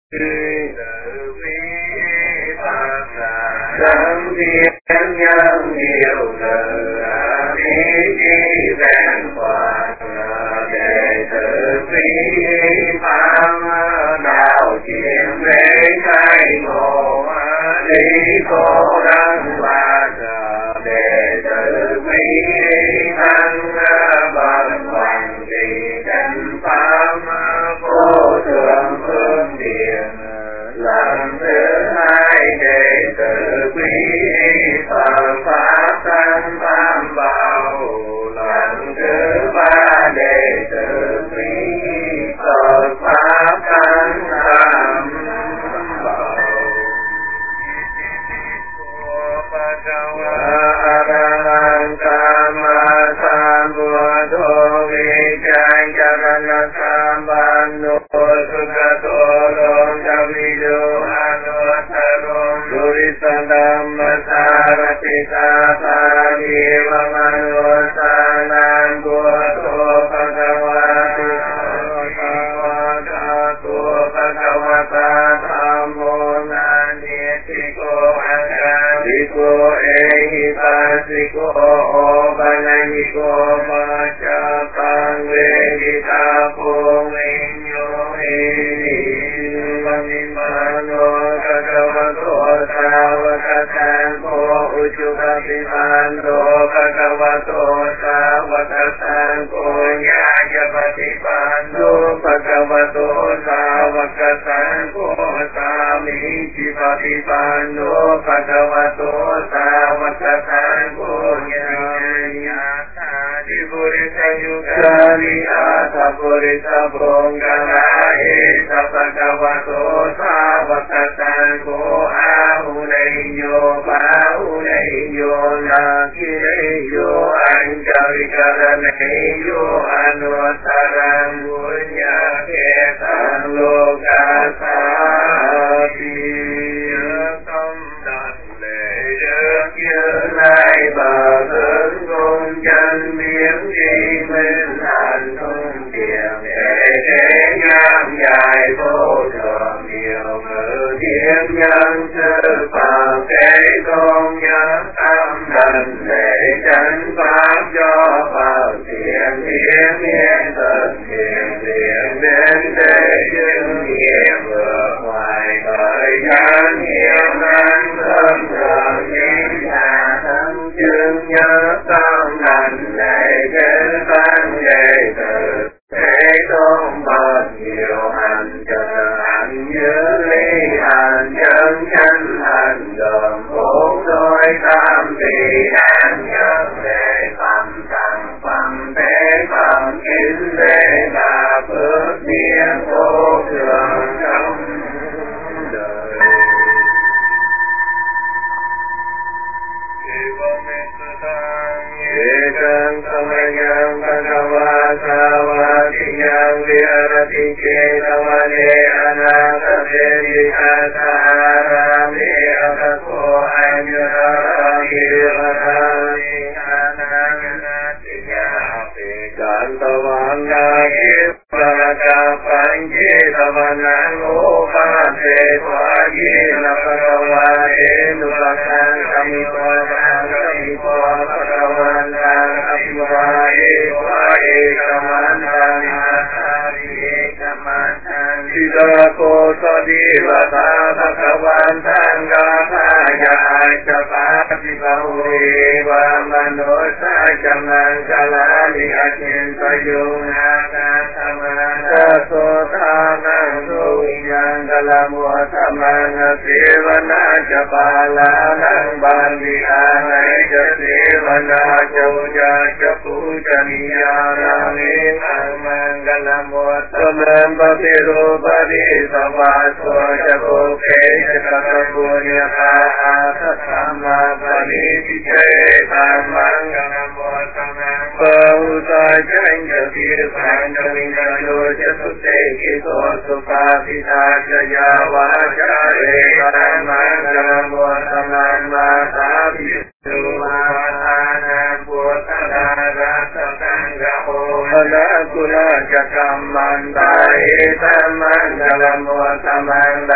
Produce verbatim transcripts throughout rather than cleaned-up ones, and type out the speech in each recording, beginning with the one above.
Tâm thiên nhân nhiều từ ý chí vẹn Phật đệ tử quý pháp đạo chiến về khai ngộ lý khổ đăng ba đệ tử quý thân bậc hoàng trì chân pháp vô thượng phương tiện. Lần thứ hai đệ tử quý Phật pháp thân tam bảo. Lần thứ ba đệ tử quý Phật pháp thân tam bảo. Arahant Sama Sambuddho Vichācara Sambandho Sukhato Lom Davido Anuttaro Durisandam Sarapita Paradeva Manusanam Gurto Bhagavati Bhagavato Bhagavata Dhammo Nanditiko Akadiko Ehipasiko Obanayiko Macapang Vedita Puminyo Mimano Bhagavato Savakasanko Uchukapimando Bhagavato Savakasanko Nyajapatipando Bhagavato Savakasanko Samihipatipando Bhagavato Savakasanko Nyajapatipando Purisa Yukari Asa Purisa Bongara Esa Bhagavato Savakasanko Ahuleyo Bahuleyo Nakireyo Anjarikaraneyo Anuttaram Punya Ketan Lokasati Tâm đặt lễ đức như lai bà lớn ngôn chân miếng đi minh hạnh thông tiền để thế nham dài vô thường nhiều ngữ thiên nhân sư phạm thế tôn nhân tâm thần để tránh pháp cho vào thiện miếng miếng thần thiện thiện đến để chứng nghiệm vượt ngoài thời gian nhiều năm thâm thường những nhà thân chứng nhớ tâm thành lệ trên văn đệ tử thế tôn bậc nhiều hành trợ hành như ly hành chân chân hành gồm bốn đôi tam vị đáng nhớ về phẩm tăng phẩm thế phẩm kính về là phước niệm vô thường trong đời. Ekam samayam bhagava savatinyam virati cetavane anatapeti atarame atako anjarami virati anaganatinyapi gantavangaki prakapan cetavanan upate tvagina bhagavate nulakan kamipavan kamipavan bhagavantan apivahe vahe kamantan atari kamantan sidako sadivata bhagavantan gathaya acapati bahureva manosa jaman kalani acintayunaka samana sotanang sunyang kalamuatamana sevana japalanang bandianai jasevana jauja japujaniyaname mangalamuataman batiru badi savaso japoke jatakapunyaka asatama badi vijayetan mangalamuataman bahusa janja tirpan kamingalo jasute kito supapita jaya vajare mangalamuataman matabi Tuhan Kula Jakaman Bae Taman Dalam Wataman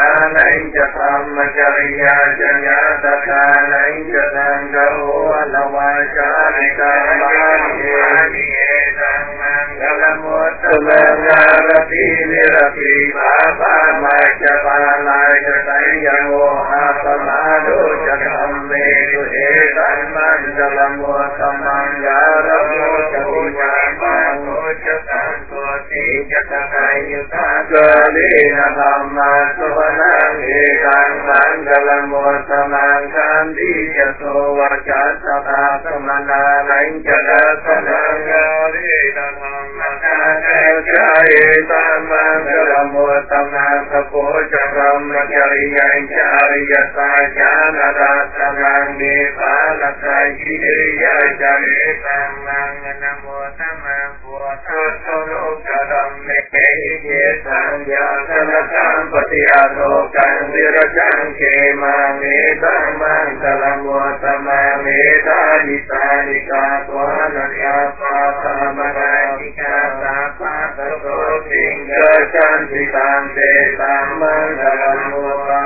lãnh cho tham cha riya cha nhã ta ta lãnh cho tham ca ô la wa cha ri ta ma ni e tăng mang la mo ta ma na ra ti ni ra ti ba ba ma cha ba la cha tai ya ô ha pa ma do cha tham me tu e tăng mang la mo ta ma ya ra mo cha u cha ba mo cha tăng ko ti cha ta kai yu ta ca li na tham ma so na e tăng mang la mo ta ma can di cha so wa cha ta ta ta ma na lãnh cha ta ta na ca li na tham ma ca ca e tăng mang la mo ta ma ta ko cha ram na cha ri ya cha ri ya ta cha na ta ta ma ni pa la ta chi ri ya cha ni tăng mang na mo ta ma ko ta so lo ca dam ne ke ye sang ya ta na tam pa ti a lo can di ra chang ke ma ni tăng mang la mo ta ma ni ta di ta di ca ko na ya pa ta ma na di ca ta pa ta so ting ca chan di tam te tam mang la mo ta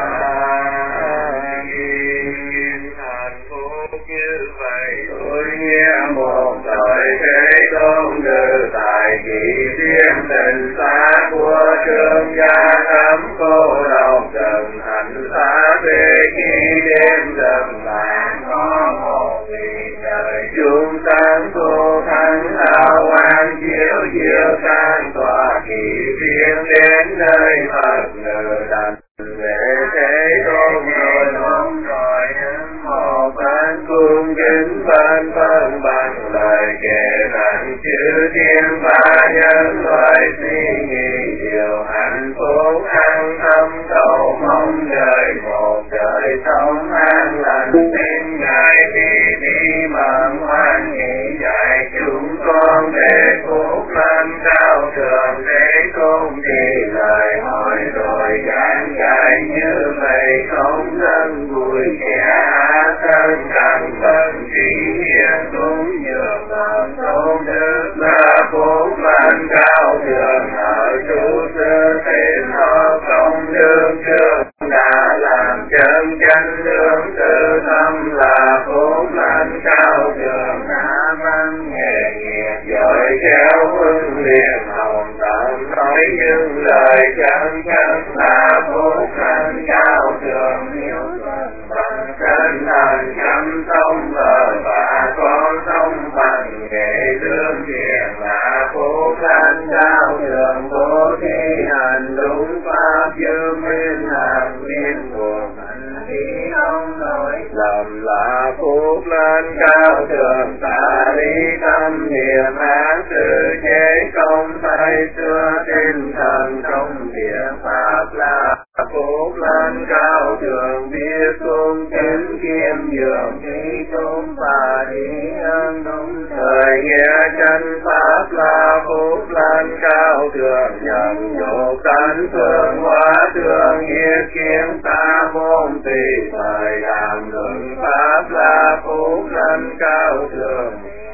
như vậy tôi nghe một lời thế tôn từ tại kỳ riêng tình xa của trương gia thắm cô lòng trần hạnh xa về khi đêm dần vàng có một vì trời chung sáng cô thắng hào quang chiếu chiếu sang tòa kỳ riêng đến nơi Phật ngự đảnh về thế tôn rồi hôm rồi một ban cung kính ban phân bằng lời kể rằng chư thiên ba nhân loại suy nghĩ điều hạnh phúc an tâm cầu mong đời một đời sống an lành tin ngài đi đi mừng hoan hỷ dạy chúng con để phúc lâm cao thượng để cung thì lời hỏi rồi giảng dạy như vậy không dân vui kẻ thân cần thân chỉ hiền cúng dường lòng tôn đức là phúc lâm cao thượng ở chủ sư tiền họ công đương trường đã làm chân chân lương tự tâm là phúc lâm cao thượng đã văn nghề nghiệp giỏi khéo huấn luyện hồng tâm nói những lời chân chân là phúc lâm cao thượng hiếu thuận bằng chân thành chăm sông vợ và con sông bằng nghệ lương thiện là phúc lâm cao thượng bố thí hành đúng pháp dương minh hằng liên buồn hành khí không nổi lầm là phúc lâm cao thượng tạ lý tâm niệm án sự chế công tay xưa tinh thần trong địa pháp là phúc lâm cao thượng biết cung kính kiêm dường thi chúng và đi ơn đúng thời nghe chân pháp là phúc lâm cao thượng nhận nhộ cánh phương hóa thương hiết kiến ta môn tùy thời làm luận pháp là phúc lâm cao thượng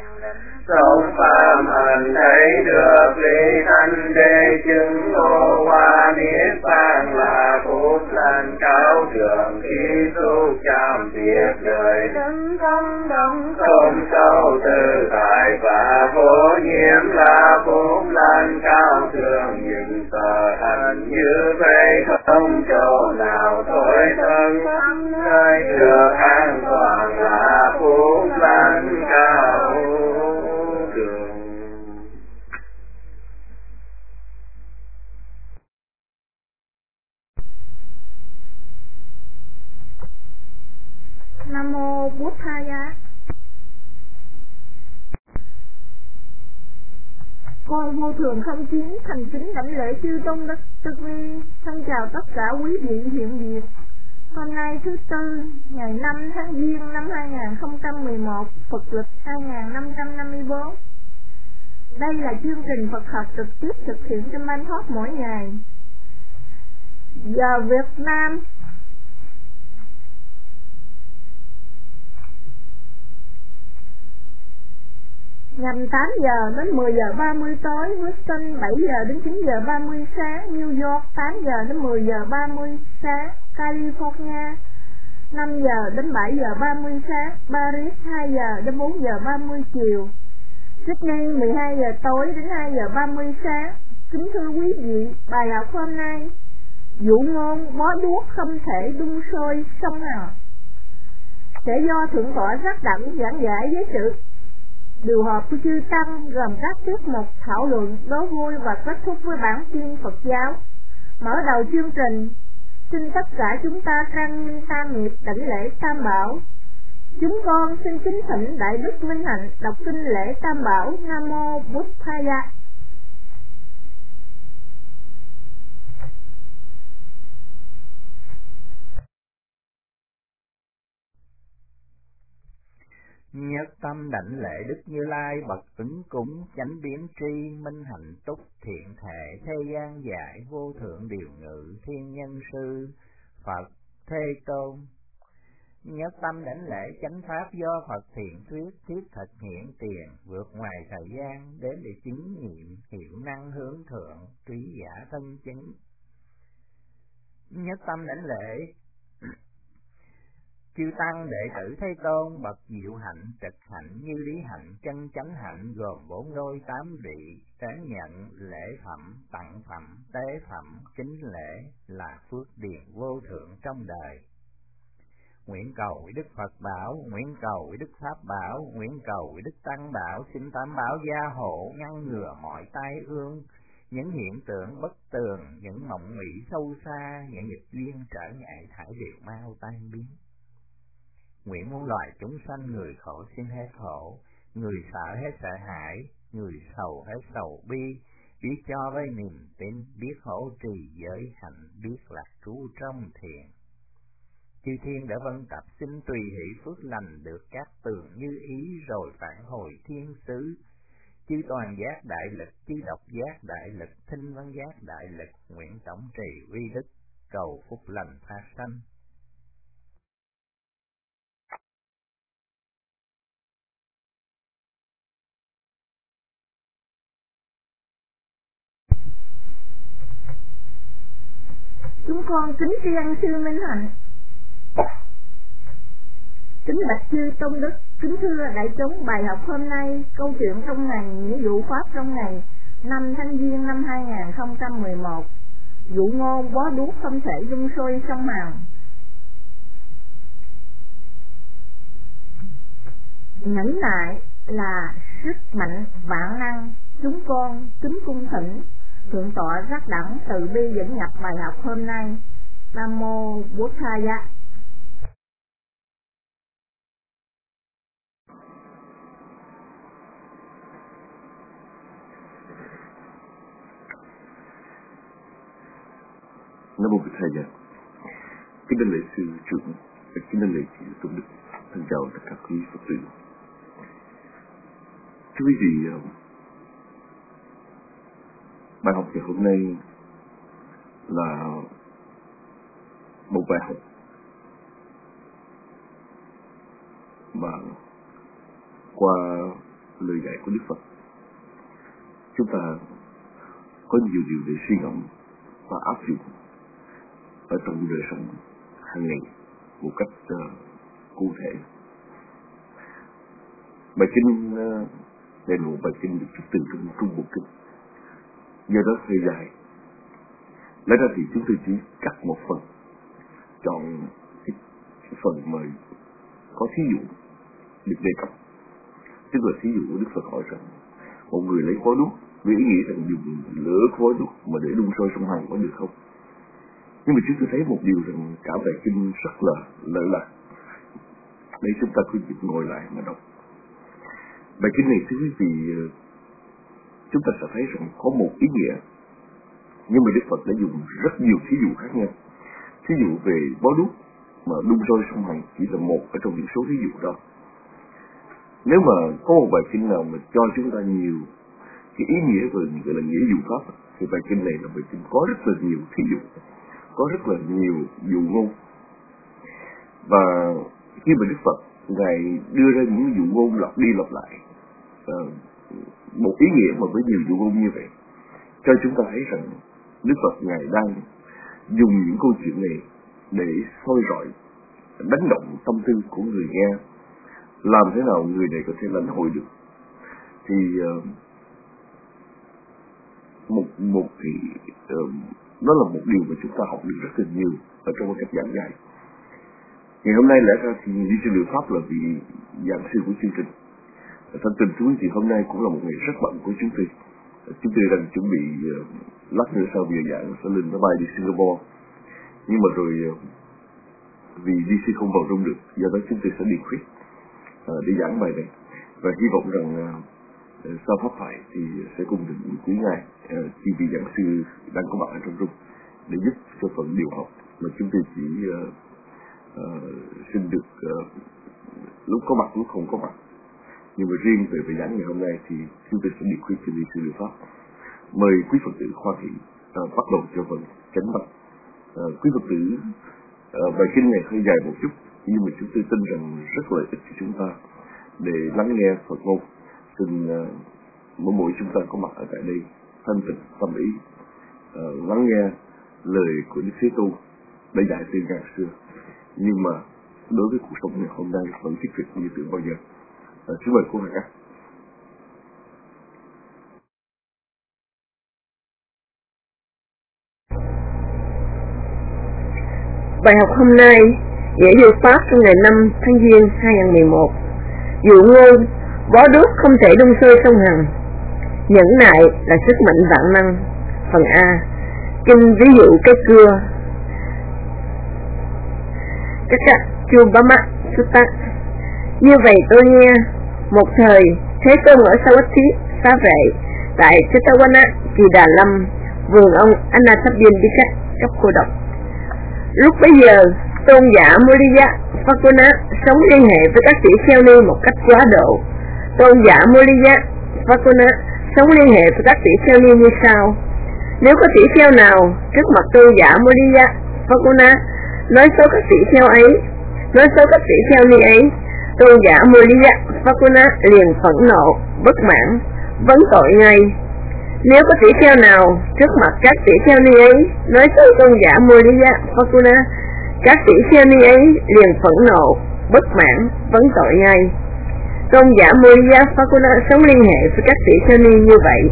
sống phạm hành thấy được lý thanh đế chứng ngộ hoa niết bàn là phúc lâm cao thượng khi tu chạm việc đời đứng không động không sâu tự tại và vô nhiễm là phúc lâm cao thượng những sở hành như vậy không chỗ nào thối thân nơi được an toàn là phúc lâm cao thượng. Nam mô Bụt Thaya. Con vô thường không chiến thành kính đảnh lễ chư tôn đức Tư Vi, thân chào tất cả quý vị hiện diện. Hôm nay thứ tư, ngày năm tháng Giêng năm hai nghìn không trăm mười một, Phật lịch hai nghìn năm trăm năm mươi tư. Đây là chương trình Phật học trực tiếp thực hiện trên Ban Thoát mỗi ngày. Giờ Việt Nam nhằm tám giờ đến mười giờ ba mươi tối, Houston bảy giờ đến chín giờ ba mươi sáng, New York tám giờ đến mười giờ ba mươi sáng. California năm giờ đến bảy giờ ba mươi sáng, Paris hai giờ đến bốn giờ ba mươi chiều, Sydney mười hai giờ tối đến hai giờ ba mươi sáng. Kính thưa quý vị, bài học hôm nay: dụ ngôn bó đuốc không thể đun sôi sông Hằng, sẽ do Thượng tọa Giác Đẳng giảng giải với sự điều hợp của chư tăng, gồm các tiết mục thảo luận, đố vui và kết thúc với bản tin Phật giáo. Mở đầu chương trình, xin tất cả chúng ta trang nghiêm tam nghiệp đảnh lễ Tam Bảo. Chúng con xin kính thỉnh Đại Đức Minh Hạnh đọc kinh lễ Tam Bảo. Nam mô Bụt Thaya. Nhất tâm đảnh lễ Đức Như Lai bậc ứng cúng, chánh biến tri minh hạnh túc, thiện thể thế gian giải, vô thượng điều ngự, thiên nhân sư Phật Thế Tôn. Nhất tâm đảnh lễ chánh pháp do Phật thiện thuyết, thiết thực hiện tiền, vượt ngoài thời gian, đến để chứng nghiệm, hiệu năng hướng thượng, trí giả thân chứng. Nhất tâm đảnh lễ chư tăng đệ tử Thế Tôn bậc diệu hạnh, trực hạnh, như lý hạnh, chân chánh hạnh, gồm bốn ngôi tám vị, đón nhận lễ phẩm, tặng phẩm, tế phẩm, kính lễ là phước điền vô thượng trong đời. Nguyện cầu Đức Phật bảo, nguyện cầu Đức Pháp bảo, nguyện cầu Đức Tăng bảo, xin Tam Bảo gia hộ, ngăn ngừa mọi tai ương, những hiện tượng bất tường, những mộng mị sâu xa, những nghịch duyên trở ngại thải đều mau tan biến. Nguyện muôn loài chúng sanh, người khổ xin hết khổ, người sợ hết sợ hãi, người sầu hết sầu bi, biết cho với niềm tin, biết hỗ trì giới hạnh, biết lạc trú trong thiền. Chư thiên đã vân tập xin tùy hỷ phước lành, được các tường như ý rồi phản hồi thiên xứ. Chư toàn giác đại lực, chư độc giác đại lực, thinh văn giác đại lực, nguyện tổng trì uy đức, cầu phúc lành phát sanh. Chúng con kính tri ân sư Minh Hạnh. Kính bạch chư tôn đức, kính thưa đại chúng, bài học hôm nay câu chuyện trong ngày nghĩa vụ pháp trong ngày năm tháng Giêng năm hai nghìn không trăm mười một. Dụ ngôn bó đuốc không thể đun sôi sông Hằng. Nhẫn nại là sức mạnh vạn năng. Chúng con kính cung thỉnh Thượng tọa Giác Đẳng từ bi dẫn nhập bài học hôm nay. Nam mô Bụt Thaya. Nam mô Bụt Thaya. Kính đảnh lễ sư trưởng, kính đảnh lễ chị tôn đức, thân chào tất cả quý Phật tử. Thưa quý vị, bài học ngày hôm nay là một bài học mà qua lời dạy của Đức Phật, chúng ta có nhiều điều để suy ngẫm và áp dụng ở trong đời sống hàng ngày một cách uh, cụ thể. Bài kinh uh, này là một bài kinh được trích từ trong Trung Bộ Kinh, do đó hơi dài. Lẽ ra thì chúng tôi chỉ cắt một phần, chọn cái, cái phần mà có thí dụ được đề cập. Tức là thí dụ của Đức Phật hỏi rằng một người lấy khói đuốc với ý nghĩa rằng dùng lửa khói đuốc mà để đun sôi sông Hằng có được không? Nhưng mà chúng tôi thấy một điều rằng cả bài kinh rất là lợi lạc để chúng ta có dịp ngồi lại mà đọc. Bài kinh này thưa quý vị, chúng ta sẽ thấy rằng có một ý nghĩa, nhưng mà Đức Phật đã dùng rất nhiều thí dụ khác nhau. Thí dụ về bó đuốc mà đun sôi sông Hằng chỉ là một ở trong những số thí dụ đó. Nếu mà có một bài kinh nào mà cho chúng ta nhiều cái ý nghĩa về gọi là nghĩa dụ pháp, thì bài kinh này là bài kinh có rất là nhiều thí dụ, có rất là nhiều dụ ngôn. Và khi mà Đức Phật Ngài đưa ra những dụ ngôn lặp đi lặp lại uh, một ý nghĩa mà với nhiều dụ ngôn như vậy, cho chúng ta thấy rằng Đức Phật Ngài đang dùng những câu chuyện này để soi rọi, đánh động tâm tư của người nghe, làm thế nào người này có thể lãnh hội được. Thì uh, một một cái uh, đó là một điều mà chúng ta học được rất là nhiều ở trong cách giảng dạy. Ngày hôm nay lẽ ra thì đi trên liệu pháp là vị giảng sư của chương trình. Thân tình chú thì hôm nay cũng là một ngày rất bận của chúng tôi. Chúng tôi đang chuẩn bị uh, lát nữa sau giờ giảng sẽ lên máy bay đi Singapore. Nhưng mà rồi uh, vì đê xê không vào room được, do đó chúng tôi sẽ đi khuyết uh, để giảng bài này. Và hy vọng rằng uh, sau pháp phải thì sẽ cùng được quý ngài uh, chi vị giảng sư đang có mặt ở trong room để giúp cho phần điều học mà chúng tôi chỉ uh, uh, xin được uh, lúc có mặt lúc không có mặt. Nhưng mà riêng về bài giảng ngày hôm nay thì chúng tôi sẽ đi khuyết cho đi sư liệu pháp. Mời quý Phật tử khoan hỷ uh, bắt đầu cho phần chánh văn. Uh, quý Phật tử uh, bài kinh này hơi dài một chút, nhưng mà chúng tôi tin rằng rất lợi ích cho chúng ta để lắng nghe Phật ngôn. Xin uh, mỗi mỗi chúng ta có mặt ở tại đây thanh tịnh tâm ý, uh, lắng nghe lời của Đức Thế Tôn đã dạy từ ngàn xưa, nhưng mà đối với cuộc sống ngày hôm nay vẫn thiết thực như từ bao giờ. Uh, xin mời cô Hằng Anh. Bài học hôm nay nghĩa điều pháp trong ngày năm tháng Giêng hai nghìn không trăm mười một. Dụ ngôn bó đuốc không thể đun sôi sông Hằng. Nhẫn nại là sức mạnh vạn năng. Phần A. Kinh ví dụ cái cưa. Các các chu bá mắt xuất tắc. Như vậy tôi nghe, một thời Thế Tôn ở Savatthi xá vệ tại Chetawana Kỳ Đà Lâm, vườn ông Anathapindika cấp cô độc. Lúc bấy giờ, tôn giả Moliya Phakuna sống liên hệ với các tỷ kheo ni một cách quá độ. Tôn giả Moliya Phakuna sống liên hệ với các tỷ kheo ni như sau. Nếu có tỷ kheo nào trước mặt tôn giả Moliya Phakuna nói xấu các tỷ kheo ấy, nói xấu các tỷ kheo ni ấy, tôn giả Moliya Phakuna liền phẫn nộ, bất mãn, vấn tội ngay. Nếu có tỷ kheo nào trước mặt các tỷ kheo ni ấy nói xấu tôn giả Moliya Phakuna, các tỷ kheo ni ấy liền phẫn nộ, bất mãn, vấn tội ngay. Tôn giả Moliya Phakuna sống liên hệ với các tỷ kheo ni như vậy.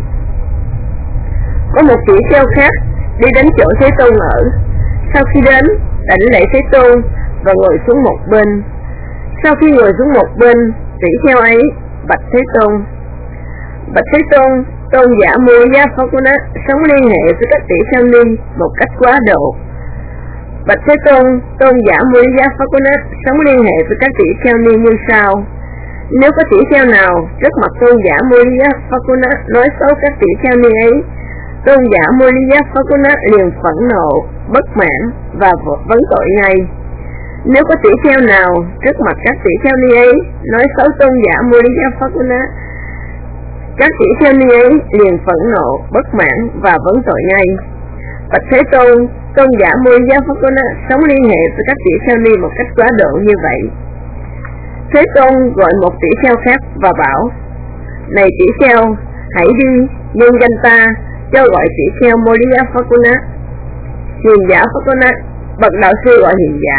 Có một tỷ kheo khác đi đến chỗ Thế Tôn ở. Sau khi đến, đảnh lễ Thế Tôn và ngồi xuống một bên. Sau khi ngồi xuống một bên, tỷ kheo ấy bạch Thế Tôn: Bạch Thế Tôn, tôn giả Moliya Phakuna sống liên hệ với các tỷ kheo ni một cách quá độ. Bạch Thế Tôn, tôn giả Moliya Phakuna sống liên hệ với các tỷ kheo ni như sau. Nếu có tỷ kheo nào trước mặt tôn giả Moliya Phakuna nói xấu các tỷ kheo ni ấy, tôn giả Moliya Phakuna liền phẫn nộ, bất mãn và vấn tội ngay. Nếu có tỷ kheo nào trước mặt các tỷ kheo ni ấy nói xấu tôn giả Moliya Phakuna, các tỷ kheo ni ấy liền phẫn nộ, bất mãn và vấn tội ngay. Bạch Thế Tôn, tôn giả Moliya Phakuna sống liên hệ với các tỷ kheo ni một cách quá độ như vậy. Thế Tôn gọi một tỷ kheo khác và bảo: Này tỷ kheo, hãy đi nhân danh ta cho gọi tỷ kheo Moliya Phakuna. Hiền giả Phakuna, bậc đạo sư gọi hiền giả.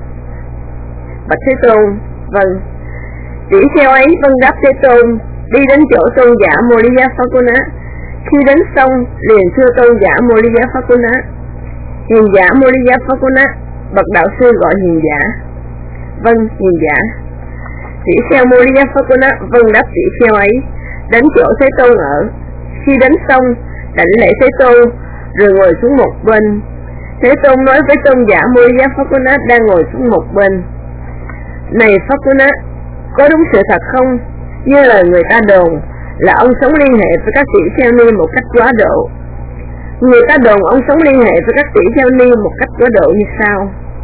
Bạch Thế Tôn: Vâng. Tỷ kheo ấy vâng đáp Thế Tôn, đi đến chỗ tôn giả Moliya Phakuna. Khi đến xong liền thưa tôn giả Moliya Phakuna: Hiền giả Moliya Phakuna, bậc đạo sư gọi hiền giả. Vâng, hiền giả. Tỷ kheo Moliya Phakuna vâng đáp tỷ kheo ấy, đến chỗ Thế Tôn ở. Khi đến xong đảnh lễ Thế Tôn rồi ngồi xuống một bên. Thế Tôn nói với tôn giả Moliya Phakuna đang ngồi xuống một bên: Này Phakuna, có đúng sự thật không? Như lời người ta đồn là ông sống liên hệ với các tỷ kheo ni một cách quá độ. Người ta đồn ông sống liên hệ với các tỷ kheo ni một cách quá độ như sau.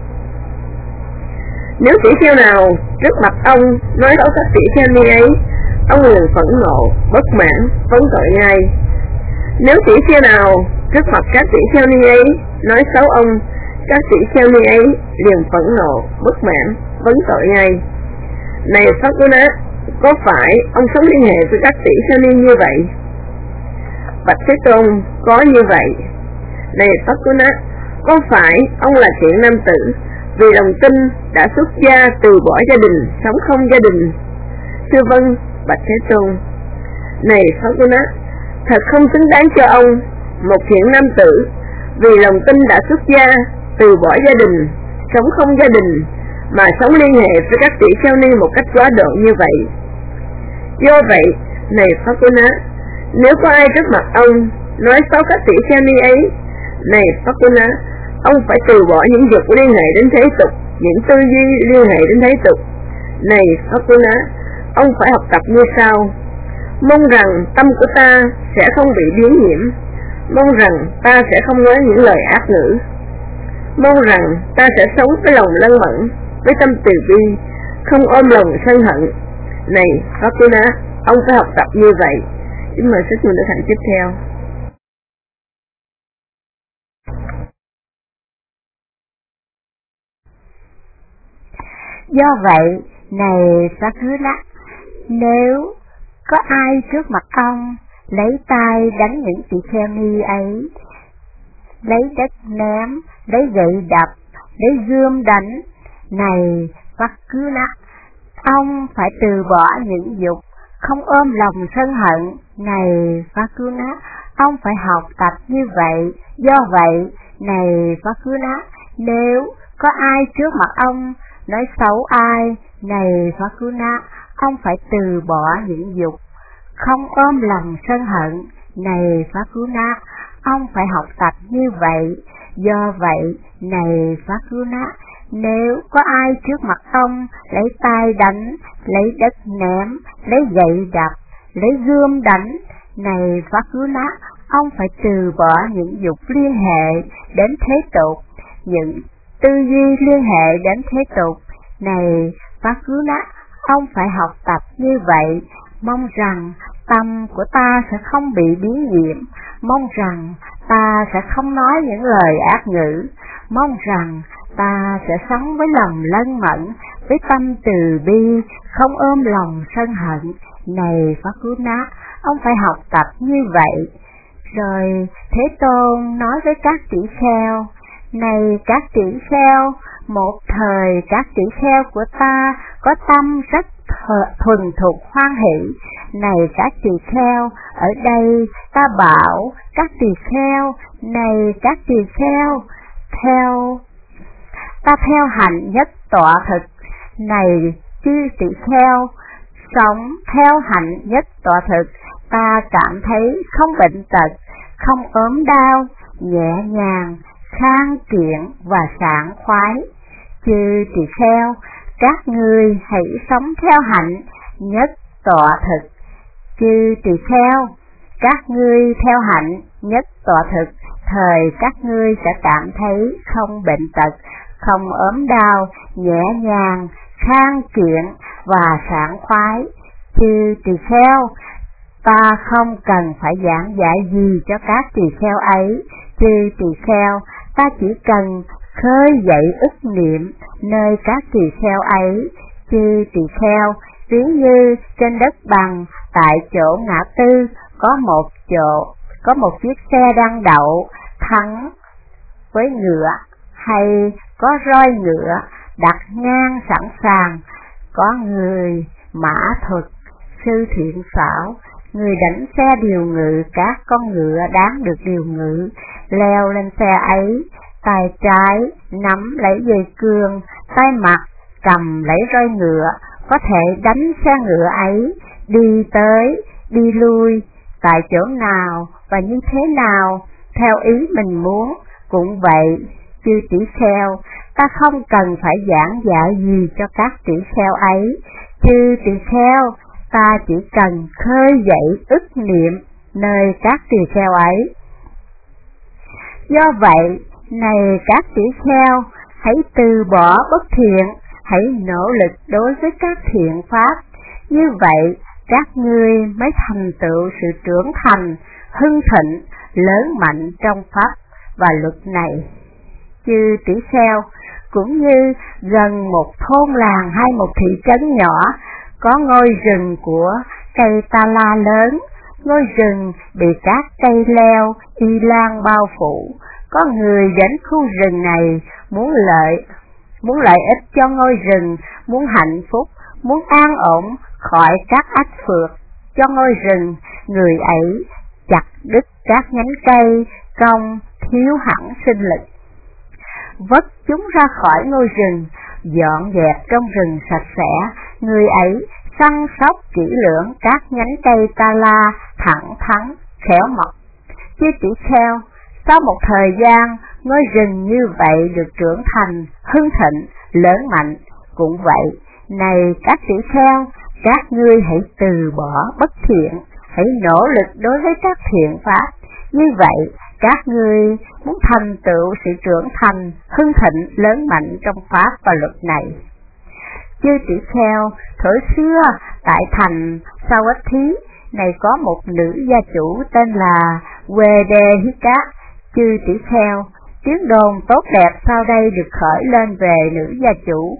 Nếu tỷ kheo nào trước mặt ông nói xấu các tỷ kheo ni ấy, ông liền phẫn nộ, bất mãn, vấn tội ngay. Nếu tỷ kheo nào trước mặt các tỷ kheo ni ấy nói xấu ông, các tỷ kheo ni ấy liền phẫn nộ, bất mãn, vấn tội ngay. Này Phakuna, có phải ông sống liên hệ với các tỷ kheo ni như vậy? Bạch Thế Tôn: Có như vậy. Này Phakuna, có phải ông là thiện nam tử, vì lòng tin đã xuất gia từ bỏ gia đình, sống không gia đình. Thưa vâng, bạch Thế Tôn. Này Phakuna, thật không xứng đáng cho ông, một thiện nam tử, vì lòng tin đã xuất gia từ bỏ gia đình, sống không gia đình, mà sống liên hệ với các tỷ kheo ni một cách quá độ như vậy. Do vậy, này Phakuna, nếu có ai trước mặt ông nói xấu các tỷ kheo ni ấy, này Phakuna, ông phải từ bỏ những dục liên hệ đến thế tục, những tư duy liên hệ đến thế tục. Này Phakuna, ông phải học tập như sau: mong rằng tâm của ta sẽ không bị biến nhiễm, mong rằng ta sẽ không nói những lời ác ngữ, mong rằng ta sẽ sống với lòng lân mẫn, với tâm từ bi, không ôm lòng sân hận. Này Phakuna, ông phải học tập như vậy. Kính mời sách nguồn đức hạnh tiếp theo. Do vậy, này Phakuna, nếu có ai trước mặt ông lấy tay đánh những tỳ kheo ni ấy, lấy đất ném, lấy gậy đập, lấy gươm đánh, này Phakuna, ông phải từ bỏ những dục, không ôm lòng sân hận. Này Phakuna, ông phải học tập như vậy. Do vậy, này Phakuna, nếu có ai trước mặt ông nói xấu ai, này Phakuna, ông phải từ bỏ những dục, không ôm lòng sân hận. Này Phakuna, ông phải học tập như vậy. Do vậy, này Phakuna, nếu có ai trước mặt ông lấy tay đánh, lấy đất ném, lấy gậy đập, lấy gươm đánh, này Phakuna, ông phải từ bỏ những dục liên hệ đến thế tục, những tư duy liên hệ đến thế tục. Này Phakuna, ông phải học tập như vậy. Mong rằng tâm của ta sẽ không bị biến nhiễm, mong rằng ta sẽ không nói những lời ác ngữ, mong rằng ta sẽ sống với lòng lân mẫn, với tâm từ bi, không ôm lòng sân hận. Này Phakuna, ông phải học tập như vậy. Rồi Thế Tôn nói với các tỷ kheo: này các tỷ kheo, một thời các tỷ kheo của ta có tâm rất thuần thục hoan hỷ. Này các tỳ kheo, ở đây ta bảo các tỳ kheo, này các tỳ kheo, theo ta theo hành nhất tọa thực. Này chư tỳ kheo, sống theo hạnh nhất tọa thực, ta cảm thấy không bệnh tật, không ốm đau, nhẹ nhàng, khang kiện và sảng khoái. Chư tỳ kheo, các ngươi hãy sống theo hạnh nhất tọa thực. Chư tỳ kheo, các ngươi theo hạnh nhất tọa thực, thời các ngươi sẽ cảm thấy không bệnh tật, không ốm đau, nhẹ nhàng, khang kiện và sảng khoái. Chư tỳ kheo, ta không cần phải giảng dạy gì cho các tỳ kheo ấy. Chư tỳ kheo, ta chỉ cần khơi dậy ức niệm nơi các tỳ kheo ấy. Chư tỳ kheo, ví như trên đất bằng tại chỗ ngã tư có một chỗ có một chiếc xe đang đậu thắng với ngựa, hay có roi ngựa đặt ngang sẵn sàng, có người mã thuật, sư thiện xảo, người đánh xe điều ngự các con ngựa đáng được điều ngự, leo lên xe ấy, tay trái nắm lấy dây cương, tay mặt cầm lấy roi ngựa, có thể đánh xe ngựa ấy đi tới, đi lui, tại chỗ nào và như thế nào, theo ý mình muốn. Cũng vậy, chư tỷ kheo, ta không cần phải giảng dạy gì cho các tỷ kheo ấy. Chư tỷ kheo, ta chỉ cần khơi dậy ức niệm nơi các tỳ kheo ấy. Do vậy, này các tỷ kheo, hãy từ bỏ bất thiện, hãy nỗ lực đối với các thiện pháp. Như vậy, các ngươi mới thành tựu sự trưởng thành, hưng thịnh, lớn mạnh trong pháp và luật này. Chư tỷ kheo, cũng như gần một thôn làng hay một thị trấn nhỏ, có ngôi rừng của cây ta la lớn, ngôi rừng bị các cây leo, y lan bao phủ. Có người đến khu rừng này muốn lợi, muốn lợi ích cho ngôi rừng, muốn hạnh phúc, muốn an ổn khỏi các ách phược cho ngôi rừng, người ấy chặt đứt các nhánh cây, công thiếu hẳn sinh lực. Vớt chúng ra khỏi ngôi rừng, dọn dẹp trong rừng sạch sẽ, người ấy săn sóc kỹ lưỡng các nhánh cây ta la, thẳng thắn, khéo mọc. Chứ chỉ theo, sau một thời gian, ngôi rừng như vậy được trưởng thành, hưng thịnh, lớn mạnh. Cũng vậy, này các tỷ kheo, các ngươi hãy từ bỏ bất thiện, hãy nỗ lực đối với các thiện pháp. Như vậy, các ngươi muốn thành tựu sự trưởng thành, hưng thịnh, lớn mạnh trong pháp và luật này. Chư tỷ kheo, thuở xưa tại thành Savatthi này có một nữ gia chủ tên là Vedehika. Chư tỷ kheo, tiếng đồn tốt đẹp sau đây được khởi lên về nữ gia chủ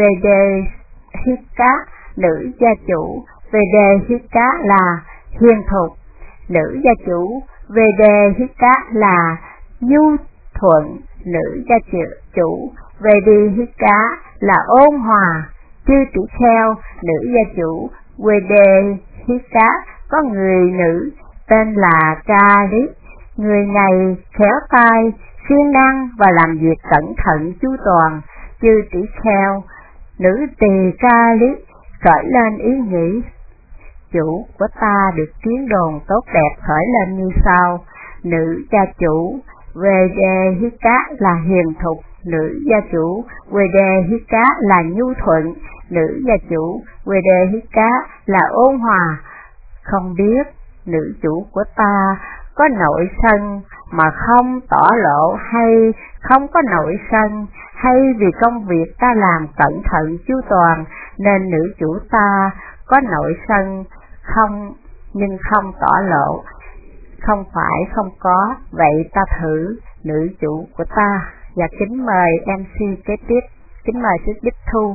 Vedehika. Nữ gia chủ Vedehika là hiền thục, nữ gia chủ Vedehika là nhu thuận, nữ gia chủ Vedehika là ôn hòa. Chư tỷ kheo, nữ gia chủ Vedehika có người nữ tên là Kali. Người này khéo tay, siêng năng và làm việc cẩn thận chu toàn. Chư tỷ kheo, nữ tỳ Kali khởi lên ý nghĩ: chủ của ta được tiếng đồn tốt đẹp khởi lên như sau. Nữ gia chủ Vedehika là hiền thục, nữ gia chủ Vedehika là nhu thuận, nữ gia chủ Vedehika là ôn hòa. Không biết nữ chủ của ta có nội sân mà không tỏ lộ, hay không có nội sân, hay vì công việc ta làm cẩn thận chu toàn nên nữ chủ ta có nội sân không nhưng không tỏ lộ. Không phải không có, vậy ta thử nữ chủ của ta. Và kính mời em xê kế tiếp, kính mời sư Bích Thu.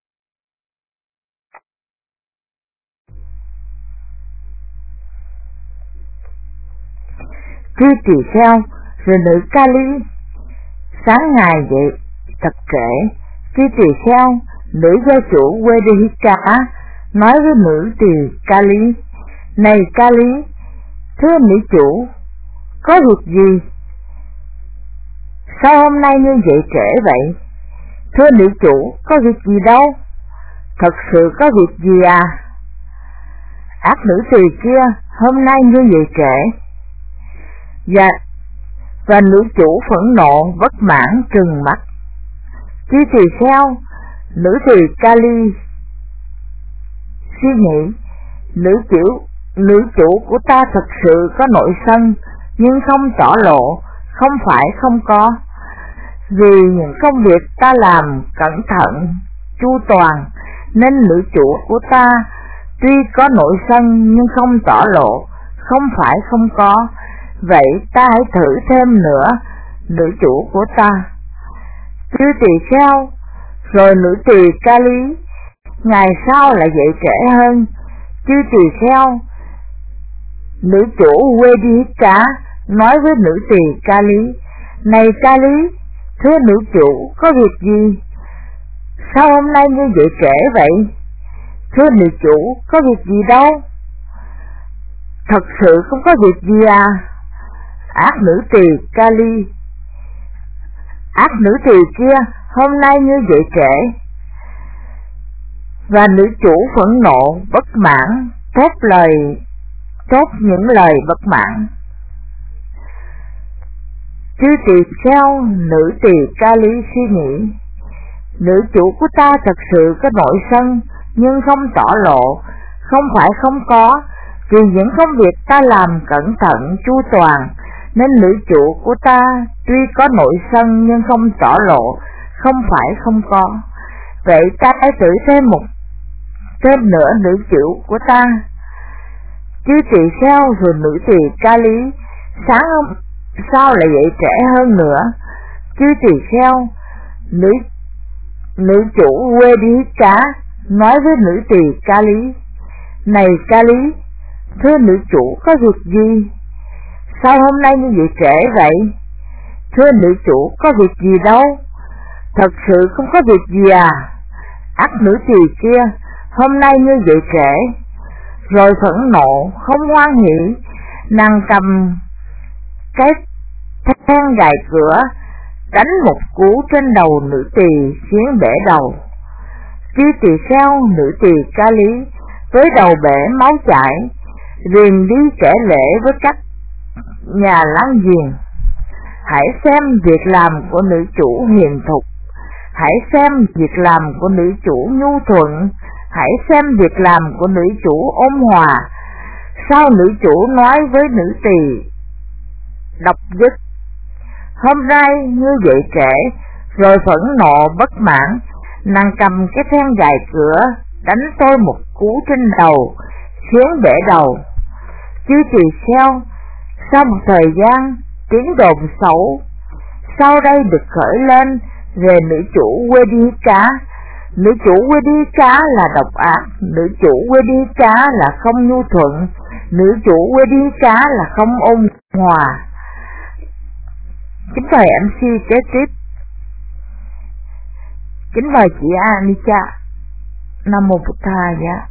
Chư tỳ kheo, rồi nữ Kali sáng ngày dậy tập trễ. Chư tỳ kheo, nữ gia chủ Vedehika nói với nữ tỳ Kali: này Kali, thưa nữ chủ, có việc gì? Sao hôm nay ngươi dậy trễ vậy? Thưa nữ chủ, có việc gì đâu, thật sự có việc gì à? Ác nữ tỳ kia, hôm nay ngươi dậy trễ. Và, và nữ chủ phẫn nộ bất mãn trừng mắt. Chư tỳ kheo, nữ tỳ Kali suy nghĩ: nữ chủ nữ chủ của ta thật sự có nội sân nhưng không tỏ lộ, không phải không có. Vì những công việc ta làm cẩn thận chu toàn nên nữ chủ của ta tuy có nội sân nhưng không tỏ lộ, không phải không có. Vậy ta hãy thử thêm nữa nữ chủ của ta. Chư tỳ kheo, rồi nữ tỳ Kali ngày sau lại dậy trễ hơn. Chư tỳ kheo, nữ chủ Vedehika nói với nữ tỳ Kali: này Kali, thưa nữ chủ, có việc gì? Sao hôm nay ngươi dậy trễ vậy? Thưa nữ chủ, có việc gì đâu, thật sự không có việc gì à? Ác nữ tỳ Kali, ác nữ tỳ kia, hôm nay ngươi dậy trễ. Và nữ chủ phẫn nộ bất mãn thốt lời thốt những lời bất mãn. Chư tỳ kheo, nữ tỳ Kali suy nghĩ: nữ chủ của ta thật sự có nội sân nhưng không tỏ lộ, không phải không có. Vì những công việc ta làm cẩn thận chu toàn nên nữ chủ của ta tuy có nội sân nhưng không tỏ lộ, không phải không có. Vậy ta hãy thử thêm một thêm nữa nữ chủ của ta. Chư tỳ kheo, rồi nữ tỳ Kali sáng hôm sau lại dậy trễ hơn nữa. Chư tỳ kheo, nữ nữ chủ Vedehika nói với nữ tỳ Kali: này Kali, thưa nữ chủ, có việc gì? Sao hôm nay như vậy trễ vậy? Thưa nữ chủ, có việc gì đâu, Thật sự không có việc gì à? Ác nữ tỳ kia, hôm nay ngươi dậy trễ. Rồi phẫn nộ, không hoan hỉ, nàng cầm cái then gài cửa, đánh một cú trên đầu nữ tỳ khiến bể đầu. Chư tỳ kheo nữ tỳ Ca Lý với đầu bể máu chảy, liền đi kể lễ với các nhà láng giềng. Hãy xem việc làm của nữ chủ hiền thục, hãy xem việc làm của nữ chủ nhu thuận, hãy xem việc làm của nữ chủ ôn hòa. Sau nữ chủ nói với nữ tỳ độc dứt: hôm nay ngươi dậy trễ. Rồi phẫn nộ bất mãn, nàng cầm cái then gài cửa, đánh tôi một cú trên đầu khiến bể đầu. Chư tỳ kheo, sau một thời gian tiếng đồn xấu sau đây được khởi lên về nữ chủ Vedika. Nữ chủ Vedika là độc ác, nữ chủ Vedika là không nhu thuận, nữ chủ Vedika là không ôn hòa. Kính mời em xê kế tiếp. Kính mời chị Anika. Nam mô Bụt Thầy dạ.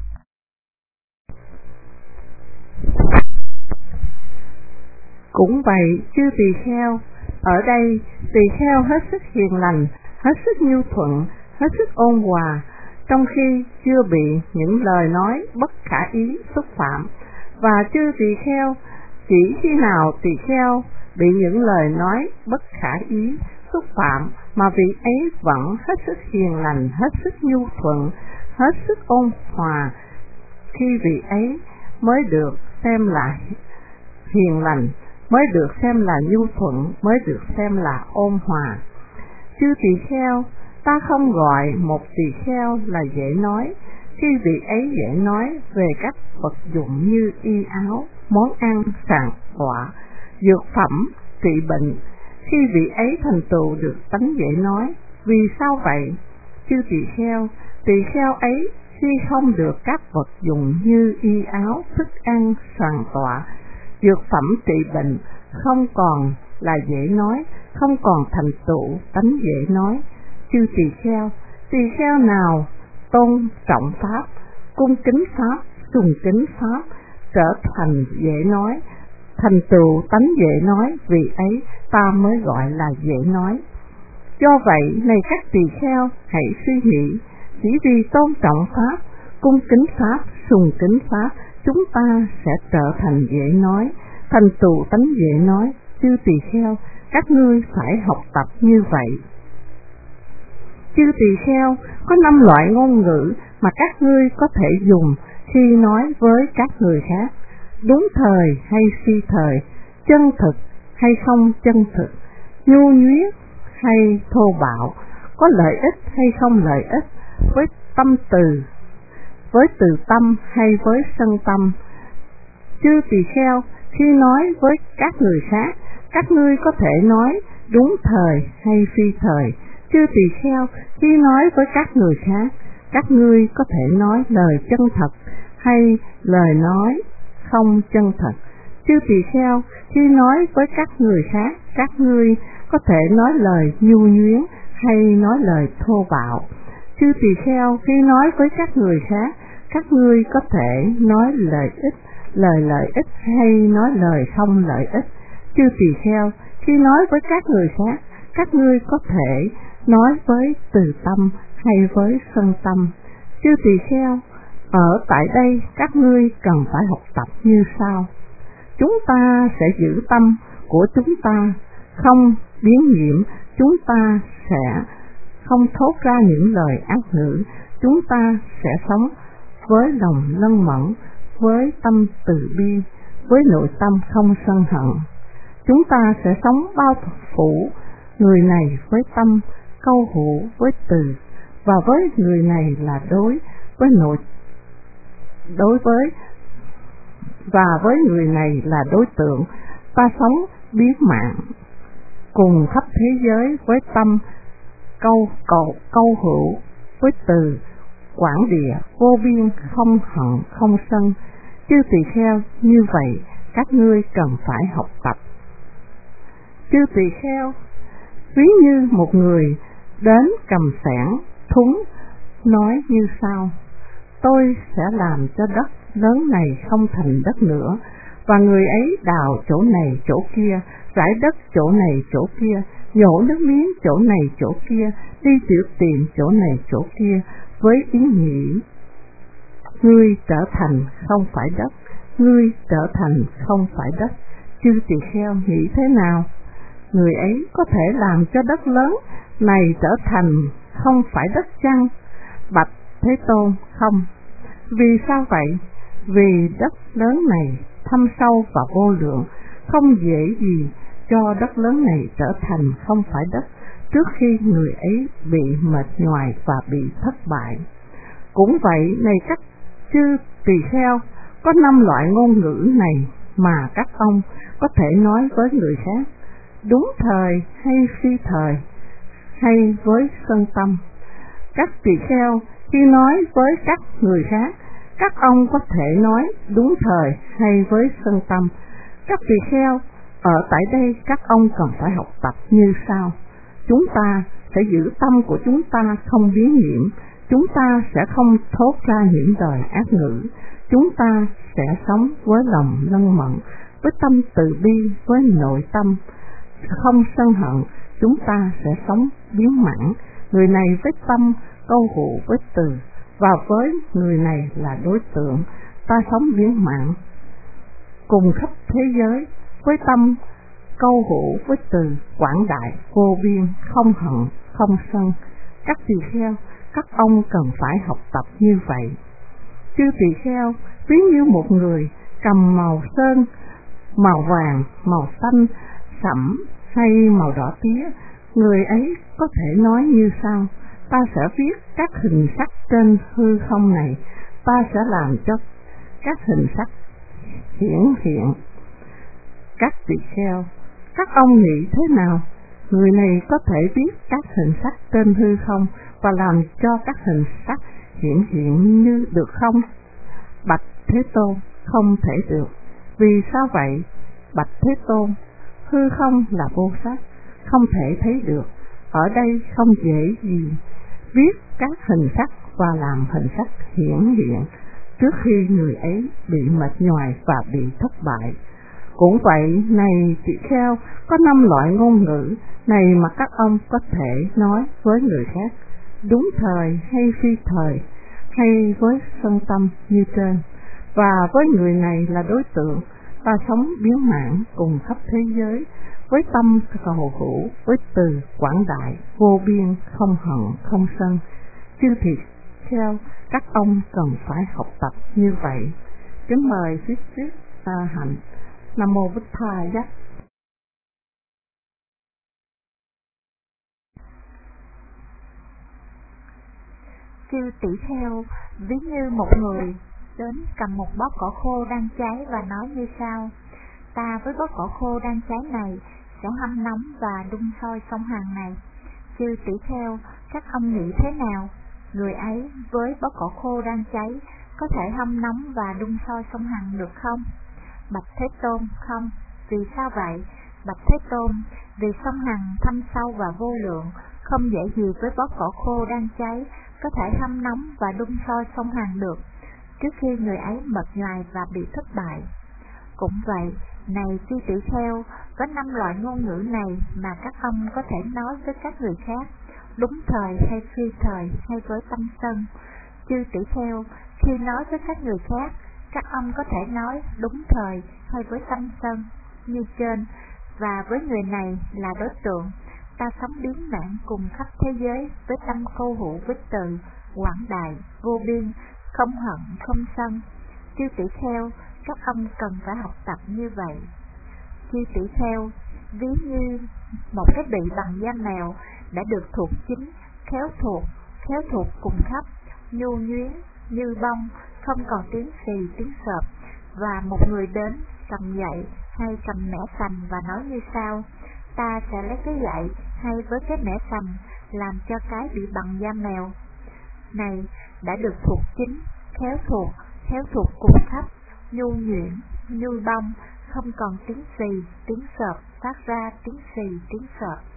Cũng vậy, chư tỳ kheo, ở đây tỳ kheo hết sức hiền lành, hết sức nhu thuận, hết sức ôn hòa, trong khi chưa bị những lời nói bất khả ý xúc phạm. Và chư tỳ kheo, chỉ khi nào tỳ kheo bị những lời nói bất khả ý xúc phạm mà vị ấy vẫn hết sức hiền lành, hết sức nhu thuận, hết sức ôn hòa, khi vị ấy mới được xem là hiền lành, mới được xem là nhu thuận, mới được xem là ôn hòa. Chư tỳ kheo, ta không gọi một tỳ kheo là dễ nói, khi vị ấy dễ nói về các vật dụng như y áo, món ăn, sàng tọa, dược phẩm, trị bệnh, khi vị ấy thành tựu được tánh dễ nói. Vì sao vậy? Chư tỳ kheo, tỳ kheo ấy khi không được các vật dụng như y áo, thức ăn, sàng tọa, dược phẩm trị bệnh, không còn là dễ nói, không còn thành tựu tánh dễ nói. Chư tỳ kheo, tỳ kheo nào tôn trọng pháp, cung kính pháp, sùng kính pháp, trở thành dễ nói, thành tựu tánh dễ nói, vì ấy ta mới gọi là dễ nói. Do vậy, này các tỳ kheo, hãy suy nghĩ, chỉ vì tôn trọng pháp, cung kính pháp, sùng kính pháp, chúng ta sẽ trở thành dễ nói, thành tựu tánh dễ nói. Chư tỳ kheo, các ngươi phải học tập như vậy. Chư tỳ kheo, có năm loại ngôn ngữ mà các ngươi có thể dùng khi nói với các người khác: đúng thời hay phi thời, chân thực hay không chân thực, nhu nhuyết hay thô bạo, có lợi ích hay không lợi ích, với tâm từ, với từ tâm hay với sân tâm. Chư tỳ kheo, khi nói với các người khác, các ngươi có thể nói đúng thời hay phi thời. Chư tỳ kheo, khi nói với các người khác, các ngươi có thể nói lời chân thật hay lời nói không chân thật. Chư tỳ kheo, khi nói với các người khác, các ngươi có thể nói lời nhu nhuyến hay nói lời thô bạo. Chư tỳ kheo, khi nói với các người khác, các ngươi có thể nói lời ích, lời lợi ích hay nói lời không lợi ích. Chư tỳ kheo, khi nói với các người khác, các ngươi có thể nói với từ tâm hay với sân tâm. Chư tỳ kheo, ở tại đây các ngươi cần phải học tập như sau. Chúng ta sẽ giữ tâm của chúng ta không biến nhiễm, chúng ta sẽ không thốt ra những lời ác ngữ, chúng ta sẽ sống với lòng lân mẫn, với tâm từ bi, với nội tâm không sân hận. Chúng ta sẽ sống bao phủ người này với tâm câu hữu với từ, và với người này là đối với nội đối với và với người này là đối tượng. Ta sống biến mạng cùng khắp thế giới với tâm câu cầu câu hữu với từ, quảng địa vô biên, không hận không sân. Chư tỳ kheo, như vậy các ngươi cần phải học tập. Chư tỳ kheo, ví như một người đến cầm xẻng thúng nói như sau: tôi sẽ làm cho đất lớn này không thành đất nữa, và người ấy đào chỗ này chỗ kia, rải đất chỗ này chỗ kia, nhổ nước miếng chỗ này chỗ kia, đi tiểu tìm chỗ này chỗ kia, với ý nghĩ ngươi trở thành không phải đất, ngươi trở thành không phải đất. Chư tỳ kheo nghĩ thế nào? Người ấy có thể làm cho đất lớn này trở thành không phải đất chăng? Bạch Thế Tôn: không. Vì sao vậy? Vì đất lớn này thâm sâu và vô lượng, không dễ gì cho đất lớn này trở thành không phải đất trước khi người ấy bị mệt nhoài và bị thất bại. Cũng vậy, này các chư tỳ kheo, có năm loại ngôn ngữ này mà các ông có thể nói với người khác, đúng thời hay phi thời, hay với sân tâm. Các tỳ kheo khi nói với các người khác, các ông có thể nói đúng thời hay với sân tâm. Các tỳ kheo, ở tại đây các ông cần phải học tập như sau: chúng ta sẽ giữ tâm của chúng ta không biến nhiễm, chúng ta sẽ không thốt ra những lời ác ngữ, chúng ta sẽ sống với lòng lân mẫn, với tâm từ bi, với nội tâm không sân hận, chúng ta sẽ sống biến mãn. Người này với tâm câu hữu với từ, và với người này là đối tượng, ta sống biến mãn cùng khắp thế giới, với tâm câu hữu với từ, quảng đại vô biên, không hận không sân. Các tỳ kheo, các ông cần phải học tập như vậy. Chư tỳ kheo, ví như một người cầm màu sơn, màu vàng, màu xanh, sẫm hay màu đỏ tía, người ấy có thể nói như sau: ta sẽ viết các hình sắc trên hư không này, ta sẽ làm cho các hình sắc hiển hiện. Các tỳ kheo, các ông nghĩ thế nào? Người này có thể viết các hình sắc trên hư không và làm cho các hình sắc hiển hiện như được không? Bạch Thế Tôn: không thể được. Vì sao vậy? Bạch Thế Tôn: hư không là vô sắc, không thể thấy được. Ở đây không dễ gì viết các hình sắc và làm hình sắc hiển hiện trước khi người ấy bị mệt nhoài và bị thất bại. Cũng vậy, này tỳ kheo, có năm loại ngôn ngữ này mà các ông có thể nói với người khác, đúng thời hay phi thời, hay với sân tâm như trên. Và với người này là đối tượng, ta sống biến mãn cùng khắp thế giới, với tâm cầu hữu, với từ quảng đại vô biên, không hận không sân. Chư tỳ kheo, các ông cần phải học tập như vậy. Kính mời Thuyết Thuyết A Hạnh. Nam mô Bích Tha Giác. Chư tỷ kheo, ví như một người đến cầm một bó cỏ khô đang cháy và nói như sau: ta với bó cỏ khô đang cháy này sẽ hâm nóng và đun sôi sông Hằng này. Chư tỷ kheo, các ông nghĩ thế nào? Người ấy với bó cỏ khô đang cháy có thể hâm nóng và đun sôi sông Hằng được không? Bạch Thế Tôn: không. Vì sao vậy? Bạch Thế Tôn: vì sông Hằng thâm sâu và vô lượng, không dễ gì với bó cỏ khô đang cháy có thể hâm nóng và đun sôi sông Hằng được trước khi người ấy mệt nhoài và bị thất bại. Cũng vậy, này chư tỷ kheo, có năm loại ngôn ngữ này mà các ông có thể nói với các người khác, đúng thời hay phi thời, hay với tâm sân. Chư tỷ kheo, khi nói với các người khác, các ông có thể nói đúng thời hay với tâm sân như trên. Và với người này là đối tượng, ta sống biến mãn cùng khắp thế giới, với tâm câu hữu với từ, quảng đại vô biên, không hận không sân. Chư tỷ kheo, các ông cần phải học tập như vậy. Chư tỷ kheo, ví như một cái bị bằng da mèo đã được thuộc chính, khéo thuộc, khéo thuộc cùng khắp, nhu nhuyến như bông, không còn tiếng xì tiếng sợp. Và một người đến cầm gậy hay cầm mẻ sành và nói như sau: ta sẽ lấy cái gậy hay với cái mẻ sành làm cho cái bị bằng da mèo này đã được thuộc chính, khéo thuộc, khéo thuộc cùng khắp, nhu nhuyễn, như bông, không còn tiếng xì, tiếng sợp phát ra tiếng xì, tiếng sợp.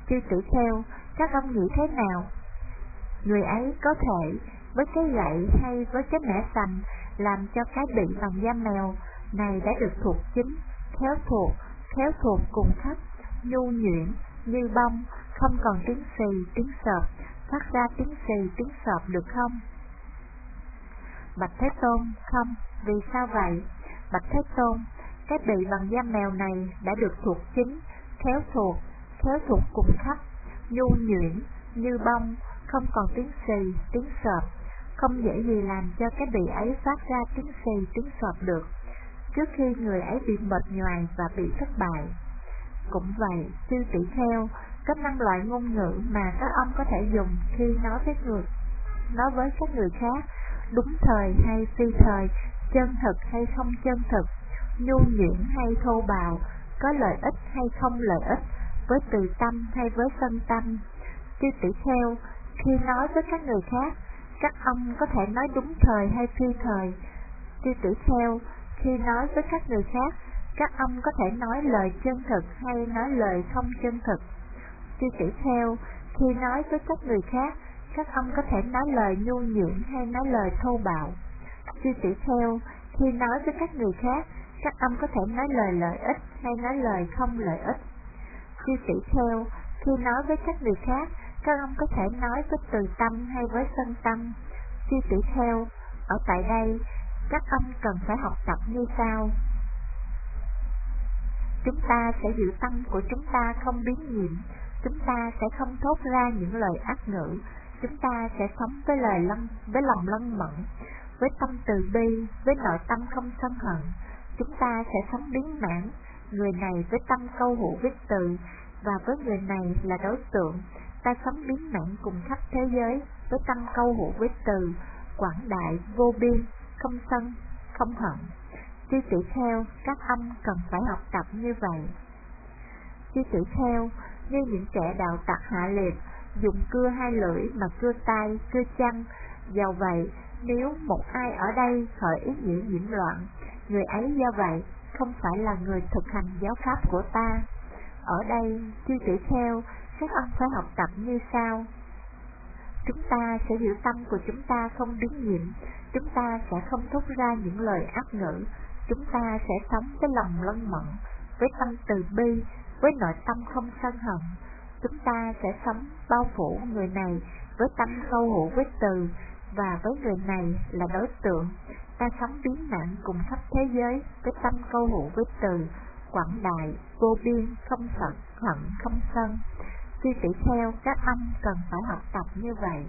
Chư tỷ kheo, các ông nghĩ thế nào? Người ấy có thể với cái gậy hay với cái mẻ sành làm cho cái bị bằng da mèo này đã được thuộc chính, khéo thuộc, khéo thuộc cùng khắp, nhu nhuyễn, như bông, không còn tiếng xì, tiếng sợp, phát ra tiếng xì, tiếng sợp được không? Bạch Thế Tôn, không, vì sao vậy? Bạch Thế Tôn, cái bị bằng da mèo này đã được thuộc chính, khéo thuộc, khéo thuộc cùng khắp, nhu nhuyễn, như bông, không còn tiếng xì, tiếng sợp, không dễ gì làm cho cái bị ấy phát ra tiếng xì, tiếng sợp được, trước khi người ấy bị mệt nhoài và bị thất bại. Cũng vậy, chư tỷ kheo, có năm loại ngôn ngữ mà các ông có thể dùng khi nói với người, nói với các người khác, đúng thời hay phi thời, chân thực hay không chân thực, nhu nhuyễn hay thô bạo, có lợi ích hay không lợi ích, với từ tâm hay với sân tâm. Chư tỷ kheo, khi nói với các người khác, các ông có thể nói đúng thời hay phi thời. Chư tỷ kheo, khi nói với các người khác, các ông có thể nói lời chân thực hay nói lời không chân thực. Chư tỷ kheo, khi nói với các người khác, các ông có thể nói lời nhu nhuyễn hay nói lời thô bạo. Chư tỷ kheo, khi nói với các người khác, các ông có thể nói lời lợi ích hay nói lời không lợi ích. Chư tỷ kheo, khi nói với các người khác, các ông có thể nói với từ tâm hay với sân tâm. Chư tỷ kheo, ở tại đây, các ông cần phải học tập như sau. Chúng ta sẽ giữ tâm của chúng ta không biến nhiệm, chúng ta sẽ không thốt ra những lời ác ngữ, chúng ta sẽ sống với lời lân, với lòng lân mẫn, với tâm từ bi, với nội tâm không sân hận. Chúng ta sẽ sống biến mãn, người này với tâm câu hữu viết từ, và với người này là đối tượng. Ta sống biến mãn cùng khắp thế giới, với tâm câu hữu viết từ, quảng đại, vô biên, không sân, không hận. Chư tỷ kheo, các ông cần phải học tập như vậy. Chư tỷ kheo, như những kẻ đạo tặc hạ liệt, dùng cưa hai lưỡi mà cưa tay, cưa chân. Do vậy, nếu một ai ở đây khởi ý nghĩa nhiễm loạn, người ấy do vậy không phải là người thực hành giáo pháp của ta. Ở đây, chư tỷ kheo, các ông phải học tập như sau. Chúng ta sẽ giữ tâm của chúng ta không biến nhiệm, chúng ta sẽ không thốt ra những lời ác ngữ, chúng ta sẽ sống với lòng lân mẫn, với tâm từ bi, với nội tâm không sân hận. Chúng ta sẽ sống bao phủ người này với tâm câu hữu với từ, và với người này là đối tượng. Ta sống biến mãn cùng khắp thế giới với tâm câu hữu với từ, quảng đại, vô biên, không giận, hận, không sân. Chư tỷ kheo, các ông cần phải học tập như vậy.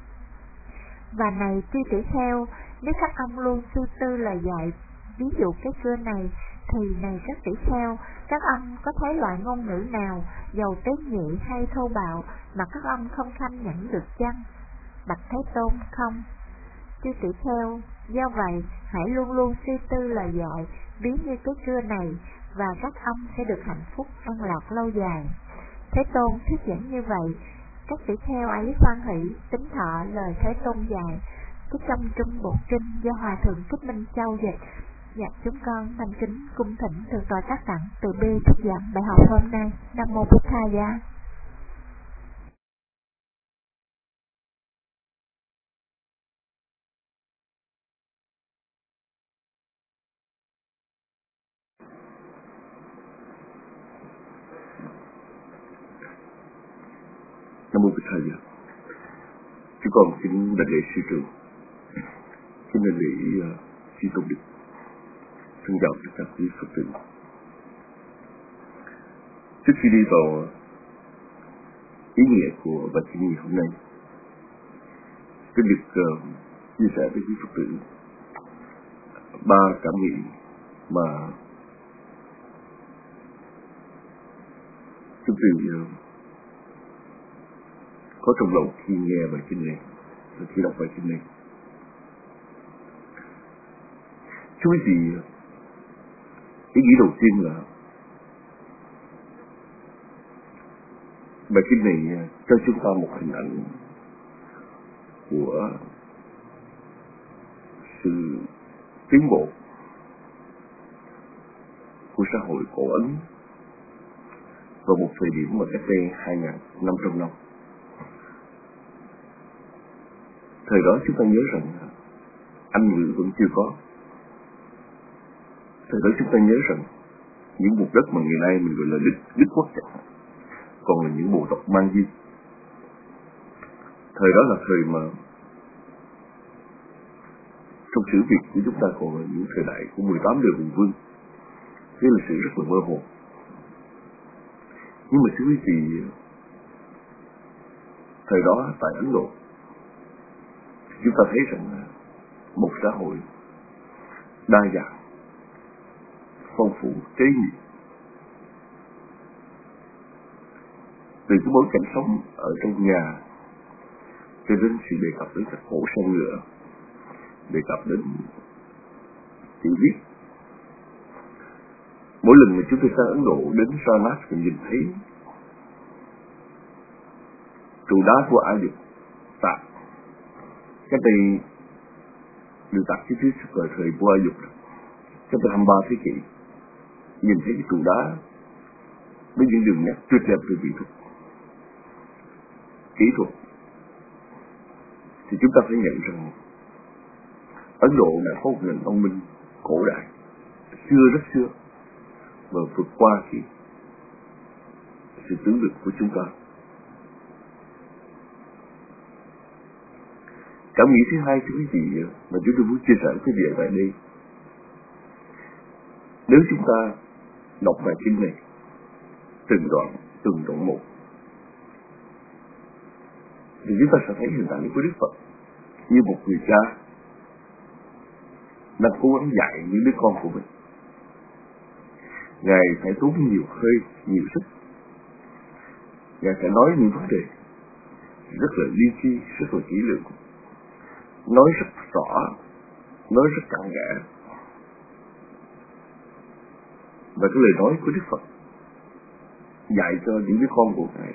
Và này chư tỷ kheo, nếu các ông luôn suy tư lời dạy, ví dụ cái xưa này, thì này các tỷ kheo, các ông có thấy loại ngôn ngữ nào, giàu tế nhị hay thô bạo, mà các ông không kham nhẫn được chăng? Bạch Thế Tôn, không. Chư tỷ kheo, do vậy, hãy luôn luôn suy tư lời dạy, ví như cái xưa này, và các ông sẽ được hạnh phúc, an lạc lâu dài. Thế Tôn thuyết giảng như vậy, các tỷ kheo ấy hoan hỷ, tính thọ lời Thế Tôn dạy. Cái trong trung bộ kinh do Hòa Thượng Thích Minh Châu dịch, dạ chúng con thành kính cung thỉnh từ tòa tác đẳng từ bi thuyết giảng bài học hôm nay. Nam mô Bụt Tha Giá. Nam mô Bụt Tha Giá. Chúng con xin đảnh lễ sư trưởng, xin đảnh lễ uh, chư tôn đức, thân chào tất cả quý Phật tử. Trước khi đi vào ý nghĩa của bài kinh ngày hôm nay, tôi được uh, chia sẻ với quý Phật tử ba cảm nghĩ mà chúng tôi uh, có trong lòng khi nghe bài kinh này, khi đọc bài kinh này. Chú ý gì? Ý nghĩ đầu tiên là bài kinh này cho chúng ta một hình ảnh của sự tiến bộ của xã hội cổ Ấn vào một thời điểm mà cách đây hai nghìn năm trăm năm. Thời đó chúng ta nhớ rằng Anh ngữ vẫn chưa có. Thời đó chúng ta nhớ rằng những vùng đất mà ngày nay mình gọi là Đức, Đức Quốc chẳng hạn, còn là những bộ tộc mang di. Thời đó là thời mà trong sử Việt của chúng ta còn là những thời đại của mười tám đời hùng vương, cái lịch sử rất là mơ hồ. Nhưng mà thưa quý vị, thời đó tại Ấn Độ, chúng ta thấy rằng một xã hội đa dạng, phong phú, tế nhị. Từ cái bối cảnh sống ở trong nhà cho đến sự đề cập đến các cổ xe ngựa, đề cập đến chữ viết. Mỗi lần mà chúng tôi sang Ấn Độ đến Sarnath mình nhìn thấy trụ đá của Ai Cập tạc cách đây được tạc cái thứ suốt thời thời vua Ai Cập cách đây hai mươi ba thế kỷ. Nhìn thấy cái trụ đá với những đường nét tuyệt đẹp từ mỹ thuật, kỹ thuật, thì chúng ta phải nhận rằng Ấn Độ đã có một nền văn minh cổ đại xưa rất xưa và vượt qua cái sự tưởng tượng của chúng ta. Cảm nghĩ thứ hai thưa quý vị mà chúng tôi muốn chia sẻ với quý vị tại đây, nếu chúng ta đọc bài kinh này từng đoạn từng đoạn một thì chúng ta sẽ thấy hình ảnh của Đức Phật như một người cha đang cố gắng dạy những đứa con của mình. Ngài phải tốn nhiều hơi, nhiều sức. Ngài phải nói những vấn đề rất là li chi, rất là kỹ lưỡng, nói rất rõ, nói rất cặn kẽ. Và cái lời nói của Đức Phật dạy cho những đứa con của Ngài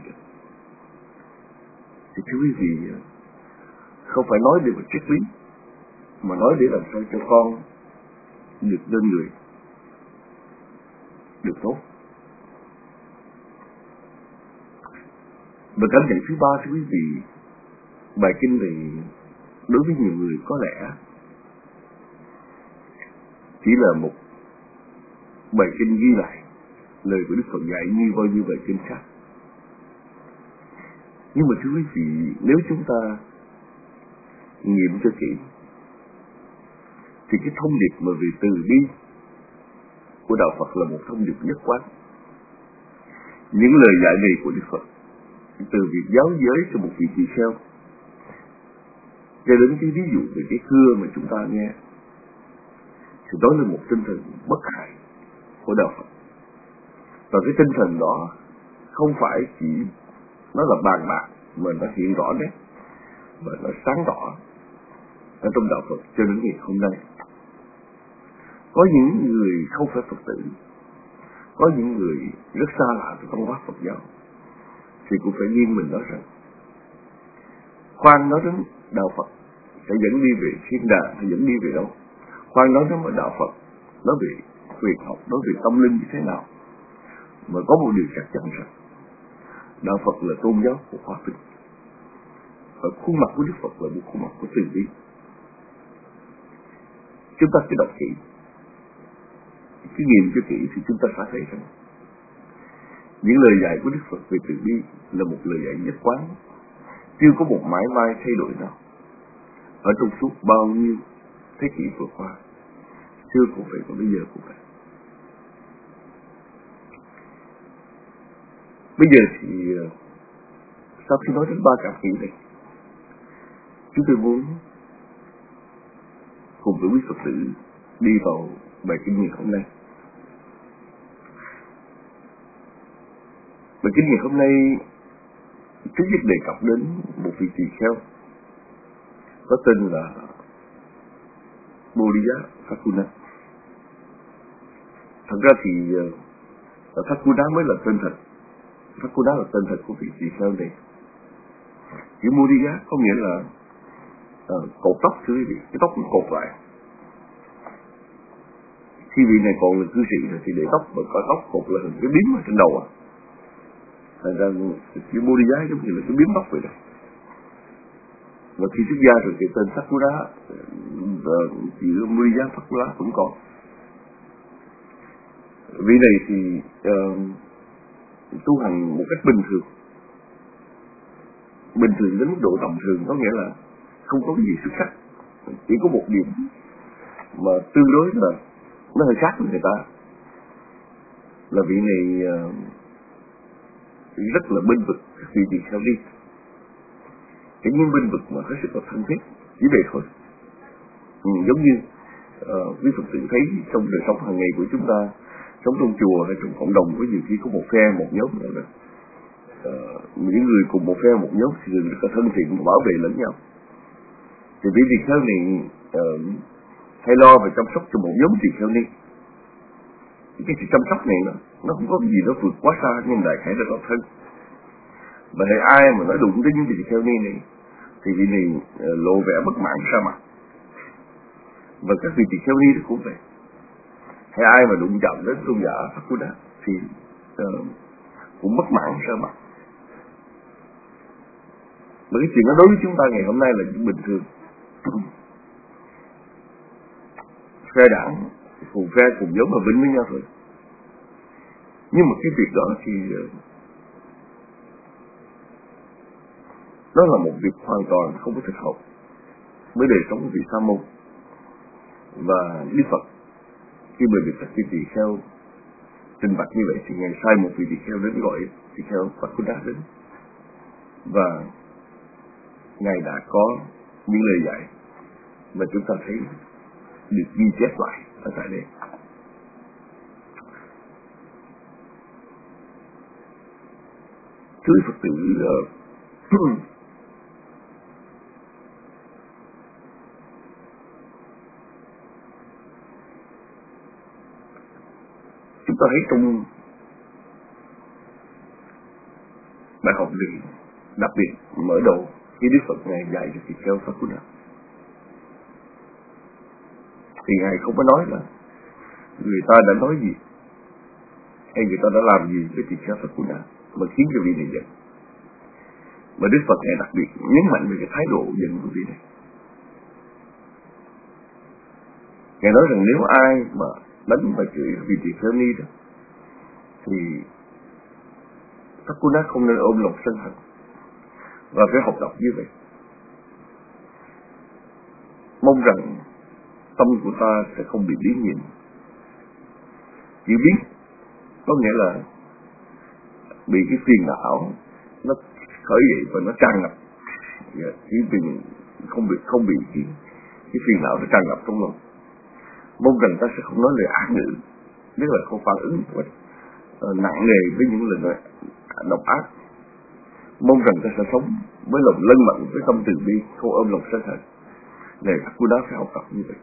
thì thưa quý vị, không phải nói để một triết lý, mà nói để làm sao cho con được nên người, được tốt. Và cảm nhận thứ ba thưa quý vị, bài kinh này đối với nhiều người có lẽ chỉ là một bài kinh ghi lại lời của Đức Phật dạy như bao nhiêu bài kinh khác. Nhưng mà thưa quý vị, nếu chúng ta nghiệm cho kỹ thì cái thông điệp mà về từ bi của đạo Phật là một thông điệp nhất quán. Những lời dạy này của Đức Phật, từ việc giáo giới cho một vị tỳ kheo cho đến cái ví dụ về cái cưa mà chúng ta nghe, thì đó là một tinh thần bất hại của đạo Phật. Và cái tinh thần đó không phải chỉ nó là bàn bạc mà nó hiện rõ nét và nó sáng tỏ ở trong đạo Phật cho đến ngày hôm nay. Có những người không phải Phật tử, có những người rất xa lạ với văn hóa Phật giáo, thì cũng phải nghiêng mình nói rằng khoan nói đến đạo Phật sẽ dẫn đi về thiên đàng hay dẫn đi về đâu, khoan nói đến đạo Phật nói về quyền học, nói về tâm linh như thế nào, mà có một điều chắc chắn rằng đạo Phật là tôn giáo của hòa bình, và khuôn mặt của Đức Phật là một khuôn mặt của từ bi. Chúng ta cứ đọc kỹ, cứ nghiệm cho kỹ thì chúng ta sẽ thấy rằng những lời dạy của Đức Phật về từ bi là một lời dạy nhất quán, chưa có một mãi may thay đổi nào ở trong suốt bao nhiêu thế kỷ vừa qua, xưa cũng vậy và bây giờ cũng vậy. Bây giờ thì sau khi nói đến ba cảm nghĩ này, chúng tôi muốn cùng với quý Phật tử đi vào bài kinh ngày hôm nay. Bài kinh ngày hôm nay trước nhất đề cập đến một vị tỳ kheo có tên là Bodhisattva Thakuna. Thật ra thì uh, Thakuna mới là tên thật. Thakuna là tên thật của vị tỳ kheo này. Chữ Bodhisattva có nghĩa là uh, cột tóc, thưa quý vị, cái tóc nó cột lại. Khi vị này còn là cư sĩ thì để tóc và có tóc cột là hình cái bím ở trên đầu à. Thành ra cái Bodhisattva giống như là cái biến mất vậy đó. Và khi xuất gia rồi thì tên Sakura và chữ Bodhisattva Sakura cũng còn. Vị này thì uh, tu hành một cách bình thường, bình thường đến mức độ tầm thường, có nghĩa là không có gì xuất sắc, chỉ có một điểm mà tương đối là nó hơi khác với người ta, là vị này uh, rất là bênh vực các vị tỳ kheo ni. Cái những bênh vực mà hết sức là thân thiết, chỉ vậy thôi. Ừ, giống như uh, quý Phật tử thấy trong đời sống hàng ngày của chúng ta, sống trong chùa hay trong cộng đồng, có nhiều khi có một phe một nhóm nữa đó. Uh, những người cùng một phe một nhóm thì rất là thân thiện và bảo vệ lẫn nhau. Thì vị tỳ kheo này uh, hay lo và chăm sóc cho một nhóm tỳ kheo ni. Cái sự chăm sóc này nó, nó không có gì nó vượt quá xa, nhưng đại khái là độc thân. Và hay ai mà nói đụng tới những tỳ kheo ni này thì vị này uh, lộ vẻ bất mãn ra mặt. Và các vị tỳ kheo ni cũng vậy. Hay ai mà đụng chạm đến tôn giả Sakura thì uh, cũng bất mãn ra mặt. Mà cái chuyện đó đối với chúng ta ngày hôm nay là bình thường. Phe đảng cùng phe cùng giống mà vinh với nhau thôi. Nhưng mà cái việc đó thì uh, đó là một việc hoàn toàn không có thích hợp với đời sống của vị sa môn. Và Đức Phật khi mà được các vị tỳ kheo trình bạch như vậy thì ngài sai một vị tỳ kheo đến gọi tỳ kheo Sakura đến, và ngài đã có những lời dạy mà chúng ta thấy được ghi chép lại ở tại đây. Thưa Phật tử, uh, chúng ta thấy trong bài học này đặc biệt mở đầu khi Đức Phật ngài dạy cho tỳ kheo Sakura thì ngài không có nói là người ta đã nói gì hay người ta đã làm gì với tỳ kheo Sakura mà khiến cho vị này giận, mà Đức Phật ngài đặc biệt nhấn mạnh về cái thái độ giận của vị này. Ngài nói rằng nếu ai mà đánh và chửi vị tỳ kheo ni đó thì Sakura không nên ôm lòng sân hận và phải học tập như vậy. Mong rằng tâm của ta sẽ không bị biến nhiễm. Chỉ biết có nghĩa là bị cái phiền não nó khởi dậy và nó tràn ngập, chỉ vì không bị không bị cái, cái phiền não nó tràn ngập trong lòng. Mong rằng ta sẽ không nói lời ác ngữ, biết là không phản ứng uh, nặng nề với những lời nói độc ác. Mong rằng ta sẽ sống với lòng lân mẫn, với tâm từ bi, không ôm lòng sân hận. Này Sakura phải học tập như vậy.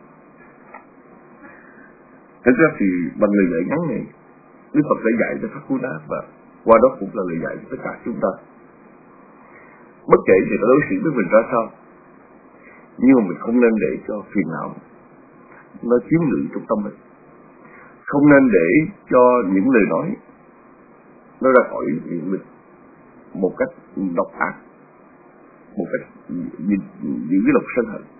Thật ra thì bằng lời dạy ngắn này, Đức Phật đã dạy cho Sakura, và qua đó cũng là lời dạy cho tất cả chúng ta. Bất kể người ta đối xử với mình ra sao, nhưng mà mình không nên để cho phiền não nó chiếm ngự trong tâm mình. Không nên để cho những lời nói nó ra khỏi miệng mình một cách độc ác, một cách giữ cái lòng sân hận.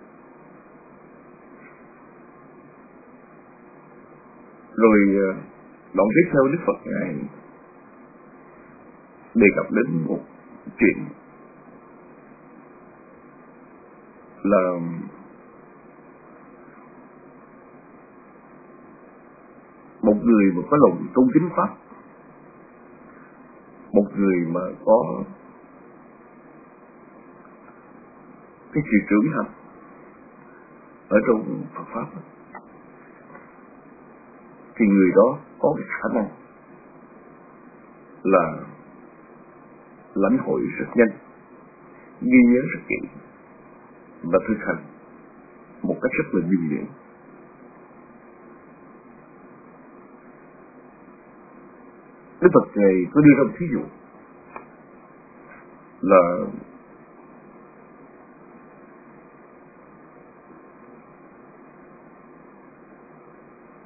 Rồi đoạn tiếp theo Đức Phật ngài đề cập đến một chuyện là một người mà có lòng tôn kính Pháp, một người mà có cái sự trưởng thành ở trong Phật Pháp, thì người đó có cái khả năng là lãnh hội rất nhanh, ghi nhớ rất kỹ và thực hành một cách rất là nhuần nhuyễn. Đức Phật này có đưa ra một thí dụ là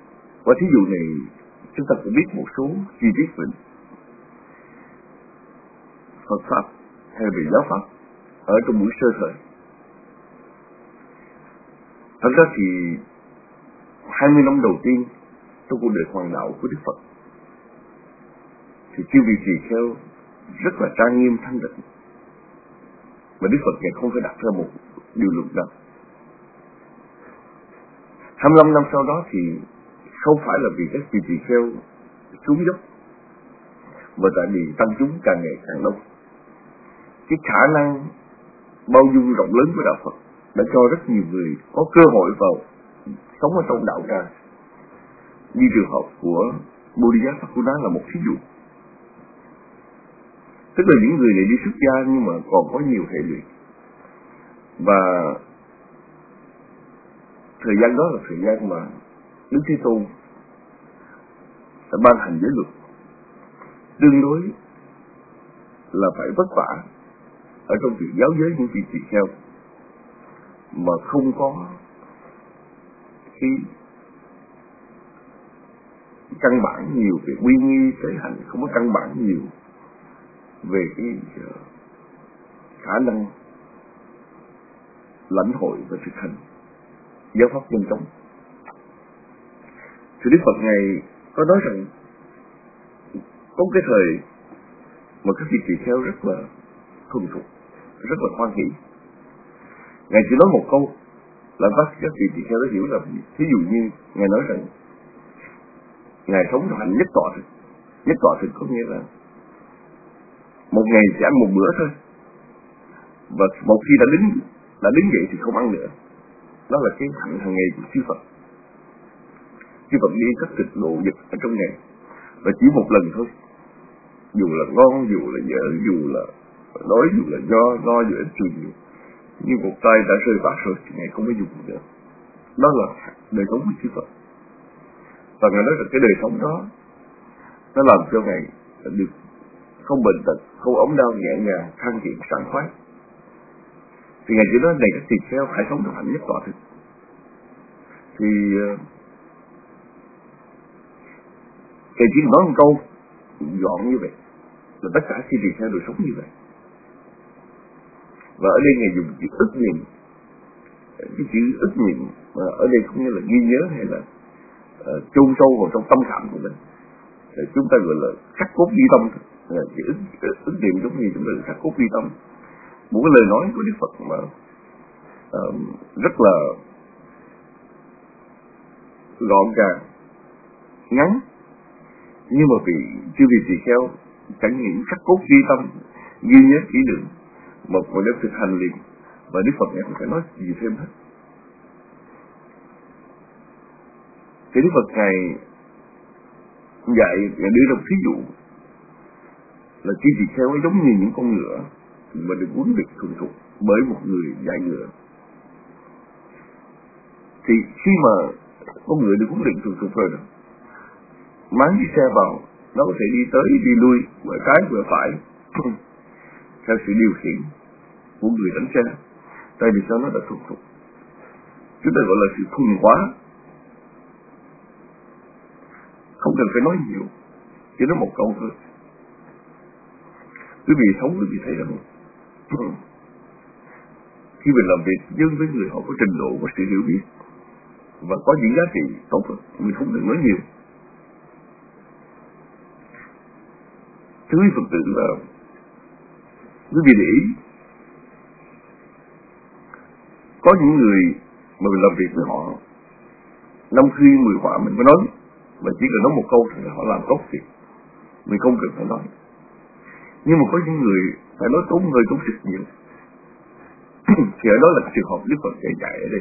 qua thí dụ này chúng ta cũng biết một số chi tiết về Phật Pháp hay về giáo Pháp ở trong buổi sơ thời. Thật ra thì hai mươi năm đầu tiên trong cuộc đời hoàng đạo của Đức Phật thì chư vị tỳ kheo rất là trang nghiêm thanh tịnh, mà Đức Phật ngài không phải đặt ra một điều luật nào. hai mươi lăm năm sau đó thì không phải là vì các vị tỳ kheo xuống dốc, mà tại vì tăng chúng càng ngày càng đông. Cái khả năng bao dung rộng lớn của đạo Phật đã cho rất nhiều người có cơ hội vào sống ở trong đạo tràng. Như trường hợp của Bodhisattva Phakuna là một ví dụ. Tức là những người này đi xuất gia nhưng mà còn có nhiều hệ lụy, và thời gian đó là thời gian mà Đức Thế Tôn đã ban hành giới luật tương đối là phải vất vả ở trong việc giáo giới những vị tỳ kheo, mà không có cái căn bản nhiều về quy nghi tế hạnh, không có căn bản nhiều về cái khả năng lãnh hội và thực hành giáo pháp nhanh chóng. Thì Đức Phật Ngài có nói rằng có cái thời mà các vị tỳ kheo rất là thuần thục, rất là hoan hỷ. Ngài chỉ nói một câu là các vị tỳ kheo đã hiểu là gì. Ví dụ như Ngài nói rằng Ngài sống trong hạnh nhất tọa thực. Nhất tọa thực có nghĩa là một ngày chỉ ăn một bữa thôi, và một khi đã đứng đã đứng dậy thì không ăn nữa. Đó là cái hạnh hàng ngày của chư Phật. Chư Phật đi các tịch lộ dịch ở trong ngày, và chỉ một lần thôi, dù là ngon, dù là dở, dù là đói, dù là do no, dù ít chừng nhiều, nhưng một tay đã rơi bạc rồi thì Ngài không có dùng nữa. Đó là đời sống của chư Phật. Và Ngài nói rằng cái đời sống đó nó làm cho Ngài được không bệnh tật, không ốm đau, nhẹ nhàng, thăng thiện, sảng khoái. Thì Ngài chỉ nói này các tỳ kheo phải sống trong hạnh nhất tọa thực. Thì Ngài chỉ nói một câu gọn như vậy là tất cả chư tỳ kheo đều sống như vậy. Và ở đây Ngài dùng chữ ức niệm. Cái chữ ức niệm ở đây không nghĩa là ghi nhớ hay là uh, chôn sâu vào trong tâm khảm của mình. Uh, chúng ta gọi là khắc cốt ghi tâm. Uh, chữ ức, ức, ức niệm giống như chúng ta khắc cốt ghi tâm. Một cái lời nói của Đức Phật mà uh, rất là gọn gàng, ngắn, nhưng mà vì chưa vì tỳ kheo chẳng những khắc cốt ghi tâm, ghi nhớ kỹ lưỡng, một một đêm thực hành liền, và Đức Phật Ngài không phải nói gì thêm hết. Thì Đức Phật Ngài dạy, Ngài đưa ra ví dụ là chư tỳ kheo ấy giống như những con ngựa mà được huấn luyện thuần thục bởi một người dạy ngựa. Thì khi mà con ngựa được huấn luyện thuần thục rồi đó, máng đi xe vào, nó có thể đi tới đi lui vừa trái vừa phải theo sự điều khiển của người đánh xe. Tại vì sao nó đã thuần thục? Chúng ta gọi là sự thuần hóa. Không cần phải nói nhiều, chỉ nói một câu thôi. Quý vị sống quý vị thấy rằng khi mình làm việc với người họ có trình độ, có sự hiểu biết và có những giá trị tốt, mình không cần nói nhiều. Thưa quý Phật tử là quý vị để ý, có những người mà mình làm việc với họ năm khi mười quả mình mới nói, và chỉ cần nói một câu thì họ làm tốt việc, mình không cần phải nói. Nhưng mà có những người phải nói tốn hơi tốn sức nhiều thì ở đó là trường hợp Đức Phật dạy dạy ở đây.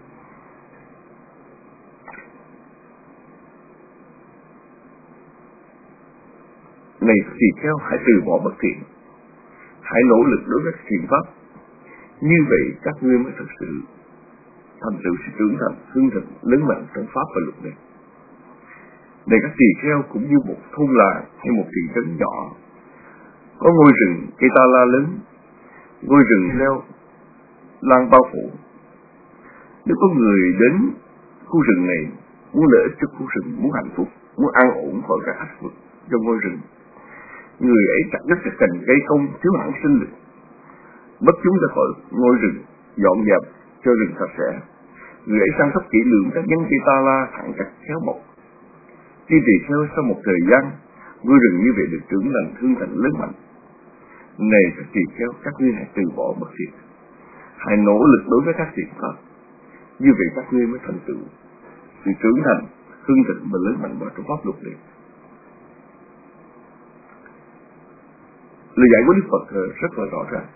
Này tỳ kheo, hãy từ bỏ bất thiện, hãy nỗ lực đối với thiện pháp, như vậy các ngươi mới thật sự thành tựu sự trưởng thành, hưng thịnh, lớn mạnh trong pháp và luật này. Này các tỳ kheo, cũng như một thôn làng hay một thị trấn nhỏ có ngôi rừng cây ta la lớn, ngôi rừng leo lan bao phủ. Nếu có người đến khu rừng này muốn lợi ích cho khu rừng, muốn hạnh phúc, muốn an ổn khỏi các ách vực trong ngôi rừng, người ấy chặt đứt các cành cây không thiếu hẳn sinh lực, bắt chúng ra khỏi ngôi rừng, dọn dẹp cho rừng sạch sẽ. Người ấy săn sóc kỹ lưỡng các nhánh cây ta la thẳng cắt khéo mọc. Khi tỳ kheo sau một thời gian, ngôi rừng như vậy được trưởng lành hương thành lớn mạnh. Này các tỳ kheo, các ngươi hãy từ bỏ bất thiện, hãy nỗ lực đối với các thiện pháp. Như vậy các ngươi mới thành tựu sự trưởng thành, hưng thịnh và lớn mạnh vào trong pháp luật này. Lời dạy của Đức Phật rất là rõ ràng.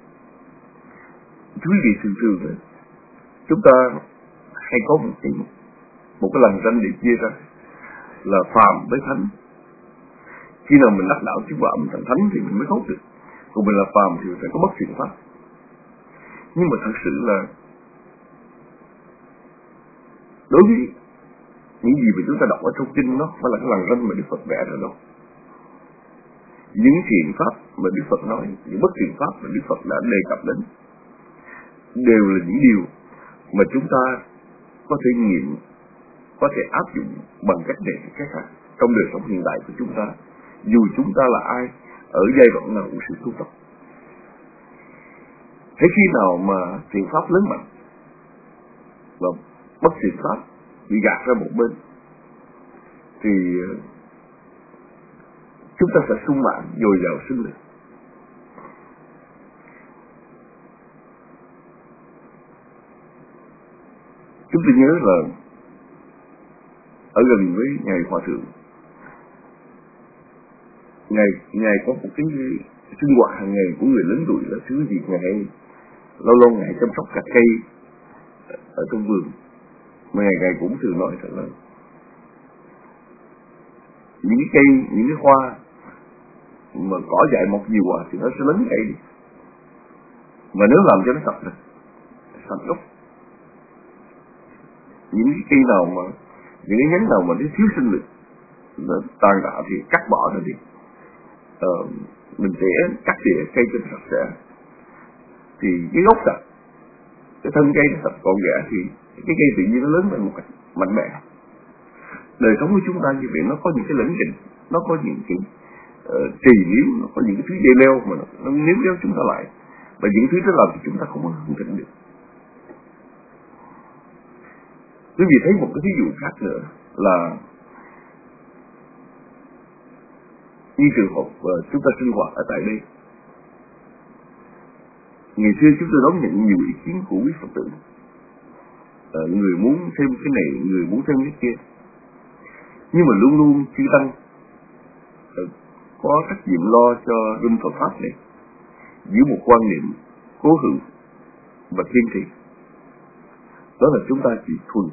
Quý vị thường thường đấy, chúng ta hay có một cái một cái lằn ranh để chia ra là phàm với thánh. Khi nào mình đắc đạo chứng quả mình thành thánh thì mình mới thoát được, còn mình là phàm thì phải có bất thiện pháp. Nhưng mà thật sự là đối với những gì mà chúng ta đọc ở trong kinh, nó phải là cái lằn ranh mà Đức Phật vẽ ra đâu. Những thiện pháp mà Đức Phật nói, những bất thiện pháp mà Đức Phật đã đề cập đến đều là những điều mà chúng ta có thể nghiệm, có thể áp dụng bằng cách này hay cách khác trong đời sống hiện đại của chúng ta, dù chúng ta là ai, ở giai đoạn nào của sự tu tập. Thế khi nào mà thiện pháp lớn mạnh và bất thiện pháp bị gạt ra một bên thì chúng ta sẽ sung mãn, dồi dào sinh lực. Chúng tôi nhớ là ở gần với ngài Hòa Thượng, ngài ngài có một cái sinh hoạt hàng ngày của người lớn tuổi là thứ gì ngài lâu lâu ngài chăm sóc các cây ở trong vườn, mà ngài ngài cũng thường nói rằng là những cái cây, những cái hoa mà cỏ dại mọc nhiều quá thì nó sẽ lấn cây đi, mà nếu làm cho nó sạch rồi, sạch gốc. Những cái cây nào mà những cái nhánh nào mà nó thiếu sinh lực, nó tàn tạ thì cắt bỏ nó đi. Ờ, mình sẽ cắt tỉa cây cho nó sạch sẽ, thì cái gốc sạch, cái thân cây nó sạch còn ghẻ thì cái cây tự nhiên nó lớn lên một cách mạnh mẽ. Đời sống của chúng ta như vậy nó có những cái lẫn trình, nó có những cái uh, trì níu, nó có những cái thứ dây leo mà nó, nó níu kéo chúng ta lại, và những thứ đó làm thì chúng ta không có hưng thịnh được. Quý vị thấy một cái ví dụ khác nữa là như trường hợp uh, chúng ta sinh hoạt ở tại đây. Ngày xưa chúng tôi đón nhận nhiều ý kiến của quý Phật tử, uh, người muốn thêm cái này, người muốn thêm cái kia, nhưng mà luôn luôn chư tăng uh, có trách nhiệm lo cho rung Phật pháp này giữ một quan niệm cố hữu và kiên trì. Đó là chúng ta chỉ thuần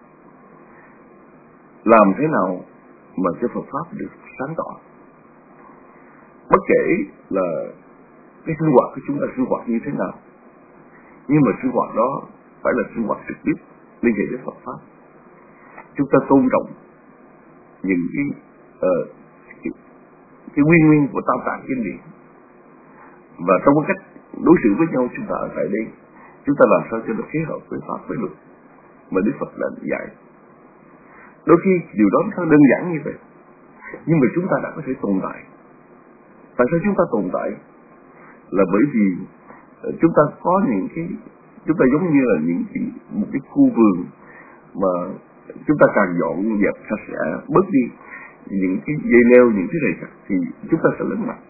làm thế nào mà cho Phật pháp được sáng tỏ, bất kể là cái sinh hoạt của chúng ta sinh hoạt như thế nào, nhưng mà sinh hoạt đó phải là sinh hoạt trực tiếp liên hệ với Phật pháp. Chúng ta tôn trọng những cái uh, cái, cái nguyên nguyên của tam tạng kinh điển, và trong cái cách đối xử với nhau chúng ta ở tại đây, chúng ta làm sao cho nó phối hợp với pháp với luật mà Đức Phật đã dạy. Đôi khi điều đó nó đơn giản như vậy, nhưng mà chúng ta đã có thể tồn tại. Tại sao chúng ta tồn tại? Là bởi vì chúng ta có những cái, chúng ta giống như là những cái một cái khu vườn mà chúng ta càng dọn dẹp sạch sẽ, bớt đi những cái dây leo, những cái này khác, thì chúng ta sẽ lớn mạnh.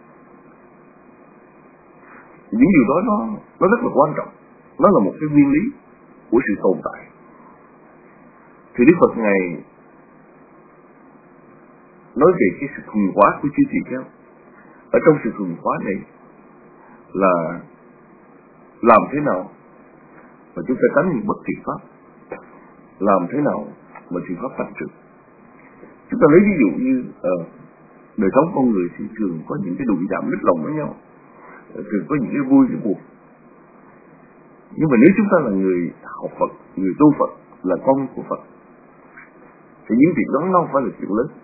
Những điều đó nó nó rất là quan trọng, nó là một cái nguyên lý của sự tồn tại. Thì Đức Phật Ngài nói về cái sự thuần hóa của chư tỳ kheo. Ở trong sự thuần hóa này là làm thế nào mà chúng ta tránh những bất thiện pháp, làm thế nào mà thiện pháp tăng trưởng. Chúng ta lấy ví dụ như uh, đời sống con người thì thường có những cái đụng chạm nít lòng với nhau, thường có những cái vui cái buồn. Nhưng mà nếu chúng ta là người học Phật, người tu Phật, là con của Phật, thì những việc đó nó không phải là chuyện lớn.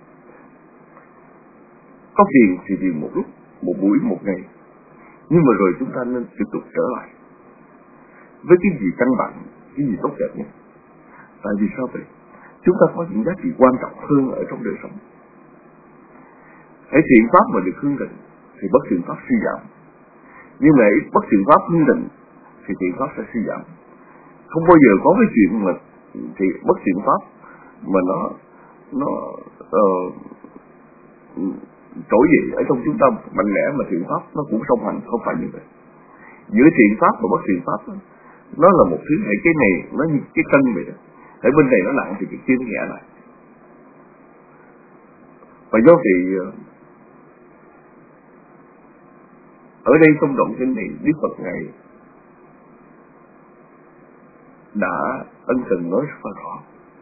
Có tiền thì tiền một lúc, một buổi, một ngày, nhưng mà rồi chúng ta nên tiếp tục trở lại với cái gì căn bản, cái gì tốt đẹp nhất. Tại vì sao vậy? Chúng ta có những giá trị quan trọng hơn ở trong đời sống. hãy thiện pháp mà được hưng thịnh thì bất thiện pháp suy giảm, nhưng mà bất thiện pháp hưng thịnh thì thiện pháp sẽ suy giảm. Không bao giờ có cái chuyện mà thì bất thiện pháp mà nó nó uh, trỗi dậy ở trong chúng ta mạnh mẽ, mà thiện pháp nó cũng song hành, không phải như vậy. Giữa thiện pháp và bất thiện pháp đó, nó là một thứ, hay cái này nó như cái cân vậy đó, ở bên này nó nặng thì cái kia nó nhẹ lại. Và do vậy ở đây trong đoạn kinh này, Đức Phật Ngài đã ân cần nói rất là rõ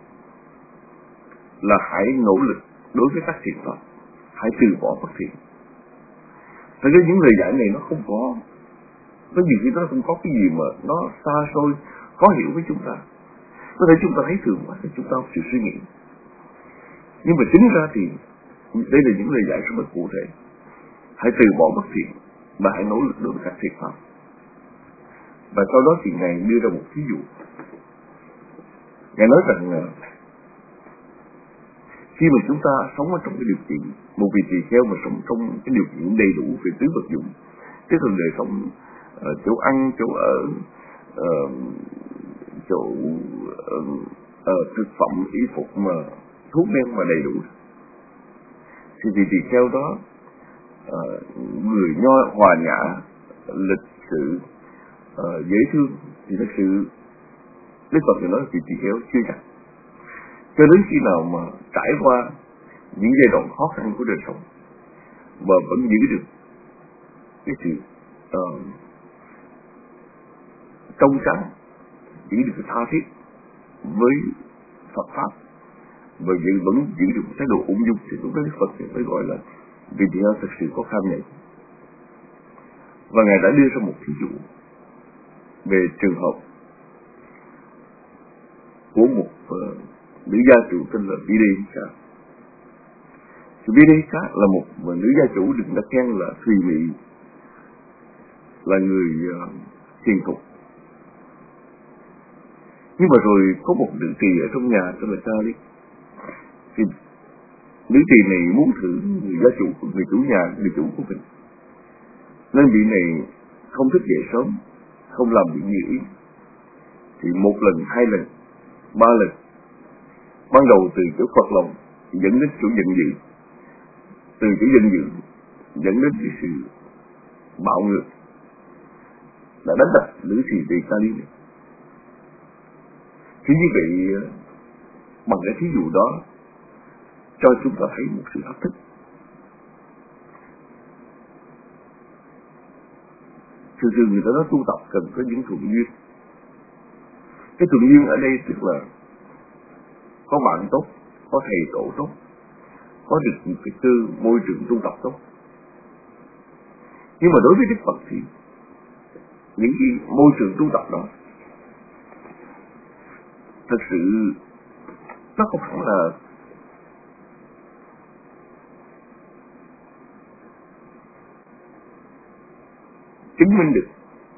là hãy nỗ lực đối với các thiện pháp, hãy từ bỏ bất thiện. Thật ra những lời dạy này nó không có, nó nhiều khi nó không có cái gì mà nó xa xôi, khó hiểu với chúng ta. Có thể chúng ta thấy thường quá, chúng ta không chịu suy nghĩ. Nhưng mà chính ra thì đây là những lời dạy rất là cụ thể. Hãy từ bỏ bất thiện và hãy nỗ lực đối với các thiện pháp. Và sau đó thì Ngài đưa ra một ví dụ. Ngài nói rằng khi mà chúng ta sống ở trong cái điều kiện, một vị tỳ kheo mà sống trong cái điều kiện đầy đủ về tứ vật dụng, tức là đời sống uh, chỗ ăn, chỗ ở, uh, chỗ uh, uh, thực phẩm, y phục mà thuốc men mà đầy đủ, thì vị tỳ kheo đó uh, người nho hòa nhã, lịch sự, uh, dễ thương, thì thật sự Đức Phật thì nói vị tỳ kheo chưa chắc. Cho đến khi nào mà trải qua những giai đoạn khó khăn của đời sống mà vẫn giữ được cái sự uh, trong sáng, giữ được cái tha thiết với Phật pháp, và vẫn giữ được một thái độ ung dung, thì lúc đó Đức Phật thì mới gọi là vị tỳ kheo thật sự có kham nhẫn. Và Ngài đã đưa ra một ví dụ về trường hợp của một uh, nữ gia chủ tên là Videhika. Videhika là một nữ gia chủ được đã khen là thùy mị, là người uh, hiền thục. Nhưng mà rồi có một nữ tỳ ở trong nhà tên là Kali. Thì nữ tỳ này muốn thử người gia chủ, người chủ nhà, người chủ của mình, nên vị này không thức dậy sớm, không làm việc như ý. Thì một lần, hai lần, ba lần, ban đầu từ chỗ Phật lòng dẫn đến chỗ giận dữ, từ chỗ giận dữ dẫn đến cái sự bạo ngược, đã đánh đập nữ tỳ tỳ Kali này. Thì như vậy, bằng cái thí dụ đó cho chúng ta thấy một sự thách thức. Thường thường người ta nói tu tập cần có những thuận duyên. Cái thuận duyên ở đây tức là có bạn tốt, có thầy tổ tốt, có được một cái cơ môi trường tu tập tốt. Nhưng mà đối với Đức Phật thì những cái môi trường tu tập đó thật sự nó không phải là chứng minh được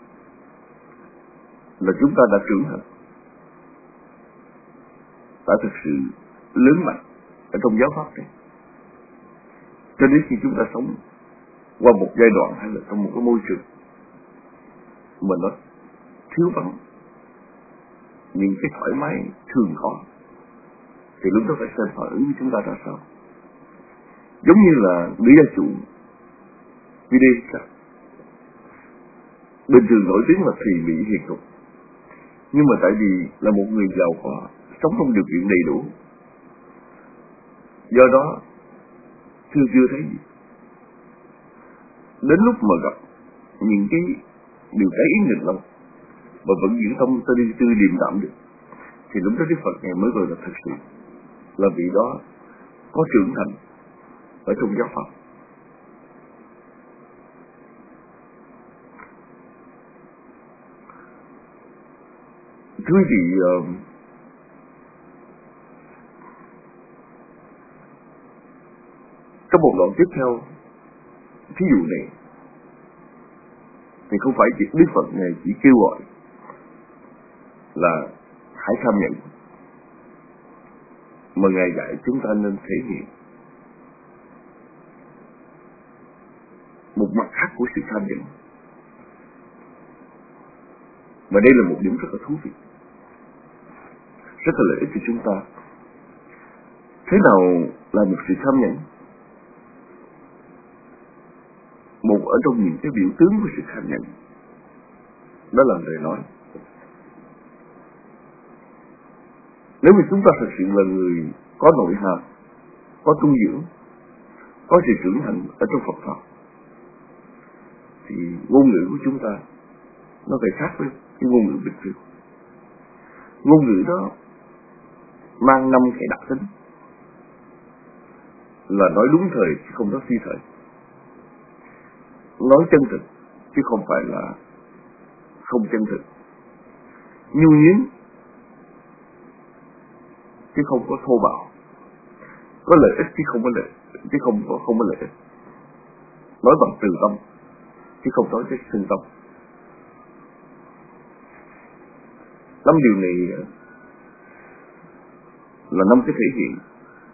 là chúng ta đã trưởng thành, đã thực sự lớn mạnh ở trong giáo pháp này. Cho đến khi chúng ta sống qua một giai đoạn hay là trong một cái môi trường mà nó thiếu vắng những cái thoải mái thường có, thì lúc đó phải xem phản ứng của chúng ta ra sao. Giống như là nữ gia chủ Videhika, bình thường nổi tiếng là thùy mị hiền thục, nhưng mà tại vì là một người giàu có, sống trong điều kiện đầy đủ, do đó chưa chưa thấy gì. Đến lúc mà gặp những cái điều cái ý nghịch lòng mà vẫn giữ tâm ta đi tư điềm đạm được, thì lúc đó Đức Phật Ngài mới gọi là thật sự là vị đó có trưởng thành ở trong giáo pháp. Thưa quý vị, uh, trong một đoạn tiếp theo thí dụ này thì không phải chỉ Đức Phật Ngài chỉ kêu gọi là hãy kham nhẫn, mà Ngài dạy chúng ta nên thể hiện. của sự tham nhẫn. Và đây là một điểm rất là thú vị, rất là lợi ích cho chúng ta. Thế nào là một sự tham nhẫn? Một ở trong những cái biểu tướng của sự tham nhẫn đó là lời nói. Nếu mà chúng ta thực sự là người có nội hàm, có tu dưỡng, có sự trưởng thành ở trong Phật pháp, thì ngôn ngữ của chúng ta nó phải khác với cái ngôn ngữ bình thường. Ngôn ngữ đó mang năm cái đặc tính là nói đúng thời chứ không nói phi thời, nói chân thực chứ không phải là không chân thực, nhu nhuyến chứ không có thô bạo, có lợi ích chứ không có lợi chứ không có không có lợi ích, nói bằng từ tâm chứ không nói với xưng tâm. Năm điều này là năm cái thể hiện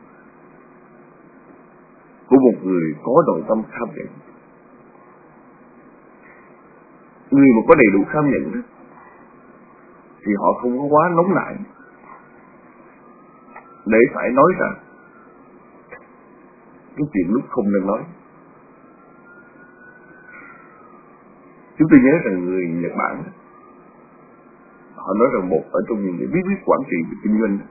của một người có nội tâm tham nhẫn. Người mà có đầy đủ tham nhẫn đó, thì họ không có quá nóng nảy để phải nói ra cái chuyện lúc không nên nói. Chúng tôi nhớ rằng người Nhật Bản, họ nói rằng một ở trong những cái bí quyết quản trị về kinh doanh,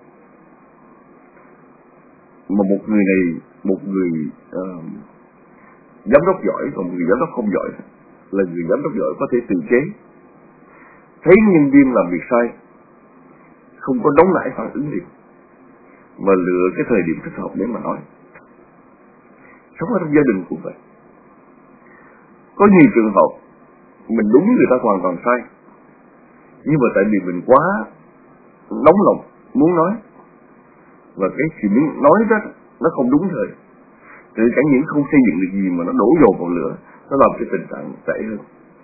mà một người này, một người uh, giám đốc giỏi và một người giám đốc không giỏi, là người giám đốc giỏi có thể tự chế, thấy nhân viên làm việc sai không có nóng nảy phản ứng gì, mà lựa cái thời điểm thích hợp để mà nói. Sống ở trong gia đình cũng vậy, có nhiều trường hợp mình đúng người ta hoàn toàn sai, nhưng mà tại vì mình quá nóng lòng muốn nói, và cái chuyện nói đó nó không đúng thời, thì chẳng những không xây dựng được gì mà nó đổ dầu vào lửa, nó làm cho tình trạng tệ hơn.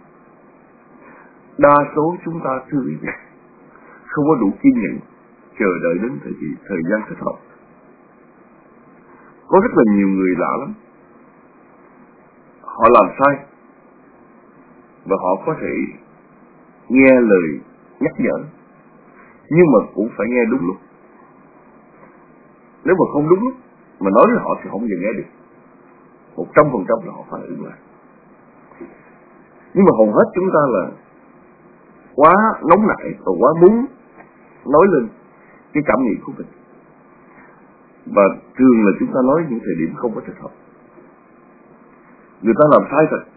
Đa số chúng ta thưa quý vị không có đủ kiên nhẫn chờ đợi đến thời kỳ thời gian thích hợp. Có rất là nhiều người lạ lắm, họ làm sai và họ có thể nghe lời nhắc nhở, nhưng mà cũng phải nghe đúng lúc. Nếu mà không đúng lúc mà nói với họ thì không bao giờ nghe được. Một trăm phần trăm là họ phản ứng lại. Nhưng mà hầu hết chúng ta là quá nóng nảy và quá muốn nói lên cái cảm nghĩ của mình, và thường là chúng ta nói những thời điểm không có thích hợp. Người ta làm sai thật,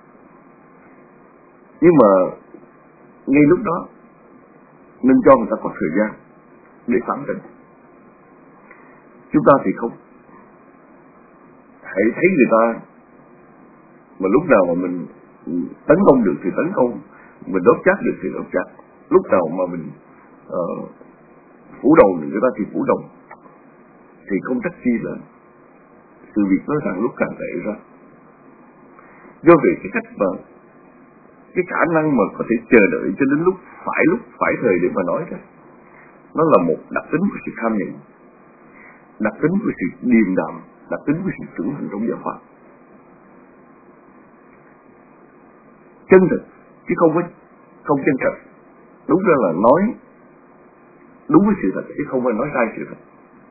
nhưng mà ngay lúc đó nên cho người ta có thời gian để phản tỉnh. Chúng ta thì không. Hãy thấy người ta mà lúc nào mà mình tấn công được thì tấn công, mình đốt chát được thì đốt chát, lúc nào mà mình uh, phủ đầu người ta thì phủ đầu, thì không trách chi là sự việc nó càng lúc càng tệ ra. Do vậy cái cách mà cái khả năng mà có thể chờ đợi cho đến lúc phải lúc phải thời để mà nói đó, nó là một đặc tính của sự tham nhẫn, đặc tính của sự điềm đạm, đặc tính của sự trưởng thành trong giáo pháp. Chân thực chứ không có không chân thật. Đúng ra là nói đúng với sự thật chứ không phải nói sai sự thật.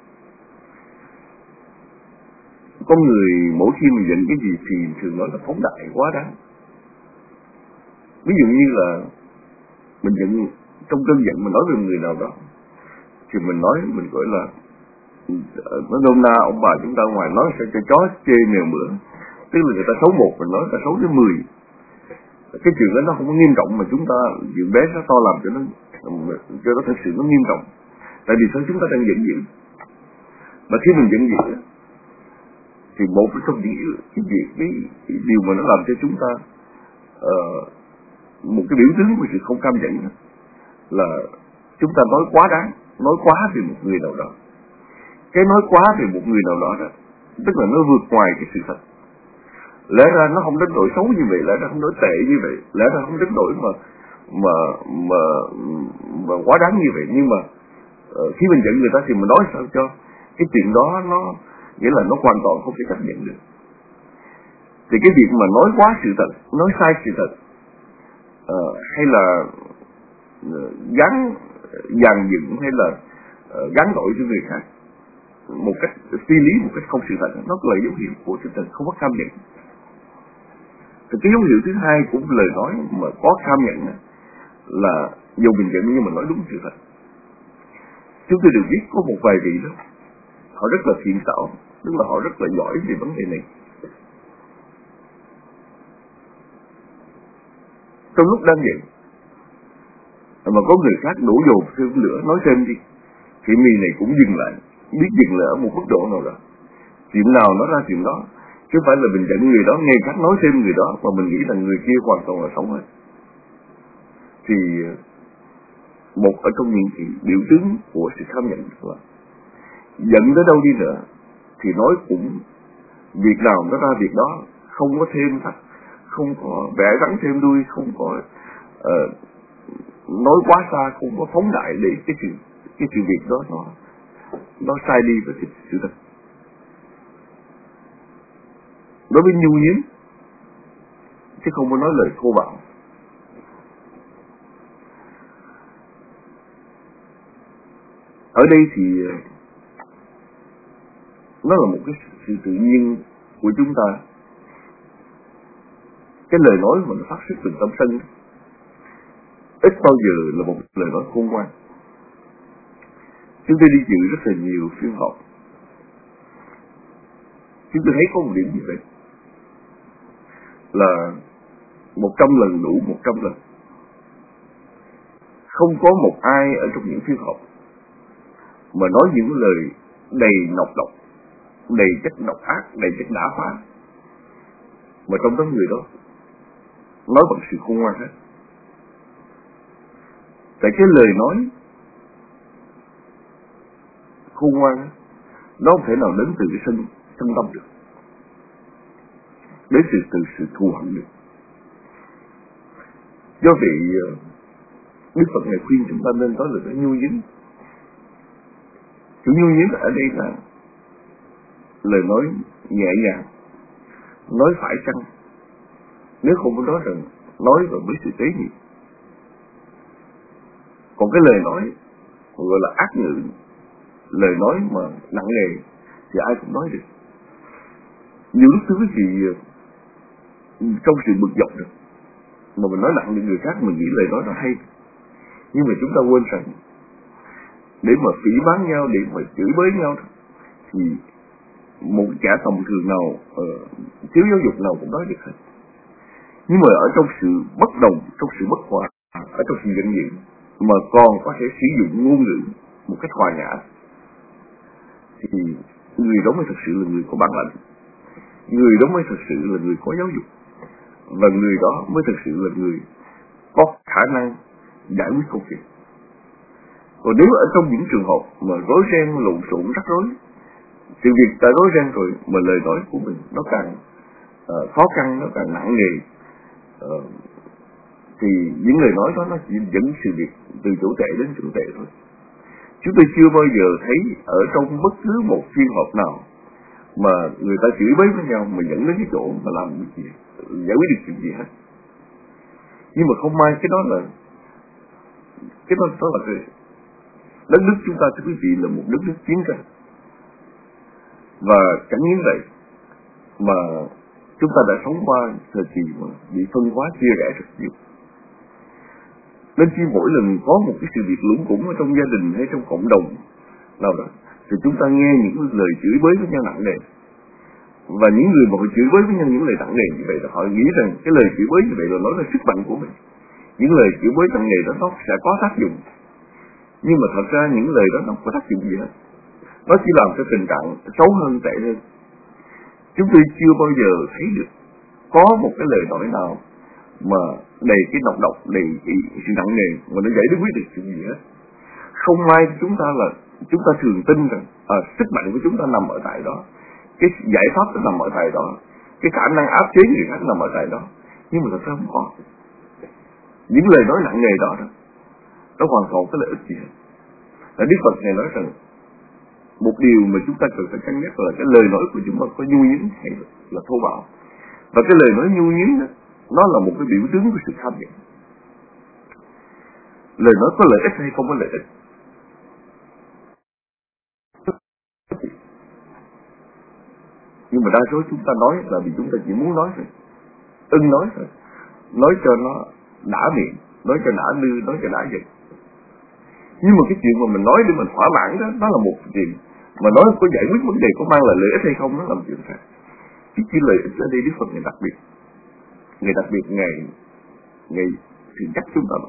Con người mỗi khi mình giận cái gì thì thường nói là phóng đại quá đáng. Ví dụ như là mình giận, trong cơn giận mình nói về người nào đó, thì mình nói, mình gọi là nói nôm na ông bà chúng ta ngoài nói sẽ cho chó chê mèo mửa, tức là người ta xấu một mình nói người ta xấu tới mười. Cái chuyện đó nó không có nghiêm trọng, mà chúng ta chuyện bé nó to làm cho nó cho nó thật sự nó nghiêm trọng. Tại vì sao chúng ta đang giận dữ, mà khi mình giận dữ thì một trong những cái việc cái, cái điều mà nó làm cho chúng ta uh, một cái biểu tướng của sự không cam giận là chúng ta nói quá đáng, nói quá về một người nào đó. Cái nói quá về một người nào đó đó, tức là nó vượt ngoài cái sự thật. Lẽ ra nó không đến nỗi xấu như vậy, lẽ ra không đến tệ như vậy, lẽ ra không đến nỗi mà mà mà mà quá đáng như vậy, nhưng mà uh, khi mình giận người ta thì mình nói sao cho cái chuyện đó nó nghĩa là nó hoàn toàn không thể chấp nhận được. Thì cái việc mà nói quá sự thật, nói sai sự thật, uh, hay là uh, gắn dàn dựng hay là uh, gắn tội cho người khác một cách suy lý, một cách không sự thật, nó là dấu hiệu của sự thật không có cam nhận. Thì cái dấu hiệu thứ hai của lời nói mà có cam nhận là dù mình giận nhưng mà nói đúng sự thật. Chúng tôi được biết có một vài vị đó, họ rất là thiện xảo, tức là họ rất là giỏi về vấn đề này. Trong lúc đang giận mà có người khác đổ dồn thêm lửa nói thêm đi, thì mì này cũng dừng lại, biết dừng lại ở một mức độ nào đó. Chuyện nào nó ra chuyện đó, chứ phải là mình giận người đó, nghe khác nói thêm người đó mà mình nghĩ là người kia hoàn toàn là sống hết. Thì một ở trong những cái biểu tướng của sự kham nhận là giận tới đâu đi nữa thì nói cũng việc nào nó ra việc đó, không có thêm thắt, không có vẽ rắn thêm đuôi, không có uh, nói quá xa, không có phóng đại để cái sự cái sự việc đó nó nó sai đi với cái sự thật. Đối với nhu nhuyễn chứ không có nói lời thô bạo. Ở đây thì nó là một cái sự tự nhiên của chúng ta. Cái lời nói mà nó phát xuất từ tâm sân ít bao giờ là một lời nói khôn ngoan. Chúng tôi đi dự rất là nhiều phiên họp, chúng tôi thấy có một điểm như vậy là một trăm lần đủ một trăm lần. Không có một ai ở trong những phiên họp mà nói những lời đầy nọc độc, đầy chất độc ác, đầy chất đả phá, mà trong đó người đó nói bằng sự khôn ngoan hết. Tại cái lời nói khôn ngoan nó không thể nào đến từ cái sân sân tâm được, đến từ từ sự thù hận được. Do vậy Đức Phật này khuyên chúng ta nên nói lời nhu nhuyễn. Chữ nhu nhuyễn ở đây là lời nói nhẹ nhàng, nói phải chăng, nếu không có nói rằng nói rồi với sự tế nhị. Còn cái lời nói gọi là ác ngữ, lời nói mà nặng nề thì ai cũng nói được. Nhiều lúc thứ quý vị trong sự bực dọc được mà mình nói nặng lên người khác, mình nghĩ lời nói nó hay, nhưng mà chúng ta quên rằng để mà phỉ báng nhau, để mà chửi bới nhau thì một kẻ tầm thường nào, uh, thiếu giáo dục nào cũng nói được hết. Nhưng mà ở trong sự bất đồng, trong sự bất hòa, ở trong sự giận dữ mà còn có thể sử dụng ngôn ngữ một cách hòa nhã thì người đó mới thật sự là người có bản lĩnh, người đó mới thật sự là người có giáo dục, và người đó mới thật sự là người có khả năng giải quyết công việc. Còn nếu ở trong những trường hợp mà rối ren, lộn xộn, rắc rối, sự việc đã rối ren rồi mà lời nói của mình nó càng uh, khó khăn, nó càng nặng nề, uh, thì những lời nói đó nó chỉ dẫn sự việc từ chỗ tệ đến chỗ tệ thôi. Chúng tôi chưa bao giờ thấy ở trong bất cứ một phiên họp nào mà người ta chửi bới với nhau mà dẫn đến cái chỗ mà làm cái gì, giải quyết được chuyện gì hết. Nhưng mà không may cái đó là cái đó, đó là cái đất nước chúng ta, thưa quý vị, là một đất nước chiến tranh, và chẳng những vậy mà chúng ta đã sống qua thời kỳ mà bị phân hóa chia rẽ rất nhiều. Nên khi mỗi lần có một cái sự việc lũng củng ở trong gia đình hay trong cộng đồng nào đó thì chúng ta nghe những lời chửi bới với nhau nặng nề, và những người mà họ chửi bới với nhau những lời nặng nề như vậy là họ nghĩ rằng cái lời chửi bới như vậy là nói là sức mạnh của mình, những lời chửi bới nặng nề đó nó sẽ có tác dụng. Nhưng mà thật ra những lời đó nó không có tác dụng gì hết, nó chỉ làm cho tình trạng xấu hơn, tệ hơn. Chúng tôi chưa bao giờ thấy được có một cái lời nói nào mà đầy cái nọc độc, đầy cái sự nặng nề mà nó giải quyết được chuyện gì hết. Không may chúng ta là chúng ta thường tin rằng à, sức mạnh của chúng ta nằm ở tại đó, cái giải pháp nó nằm ở tại đó, cái khả năng áp chế người khác nằm ở tại đó. Nhưng mà thật ra không có. Những lời nói nặng nề đó, đó nó hoàn toàn có lợi ích gì hết. Là Đức Phật này nói rằng một điều mà chúng ta cần phải cân nhắc là cái lời nói của chúng ta có nhu nhuyễn hay là thô bạo. Và cái lời nói nhu nhuyễn đó, nó là một cái biểu tướng của sự tham nhẫn. Lời nói có lợi ích hay không có lợi ích, nhưng mà đa số chúng ta nói là vì chúng ta chỉ muốn nói thôi, ưng nói thôi, nói cho nó đã miệng, nói cho đã lư, nói cho đã giật. Nhưng mà cái chuyện mà mình nói để mình thỏa mãn đó, đó là một chuyện. Mà nói có giải quyết vấn đề, có mang lại lợi ích hay không, nó là một chuyện khác. Cái chữ lợi ích ở đây Đức Phật Ngài đặc biệt, Ngài đặc biệt Ngài Ngài thường nhắc chúng ta.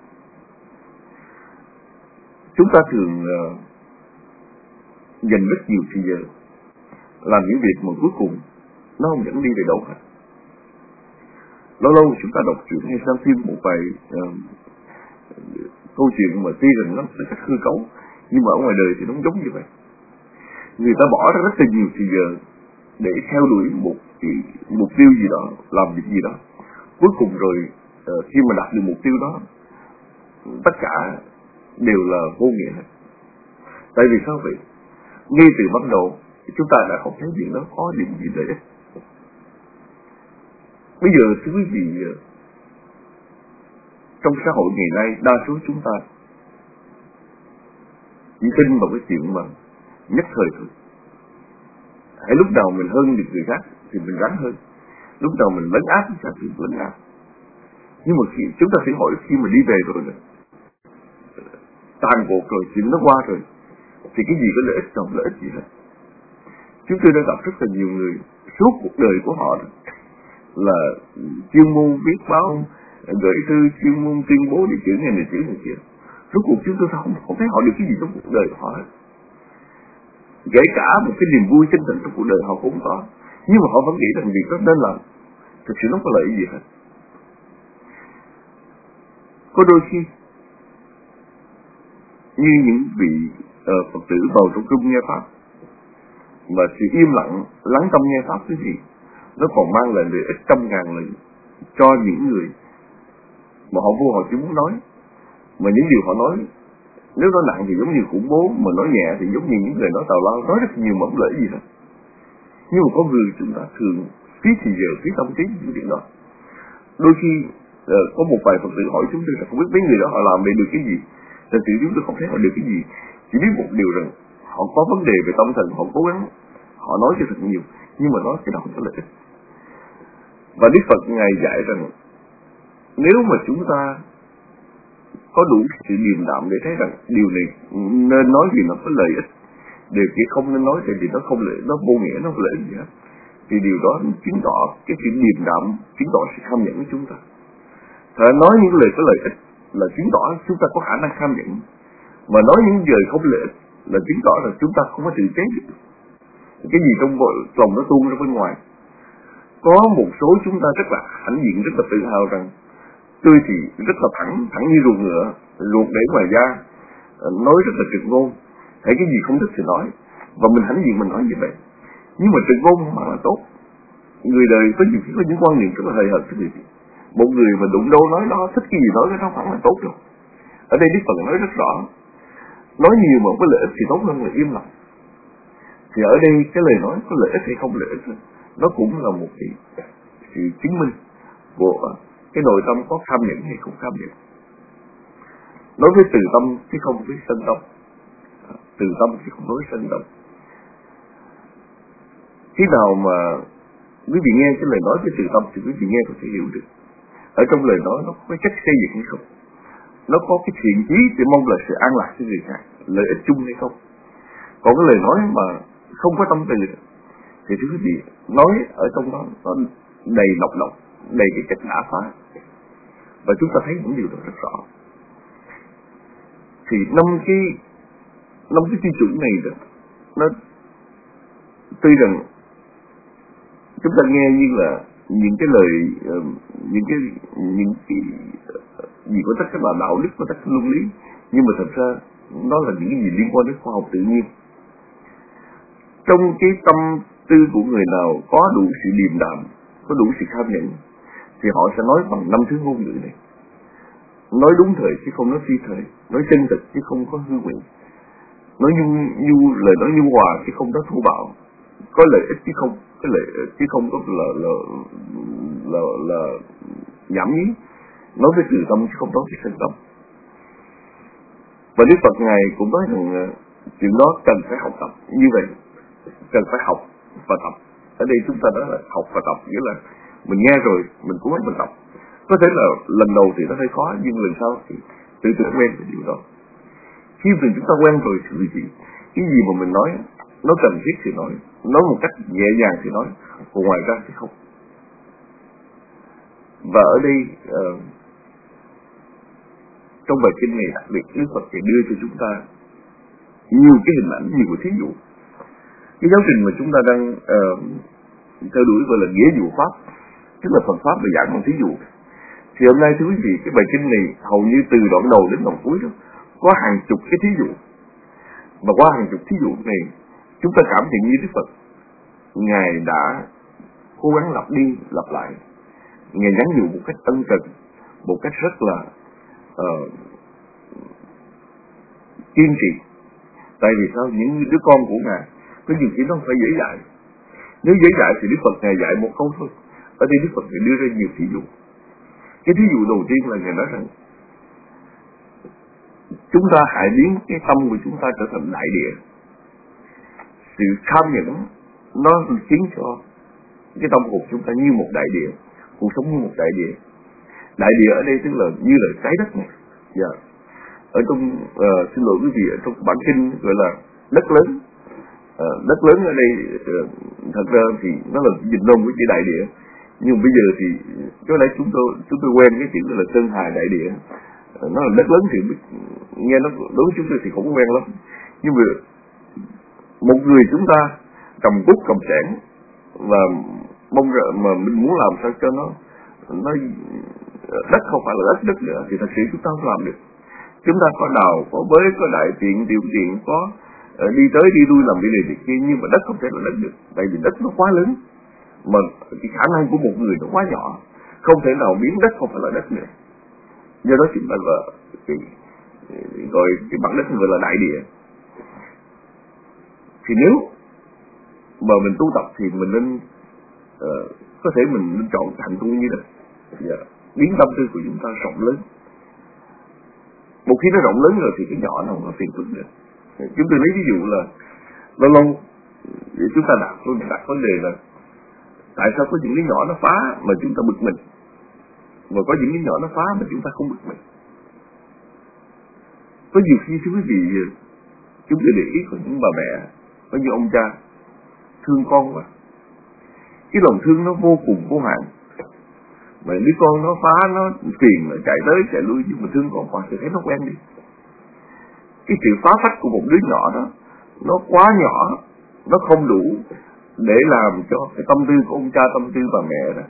Chúng ta thường uh, dành rất nhiều thời giờ làm những việc mà cuối cùng nó không dẫn đi về đâu hết. Lâu lâu chúng ta đọc truyện hay xem phim một vài uh, câu chuyện mà tuy rằng nó rất hư cấu, nhưng mà ở ngoài đời thì nó giống như vậy. Người ta bỏ ra rất là nhiều thời giờ để theo đuổi một cái mục tiêu gì đó, làm việc gì đó. Cuối cùng rồi uh, khi mà đạt được mục tiêu đó, tất cả đều là vô nghĩa hết. Tại vì sao vậy? Ngay từ bắt đầu chúng ta đã không thấy chuyện đó có điểm gì lợi ích. Bây giờ thưa quý vị, trong xã hội ngày nay đa số chúng ta chỉ tin vào cái chuyện mà nhất thời thôi. Hãy lúc nào mình hơn được người khác thì mình gắn hơn, lúc nào mình lấn áp thì mình lấn áp. Nhưng mà khi chúng ta phải hỏi, khi mà đi về rồi này, tàn cuộc rồi, chuyện nó qua rồi, thì cái gì có lợi ích, không lợi ích gì hết. Chúng tôi đã gặp rất là nhiều người suốt cuộc đời của họ là chuyên môn viết báo, gửi thư, chuyên môn tuyên bố địa chữ này, địa chữ này kia. Rốt cuộc chúng tôi không, không thấy họ được cái gì trong cuộc đời của họ hết. Kể cả một cái niềm vui tinh thần trong cuộc đời họ cũng có, nhưng mà họ vẫn nghĩ rằng việc đó nên làm, thực sự nó không có lợi gì hết. Có đôi khi như những vị uh, Phật tử vào trong cung nghe pháp, mà sự im lặng lắng tâm nghe pháp cái gì, nó còn mang lại lợi ích trăm ngàn lần cho những người mà họ vô họ chỉ muốn nói. Mà những điều họ nói nếu nó nặng thì giống như khủng bố, mà nói nhẹ thì giống như những người nói tào lao, nói rất nhiều mà không lợi gì hết. Nhưng mà có người chúng ta thường phí thì giờ phí tâm trí những chuyện đó. Đôi khi uh, có một vài Phật tử hỏi chúng tôi là không biết mấy người đó họ làm về được cái gì. Thật sự chúng tôi không thấy họ được cái gì, chỉ biết một điều rằng họ có vấn đề về tâm thần, họ cố gắng, họ nói cho thật nhiều, nhưng mà nói cái đó không có lợi ích. Và Đức Phật Ngài dạy rằng nếu mà chúng ta có đủ sự điềm đạm để thấy rằng điều này nên nói vì nó có lợi ích, điều kia không nên nói thì nó không lợi, nó vô nghĩa, nó không lợi ích gì hết, thì điều đó chứng tỏ cái sự điềm đạm, chứng tỏ sự tham nhẫn của chúng ta. Thật nói những lời có lợi ích là chứng tỏ chúng ta có khả năng tham nhẫn, mà nói những lời không lợi ích là chứng tỏ là chúng ta không có tự chế được. Cái gì trong lòng nó tuôn ra bên ngoài. Có một số chúng ta rất là hãnh diện, rất là tự hào rằng tôi thì rất là thẳng, thẳng như ruột ngựa, ruột để ngoài da, nói rất là trực ngôn, thấy cái gì không thích thì nói, và mình hãnh diện mình nói như vậy. Nhưng mà trực ngôn không phải là tốt. Người đời có nhiều khi có những quan niệm rất là hời hợt cái gì. Một người mà đụng đâu nói đó, thích cái gì nói cái đó không phải là tốt đâu. Ở đây Đức Phật nói rất rõ, nói nhiều mà có lợi ích thì tốt hơn là im lặng. Thì ở đây cái lời nói có lợi ích hay không lợi ích, nó cũng là một cái sự chứng minh của cái nội tâm có tham nhẫn hay không tham nhẫn. Nói với từ tâm chứ không với sân tâm, từ tâm chứ không nói sân tâm. Khi nào mà quý vị nghe cái lời nói với từ tâm thì quý vị nghe có thể hiểu được ở trong lời nói nó có cái chất xây dựng hay không, nó có cái thiện chí để mong là sự an lạc cho người khác, lợi ích chung hay không. Còn cái lời nói mà không có tâm từ thì thưa quý vị, nói ở trong đó nó đầy độc độc, đầy cái chất ngã phá, và chúng ta thấy những điều đó rất rõ. Thì năm cái năm cái tiêu chuẩn này đó, nó tuy rằng chúng ta nghe như là những cái lời những cái những cái gì có tất cả là đạo đức, có tất cả luân lý, nhưng mà thật ra nó là những cái gì liên quan đến khoa học tự nhiên. Trong cái tâm tư của người nào có đủ sự điềm đạm, có đủ sự tham nhẫn, thì họ sẽ nói bằng năm thứ ngôn ngữ này. Nói đúng thời chứ không nói phi thời, nói chân thực chứ không có hư ngụy, nói nhu nhu lời nói nhu hòa chứ không nói thô bạo, có lợi ích chứ không cái lệ chứ không có là là là, là nhảm nhí, nói với từ tâm chứ không nói với sân tâm. Và Đức Phật Ngài cũng nói rằng chuyện đó cần phải học tập như vậy, cần phải học và tập. Ở đây chúng ta nói là học và tập, nghĩa là mình nghe rồi mình cũng phải mình tập. Có thể là lần đầu thì nó hơi khó, nhưng lần sau thì tự tự quen với điều đó. Khi mà chúng ta quen rồi thì gì, cái gì mà mình nói nó cần thiết thì nói, nói một cách nhẹ nhàng thì nói, còn ngoài ra thì không. Và ở đây uh, trong bài kinh này đặc biệt Đức Phật sẽ đưa cho chúng ta nhiều cái hình ảnh, nhiều cái thí dụ. Cái giáo trình mà chúng ta đang uh, theo đuổi gọi là nghĩa dụ pháp, tức là Phật pháp và giảng bằng thí dụ. Thì hôm nay thưa quý vị, cái bài kinh này hầu như từ đoạn đầu đến đoạn cuối đó có hàng chục cái thí dụ, và qua hàng chục thí dụ này chúng ta cảm nhận như Đức Phật Ngài đã cố gắng lặp đi lặp lại, Ngài nhắn nhủ một cách ân cần, một cách rất là uh, kiên trì. Tại vì sao? Những đứa con của Ngài có nhiều khi nó phải dễ dạy. Nếu dễ dạy thì Đức Phật Ngài dạy một câu thôi. Ở đây Đức Phật Ngài đưa ra nhiều thí dụ. Cái thí dụ đầu tiên là Ngài nói rằng chúng ta hãy biến cái tâm của chúng ta trở thành đại địa. Sự tham nhẫn nó khiến cho cái tâm hồn chúng ta như một đại địa, cuộc sống như một đại địa. Đại địa ở đây tức là như là trái đất này. Yeah. Ở trong uh, xin lỗi quý vị, ở trong bản kinh gọi là đất lớn. Uh, đất lớn ở đây uh, thật ra thì nó là dịch nôm của chữ đại địa. Nhưng bây giờ thì có lẽ chúng tôi chúng tôi quen cái chữ là Sơn Hà đại địa. Uh, nó là đất lớn thì nghe nó đối với chúng tôi thì không quen lắm. Nhưng mà một người chúng ta cầm bút cầm xẻng và mong rằng mà mình muốn làm sao cho nó nó đất không phải là đất đất nữa thì thật sự chúng ta không làm được. Chúng ta có đào, có bới, có đại tiện, điều tiện, có uh, đi tới đi lui làm cái này việc kia, nhưng mà đất không thể là đất được, tại vì đất nó quá lớn, mà cái khả năng của một người nó quá nhỏ, không thể nào biến đất không phải là đất nữa. Do đó chúng ta gọi cái, gọi cái bản đất gọi là đại địa. Thì nếu mà mình tu tập thì mình nên uh, có thể mình nên chọn thành tu như thế, yeah. Biến tâm tư của chúng ta rộng lớn. Một khi nó rộng lớn rồi thì cái nhỏ nó không có phiền phức nữa. Chúng tôi lấy ví dụ là lâu lâu chúng ta đặt đặt vấn đề là tại sao có những cái nhỏ nó phá mà chúng ta bực mình, và có những cái nhỏ nó phá mà chúng ta không bực mình. Có nhiều khi thưa quý vị, chúng tôi để ý có những bà mẹ, có những ông cha thương con quá, cái lòng thương nó vô cùng vô hạn. Mà đứa con nó phá, nó phiền, nó chạy tới chạy lui, nhưng mà thương con quá thì thấy nó quen đi. Cái sự phá phách của một đứa nhỏ đó nó quá nhỏ, nó không đủ để làm cho cái tâm tư của ông cha, tâm tư bà mẹ đó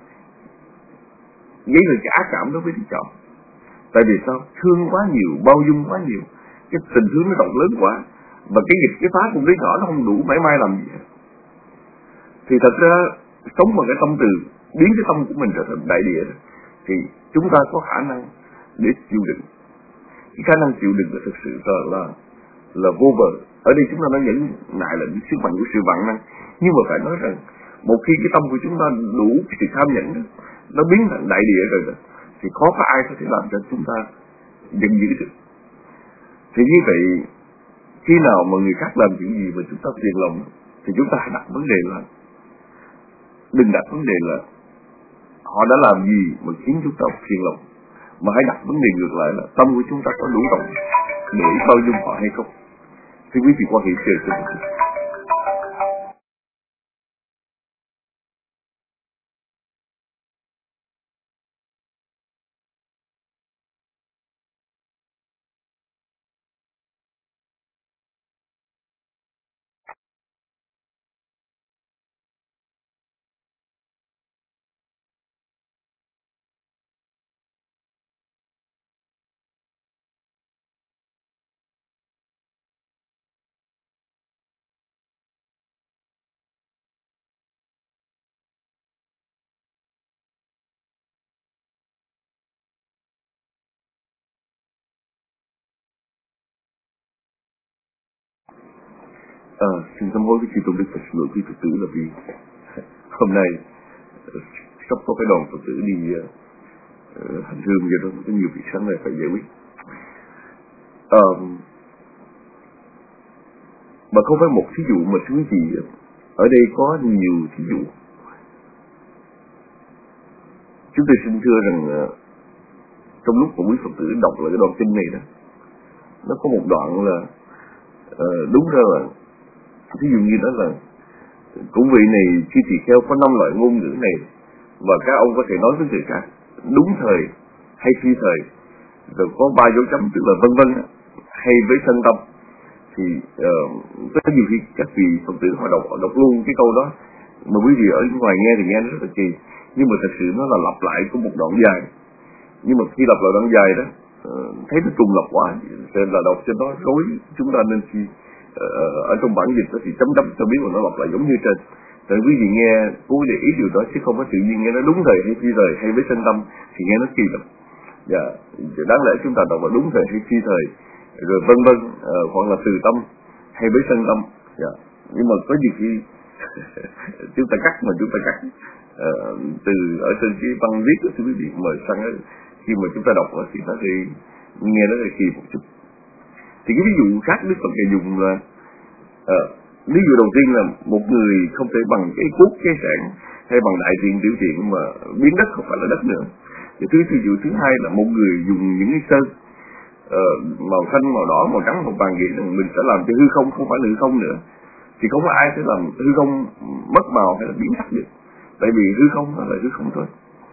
gây ra cái ác cảm đối với đứa nhỏ. Tại vì sao? Thương quá nhiều, bao dung quá nhiều, cái tình thương nó rộng lớn quá, và cái nghịch cái phá của đứa nhỏ nó không đủ mảy may làm gì. Thì thật ra sống bằng cái tâm từ, biến cái tâm của mình trở thành đại địa đó, thì chúng ta có khả năng để chịu đựng. Cái khả năng chịu đựng là thực sự là là, là vô bờ. Ở đây chúng ta nói nhẫn nại là sức mạnh của sự vạn năng, nhưng mà phải nói rằng một khi cái tâm của chúng ta đủ cái sự tham nhẫn đó, nó biến thành đại địa rồi đó, thì khó có ai có thể làm cho chúng ta giận dữ được. Thì như vậy, khi nào mà người khác làm chuyện gì mà chúng ta phiền lòng, thì chúng ta hãy đặt vấn đề là, đừng đặt vấn đề là họ đã làm gì mà khiến chúng ta phiền lòng, mà hãy đặt vấn đề ngược lại là tâm của chúng ta có đủ rộng để bao dung họ hay không. Thì quý vị quan hệ chơi cho mình. À, xin cảm ơn cái chị Tôn Đức Phật lỗi quý Phật tử là vì hôm nay sắp có cái đoàn Phật tử đi uh, hành hương, do đó có nhiều việc sáng nay phải giải quyết. Uh, mà không phải một thí dụ mà thưa quý vị, ở đây có nhiều thí dụ. Chúng tôi xin thưa rằng uh, trong lúc mà quý Phật tử đọc lại cái đoạn kinh này đó, nó có một đoạn là uh, đúng ra là thí dụ như đó là cũng vị này khi tỳ kheo có năm loại ngôn ngữ này và các ông có thể nói với người khác đúng thời hay phi thời, rồi có ba dấu chấm tức là vân vân hay với sân tâm, thì uh, rất nhiều khi các vị Phật tử họ đọc họ đọc luôn cái câu đó mà quý vị ở ngoài nghe thì nghe nó rất là kỳ, nhưng mà thật sự nó là lặp lại của một đoạn dài. Nhưng mà khi lặp lại đoạn dài đó uh, thấy nó trùng lặp quá nên là đọc cho nó rối. Chúng ta nên khi uh, ở trong bản dịch đó thì chấm chấm cho biết mà nó lặp lại giống như trên. Tại quý vị nghe cố để ý điều đó chứ không có tự nhiên nghe nó đúng thời hay phi thời hay với sân tâm thì nghe nó kỳ lắm. Dạ, đáng lẽ chúng ta đọc là đúng thời hay phi thời rồi vân vân uh, hoặc là từ tâm hay với sân tâm. Dạ, nhưng mà có nhiều khi chúng ta cắt mà chúng ta cắt uh, từ ở trên cái văn viết của quý vị mà sang ấy, khi mà chúng ta đọc thì nó thì nghe nó là kỳ một chút. Thì cái ví dụ khác Đức Phật này dùng là uh, ví dụ đầu tiên là một người không thể bằng cái cuốc cái sạn hay bằng đại thiện tiểu thiện mà biến đất không phải là đất nữa. Thì thứ ví dụ thứ hai là một người dùng những cái sơn uh, màu xanh, màu đỏ, màu trắng, màu vàng gì là mình sẽ làm cho hư không không phải là hư không nữa. Thì không có ai sẽ làm hư không mất màu hay là biến sắc được. Tại vì hư không nó là hư không thôi.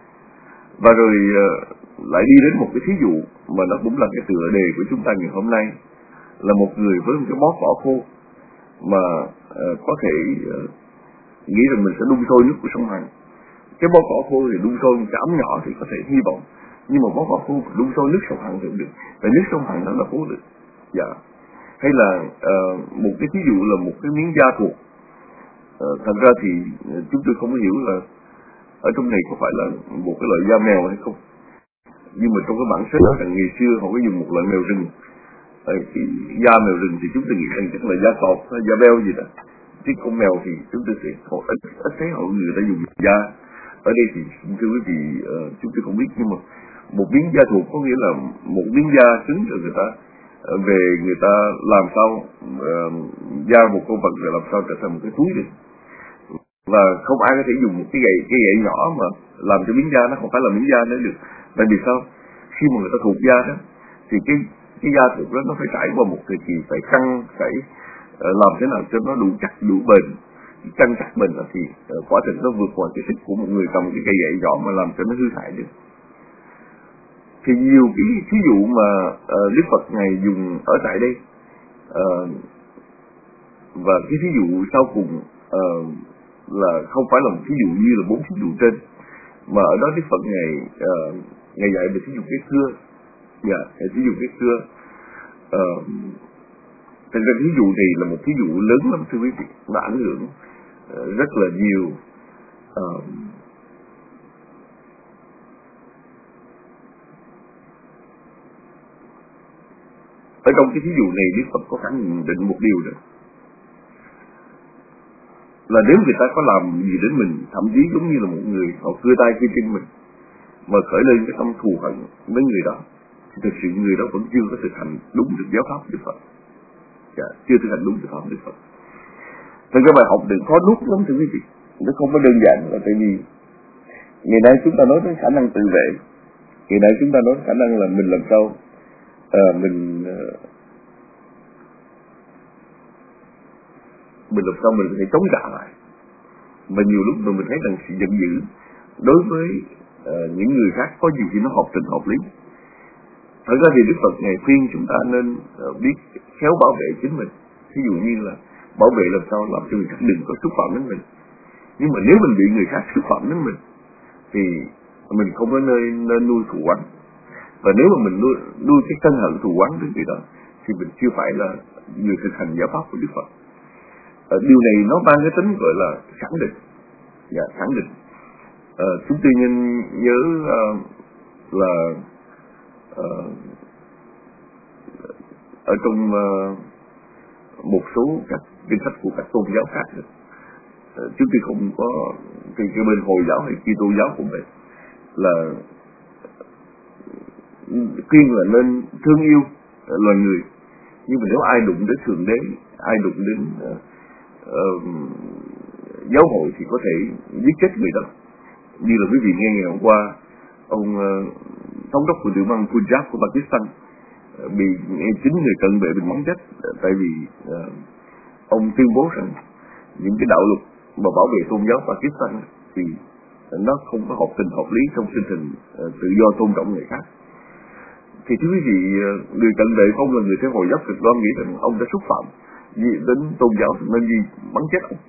Và rồi uh, lại đi đến một cái thí dụ mà nó cũng là cái tựa đề của chúng ta ngày hôm nay, là một người với một cái bó cỏ khô mà uh, có thể uh, nghĩ rằng mình sẽ đun sôi nước của sông Hằng. Cái bó cỏ khô thì đun sôi một cái ấm nhỏ thì có thể hy vọng, nhưng mà bó cỏ khô đun sôi nước sông Hằng thì không được, tại nước sông Hằng nó là khô được. Dạ. Hay là uh, một cái thí dụ là một cái miếng da thuộc. Uh, thật ra thì uh, chúng tôi không hiểu là ở trong này có phải là một cái loại da mèo hay không, nhưng mà trong cái bản sách là ngày xưa họ có dùng một loại mèo rừng. Ờ, cái da mèo rừng thì chúng tôi nghĩ rằng chắc là da cọp hay da beo gì đó, chứ con mèo thì chúng tôi sẽ ít, ít thấy họ người ta dùng da. Ở đây thì thưa quý vị uh, chúng tôi không biết, nhưng mà một miếng da thuộc có nghĩa là một miếng da cứng rồi người ta uh, về người ta làm sao uh, da một con vật rồi làm sao trở thành một cái túi được, và không ai có thể dùng một cái gậy cái gậy nhỏ mà làm cho miếng da nó không phải là miếng da nữa được. Tại vì sao? Khi mà người ta thuộc da đó thì cái cái da thuộc đó nó phải trải qua một thời kỳ phải căng, phải uh, làm thế nào cho nó đủ chắc đủ bền. Căng chắc bền là thì uh, quả thực nó vượt qua cái sức của một người cầm cái cây gậy nhỏ mà làm cho nó hư hại được. Thì nhiều cái thí dụ mà uh, Đức Phật ngài dùng ở tại đây, uh, và cái thí dụ sau cùng uh, là không phải là một thí dụ như là bốn thí dụ trên, mà ở đó Đức Phật ngài uh, ngài dạy về thí dụ cái cưa. Dạ, yeah, thí dụ cái cưa. Uh, Thành ra thí dụ này là một thí dụ lớn lắm thưa quý vị, nó ảnh hưởng uh, rất là nhiều. Uh, ở trong cái thí dụ này Đức Phật có khẳng định một điều nữa, là nếu người ta có làm gì đến mình, thậm chí giống như là một người họ cưa tay cưa chân mình mà khởi lên cái tâm thù hận với người đó, thì thực sự người đó vẫn chưa có thực hành đúng được giáo pháp Đức Phật. Dạ, chưa thực hành đúng giáo pháp Đức Phật. Nên cái bài học đừng khó nuốt lắm thưa quý vị, nó không có đơn giản, là tại vì ngày nay chúng ta nói đến khả năng tự vệ, ngày nay chúng ta nói khả năng là mình làm sao à, mình à, mình làm sao mình có thể chống trả lại. Và nhiều lúc mà mình thấy rằng sự giận dữ đối với uh, những người khác có gì thì nó hợp tình hợp lý. Thật ra thì Đức Phật ngài khuyên chúng ta nên uh, biết khéo bảo vệ chính mình. Ví dụ như là bảo vệ làm sao làm cho người khác đừng có xúc phạm đến mình. Nhưng mà nếu mình bị người khác xúc phạm đến mình thì mình không có nơi nên nuôi thù oán. Và nếu mà mình nuôi, nuôi cái cân hận thù oán đến người đó thì mình chưa phải là người thực hành giáo pháp của Đức Phật. Uh, điều này nó mang cái tính gọi là khẳng định. Dạ, khẳng định. Uh, chúng tôi nên nhớ uh, là uh, ở trong uh, một số các kinh sách của các tôn giáo khác, uh, chúng tôi không có cái, cái bên Hồi giáo hay Kitô giáo cũng vậy, là khuyên là nên thương yêu loài người, nhưng mà nếu ai đụng đến Thượng Đế, ai đụng đến uh, uh, giáo hội thì có thể giết chết người đó. Như là quý vị nghe ngày hôm qua ông uh, thống đốc của tiểu bang Punjab của Pakistan uh, bị chính người cận vệ bị bắn chết, uh, tại vì uh, ông tuyên bố rằng những cái đạo luật mà bảo vệ tôn giáo Pakistan thì nó không có hợp tình hợp lý trong tinh thần uh, tự do tôn trọng người khác. Thì thưa quý vị, người cận vệ không là người theo Hồi giáo cực đoan nghĩ rằng ông đã xúc phạm đến tôn giáo nên gì bắn chết ông.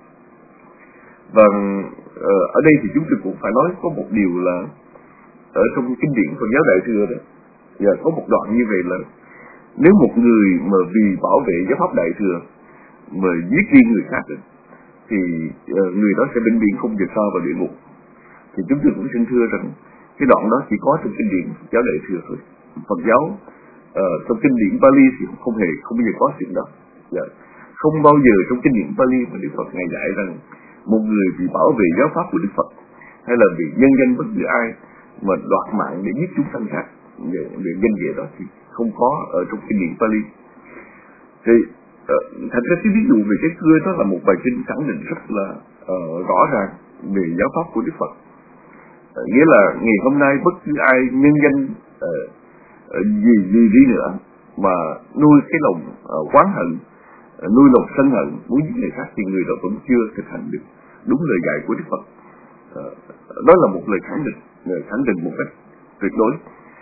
Và uh, ở đây thì chúng tôi cũng phải nói có một điều là ở trong kinh điển Phật giáo Đại thừa đó, và có một đoạn như vậy là nếu một người mà vì bảo vệ giáo pháp Đại thừa mà giết riêng người khác đó, thì uh, người đó sẽ vĩnh viễn không được sao vào địa ngục. Thì chúng tôi cũng xin thưa rằng cái đoạn đó chỉ có trong kinh điển Phật giáo Đại thừa thôi. Phật giáo uh, trong kinh điển Pali thì không hề không bao giờ có chuyện đó. Yeah. Không bao giờ trong kinh điển Pali mà Đức Phật ngài dạy rằng một người vì bảo vệ giáo pháp của Đức Phật hay là vì nhân danh bất cứ ai mà đoạt mạng để giết chúng sanh khác về, về danh nghĩa đó thì không có ở trong kinh điển Pali. Thì uh, thành ra cái ví dụ về cái cưa đó là một bài kinh khẳng định rất là uh, rõ ràng về giáo pháp của Đức Phật. Uh, nghĩa là ngày hôm nay bất cứ ai nhân danh uh, gì gì đi nữa mà nuôi cái lòng uh, oán hận, uh, nuôi lòng sân hận muốn giết người khác thì người đó vẫn chưa thực hành được đúng lời dạy của Đức Phật. Uh, đó là một lời khẳng định, lời khẳng định một cách tuyệt đối.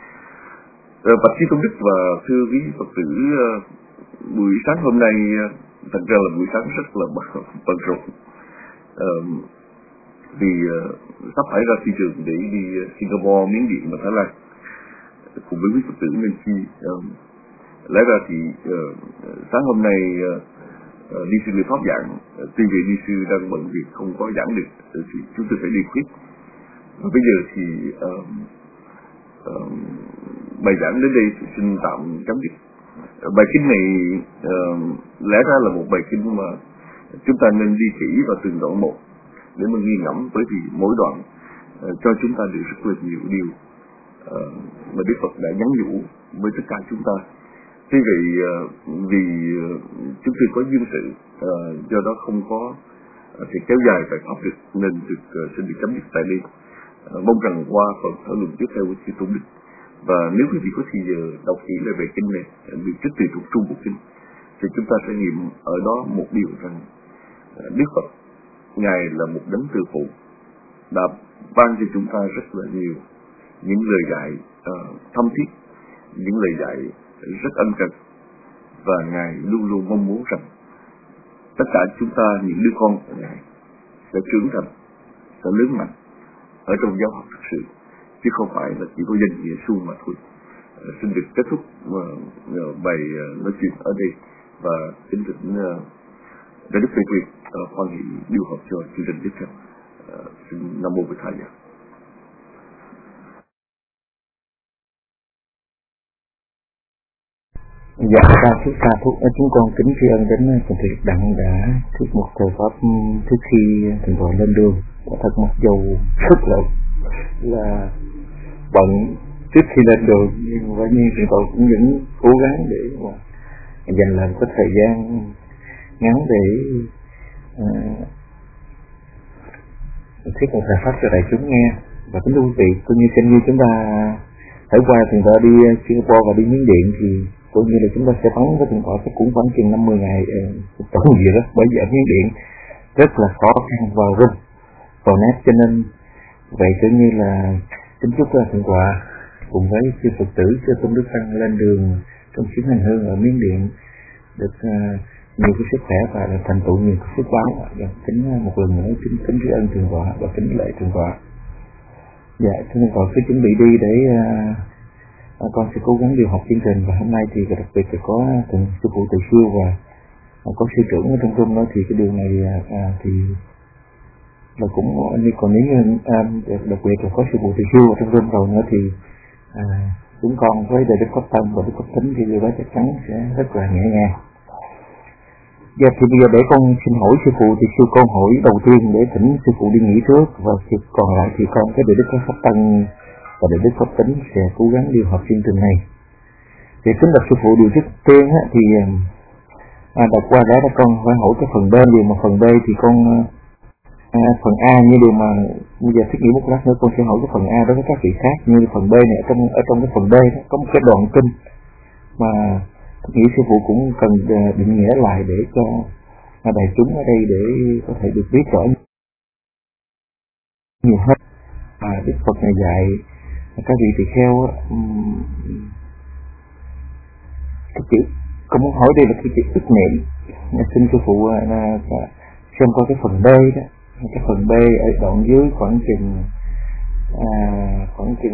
Uh, Bạch Sư Tôn Đức và thưa quý Phật tử, uh, buổi sáng hôm nay uh, thật ra là buổi sáng rất là bận rộn, uh, vì uh, sắp phải ra thị trường để đi Singapore, Miến Điện và Thái Lan cùng với quý Phật tử nên chi. Uh, lẽ ra thì uh, sáng hôm nay uh, uh, đi sư người pháp giảng, uh, tuy vậy đi sư đang bận việc không có giảng được uh, thì chúng tôi phải đi khuyết. Và bây giờ thì uh, uh, bài giảng đến đây thì xin tạm chấm dứt. Uh, bài kinh này uh, lẽ ra là một bài kinh mà chúng ta nên đi kỹ vào từng đoạn một để mà nghi ngẫm, bởi vì mỗi đoạn uh, cho chúng ta được rất là nhiều điều uh, mà Đức Phật đã nhắn nhủ với tất cả chúng ta. Thế vậy uh, vì uh, chúng tôi có duyên sự, uh, do đó không có uh, thể kéo dài bài pháp được nên được uh, xin được chấm dứt tại đây. Uh, mong rằng qua phần thảo luận tiếp theo của Sư Tôn Đức, và nếu quý vị có thì giờ đọc kỹ lại về kinh này được trích từ thuộc Trung Bộ Kinh thì chúng ta sẽ nghiệm ở đó một điều rằng uh, Đức Phật ngài là một đấng từ phụ đã ban cho chúng ta rất là nhiều những lời dạy uh, thâm thiết, những lời dạy rất ân cần, và ngài luôn luôn mong muốn rằng tất cả chúng ta, những đứa con của ngài sẽ trưởng thành, sẽ lớn mạnh ở trong giáo học thực sự, chứ không phải là chỉ có danh nghĩa suông mà thôi. Uh, xin được kết thúc uh, uh, bài uh, nói chuyện ở đây và kính thỉnh uh, Đại Đức Phê Quyền uh, hoan hỷ điều hợp cho chương trình tiếp theo. Uh, xin Nam Mô Bổn Thầy. Dạ, ca thúc ca thúc chúng con kính tri ân đến Thượng Thị Đặng đã thuyết một thời pháp trước khi thỉnh thoảng lên đường. Quả thật mặc dù rất là là bận trước khi lên đường, nhưng mà như thỉnh thoảng cũng vẫn cố gắng để mà dành lại có thời gian ngắn để uh, thuyết một thời pháp cho đại chúng nghe. Và kính thưa quý vị, cũng như kinh như chúng ta phải qua thỉnh thoảng đi Singapore và đi Miến Điện thì cũng như là chúng ta sẽ bắn với điện thoại chắc cũng khoảng chừng năm mươi ngày uh, tổng gì đó, bởi vì ở Miến Điện rất là khó khăn vào room vào net, cho nên vậy cứ như là kính chúc là thượng tọa cùng với chư Phật tử Sư Tôn Đức Tăng lên đường trong chuyến hành hương ở Miến Điện được uh, nhiều cái sức khỏe và thành tựu nhiều cái phước báo. Và kính một lần nữa kính kính tri ân thượng tọa và kính lễ thượng tọa. Dạ, thượng tọa cứ chuẩn bị đi để uh, À, con sẽ cố gắng điều học chương trình, và hôm nay thì đặc biệt là có thượng sư phụ Từ Siêu và à, có sư trưởng ở trong room đó, thì cái điều này à, thì là cũng như còn nếu như à, đặc biệt là có sư phụ Từ Siêu ở trong room rồi nữa thì à, chúng con với Đại Đức Pháp Tân và Đức Pháp Tính thì điều đó chắc chắn sẽ rất là nhẹ nhàng. Giờ thì bây giờ để con xin hỏi sư phụ, thì sư con hỏi đầu tiên để thỉnh sư phụ đi nghỉ trước, và còn lại thì con cái để Đức Pháp Tăng và để Đức Pháp Tính sẽ cố gắng điều hợp chương trình này. Thì kính bạch sư phụ, điều trước tiên á, thì à, đọc qua đó con phải hỏi cái phần B, điều mà phần B thì con à, phần A như điều mà bây giờ thiết nghĩ một lát nữa con sẽ hỏi cái phần A đối với các vị khác, như phần B này ở trong ở trong cái phần B đó có một cái đoạn kinh mà nghĩ sư phụ cũng cần định nghĩa lại để cho đại chúng ở đây để có thể được biết rõ nhiều hơn. À, Đức Phật này dạy các vị tỳ kheo um, cái chữ con muốn hỏi đây là cái chữ ức niệm. Xin sư phụ là xem coi cái phần B đó, cái phần B ở đoạn dưới khoảng chừng à, khoảng chừng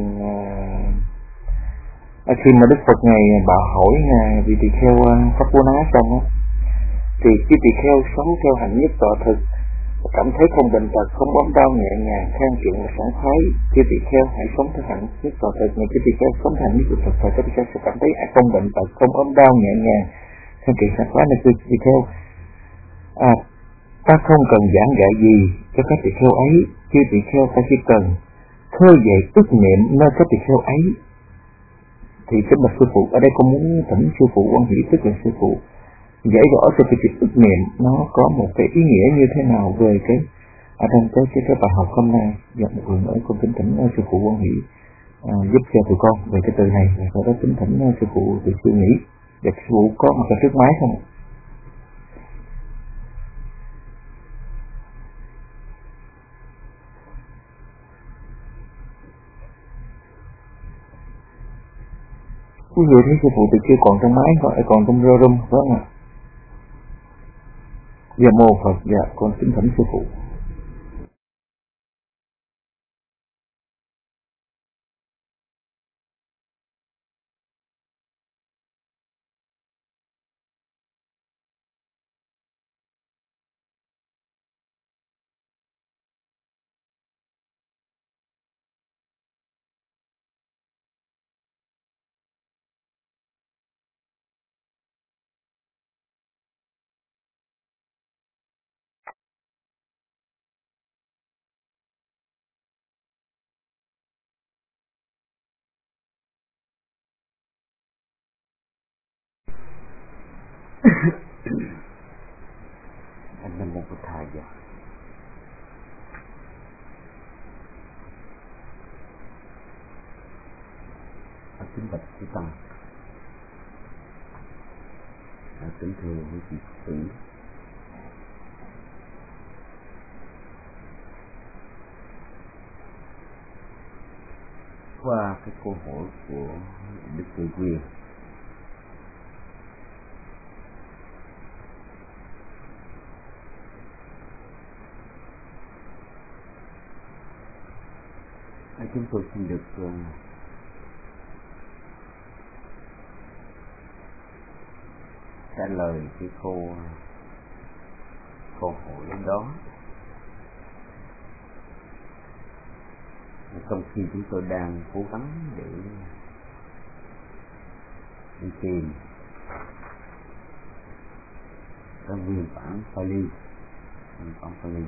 à, khi mà Đức Phật ngày bảo hỏi ngài vị tỳ kheo Pháp Vô Ná xong á, thì cái tỳ kheo sống theo hạnh nhất tọa thực, cảm thấy không bệnh tật, không ốm đau, nhẹ nhàng, khen chuyện và sảng khoái. Khi tỳ kheo hãy sống theo hạnh nhất tọa thực này, khi tỳ kheo sống theo hạnh nhất tọa thực, thì các tỳ kheo sẽ cảm thấy không bệnh tật, không ốm đau, nhẹ nhàng, khen chuyện sảng khoái này. Khi tỳ kheo à, ta không cần giảng dạy gì cho các tỳ kheo ấy, khi tỳ kheo ta chỉ cần khơi dậy ức niệm nơi các tỳ kheo ấy. Thì kính bạch sư phụ, ở đây con muốn thỉnh sư phụ Quan Hỷ, tức là sư phụ giải rõ cho cái chữ ức niệm nó có một cái ý nghĩa như thế nào về cái ở trong cái cái, cái bài học hôm nay. Dạ, một lần nữa con kính thỉnh sư phụ Quan Hỷ à, giúp cho tụi con về cái từ này, và sau đó kính thỉnh sư phụ tự suy nghĩ. Dạ, sư phụ có một cái trước máy không ạ? Quý vị thấy sư phụ từ kia còn trong máy hoặc còn trong rơ rung phải không ạ? Dạ mô Phật. Dạ con kính thỉnh sư phụ. Anh Minh đang có thai vậy. Kính bạch chư tăng, kính thưa quý vị Phật tử, qua cái câu hỏi của Đức Từ Quyền, chúng tôi xin được uh, trả lời cái câu câu hỏi đó trong khi chúng tôi đang cố gắng để đi tìm cái nguyên bản Pali, nguyên bản Pali.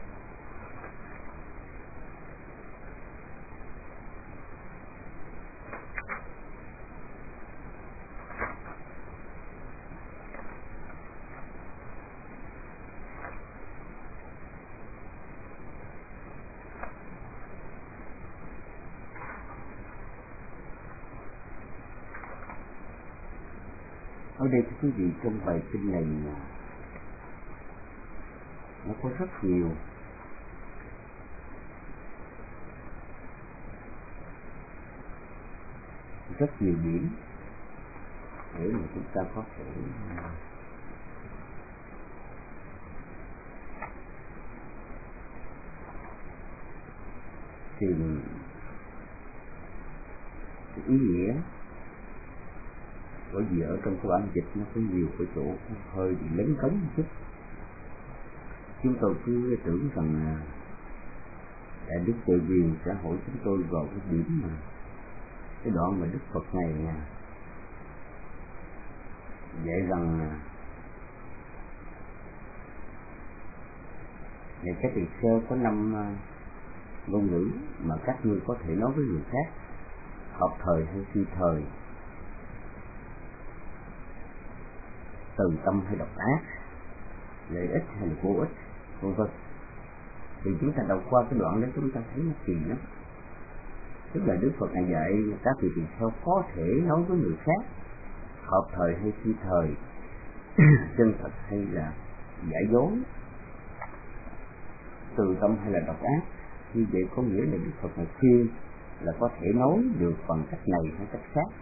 Ở đây quý vị, trong bài kinh này nó có rất nhiều rất nhiều điểm để mà chúng ta có thể tìm cái ý nghĩa. Bởi vì ở trong cái bản dịch nó có nhiều cái chỗ hơi bị lấn cấn một chút. Chúng tôi cứ tưởng rằng Đại Đức Tự Quyền sẽ hỏi chúng tôi vào cái điểm mà cái đoạn mà Đức Phật này dạy rằng Thì các tỳ kheo có năm ngôn ngữ mà các ngươi có thể nói với người khác, hợp thời hay phi thời, từ tâm hay độc ác, lợi ích hay là vô ích, vân vân. Thì chúng ta đọc qua cái đoạn đó chúng ta thấy nó kỳ lắm. Tức là Đức Phật này dạy các vị tỳ kheo có thể nói với người khác, hợp thời hay phi thời, chân thật hay là giả dối, từ tâm hay là độc ác. Như vậy có nghĩa là Đức Phật này khuyên là có thể nói được bằng cách này hay cách khác.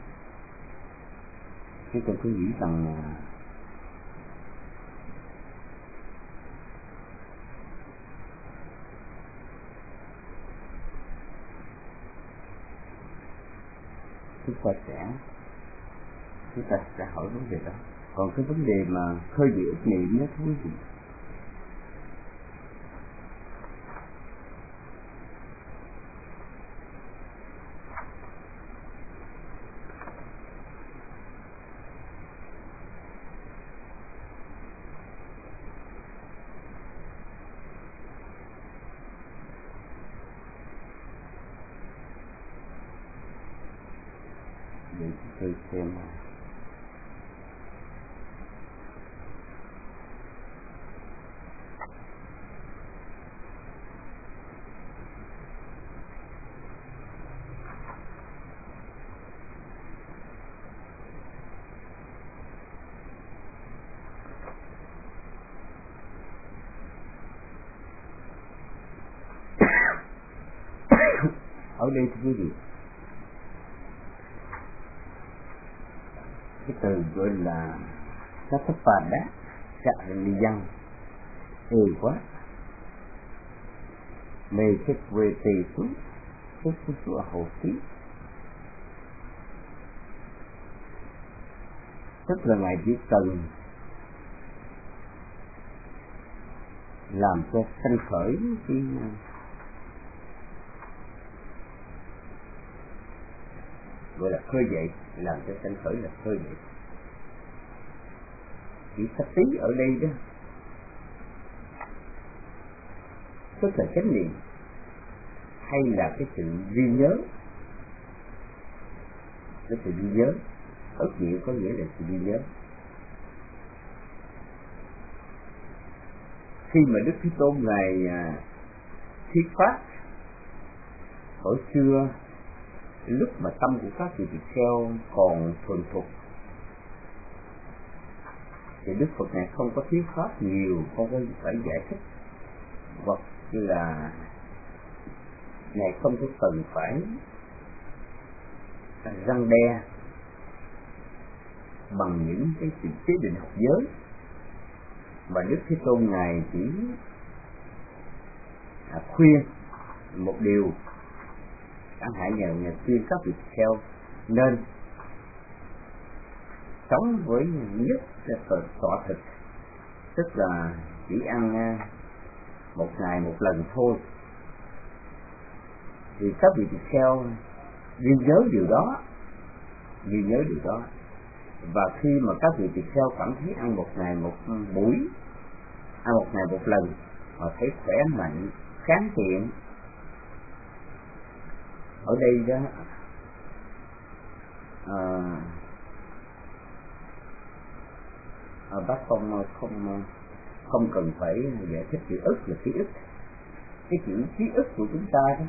Chứ tôi cứ nghĩ rằng chúng ta sẽ chúng ta sẽ hỏi vấn đề đó. Còn cái vấn đề mà khơi dậy ích niệm đó thú vị. Để tôi xem ở đây thưa quý vị, cái từ gọi là các thấp phạt đá chạy đi dân ê quá mê chết về tì xuống xuất xuất xuất hậu tí, tức là ngài chỉ cần làm cho sanh khởi cái gọi là khơi dậy, làm cho sanh khởi là khơi dậy. Chỉ sắc tí ở đây đó, tức là chánh niệm hay là cái sự ghi nhớ, cái sự ghi nhớ, ức niệm có nghĩa là sự ghi nhớ. Khi mà Đức Thế Tôn ngài thuyết pháp ở xưa, lúc mà tâm của các vị tỳ kheo còn thuần thục, thì Đức Phật này không có thuyết pháp nhiều, không có phải giải thích, hoặc là ngài không có cần phải răng đe bằng những cái sự chế định học giới, mà Đức Thế Tôn ngài chỉ khuyên một điều, chẳng hạn như ngài khuyên các vị kheo nên sống với nhất là tọa thực, tức là chỉ ăn một ngày một lần thôi. Thì các vị kheo ghi nhớ điều đó, ghi nhớ điều đó, và khi mà các vị tỳ kheo cảm thấy ăn một ngày một buổi, ăn một ngày một lần, họ thấy khỏe mạnh, kháng thiện. Ở đây đó à, à, bác không không không cần phải giải thích chữ ức là ký ức. Cái chữ ký ức của chúng ta đó,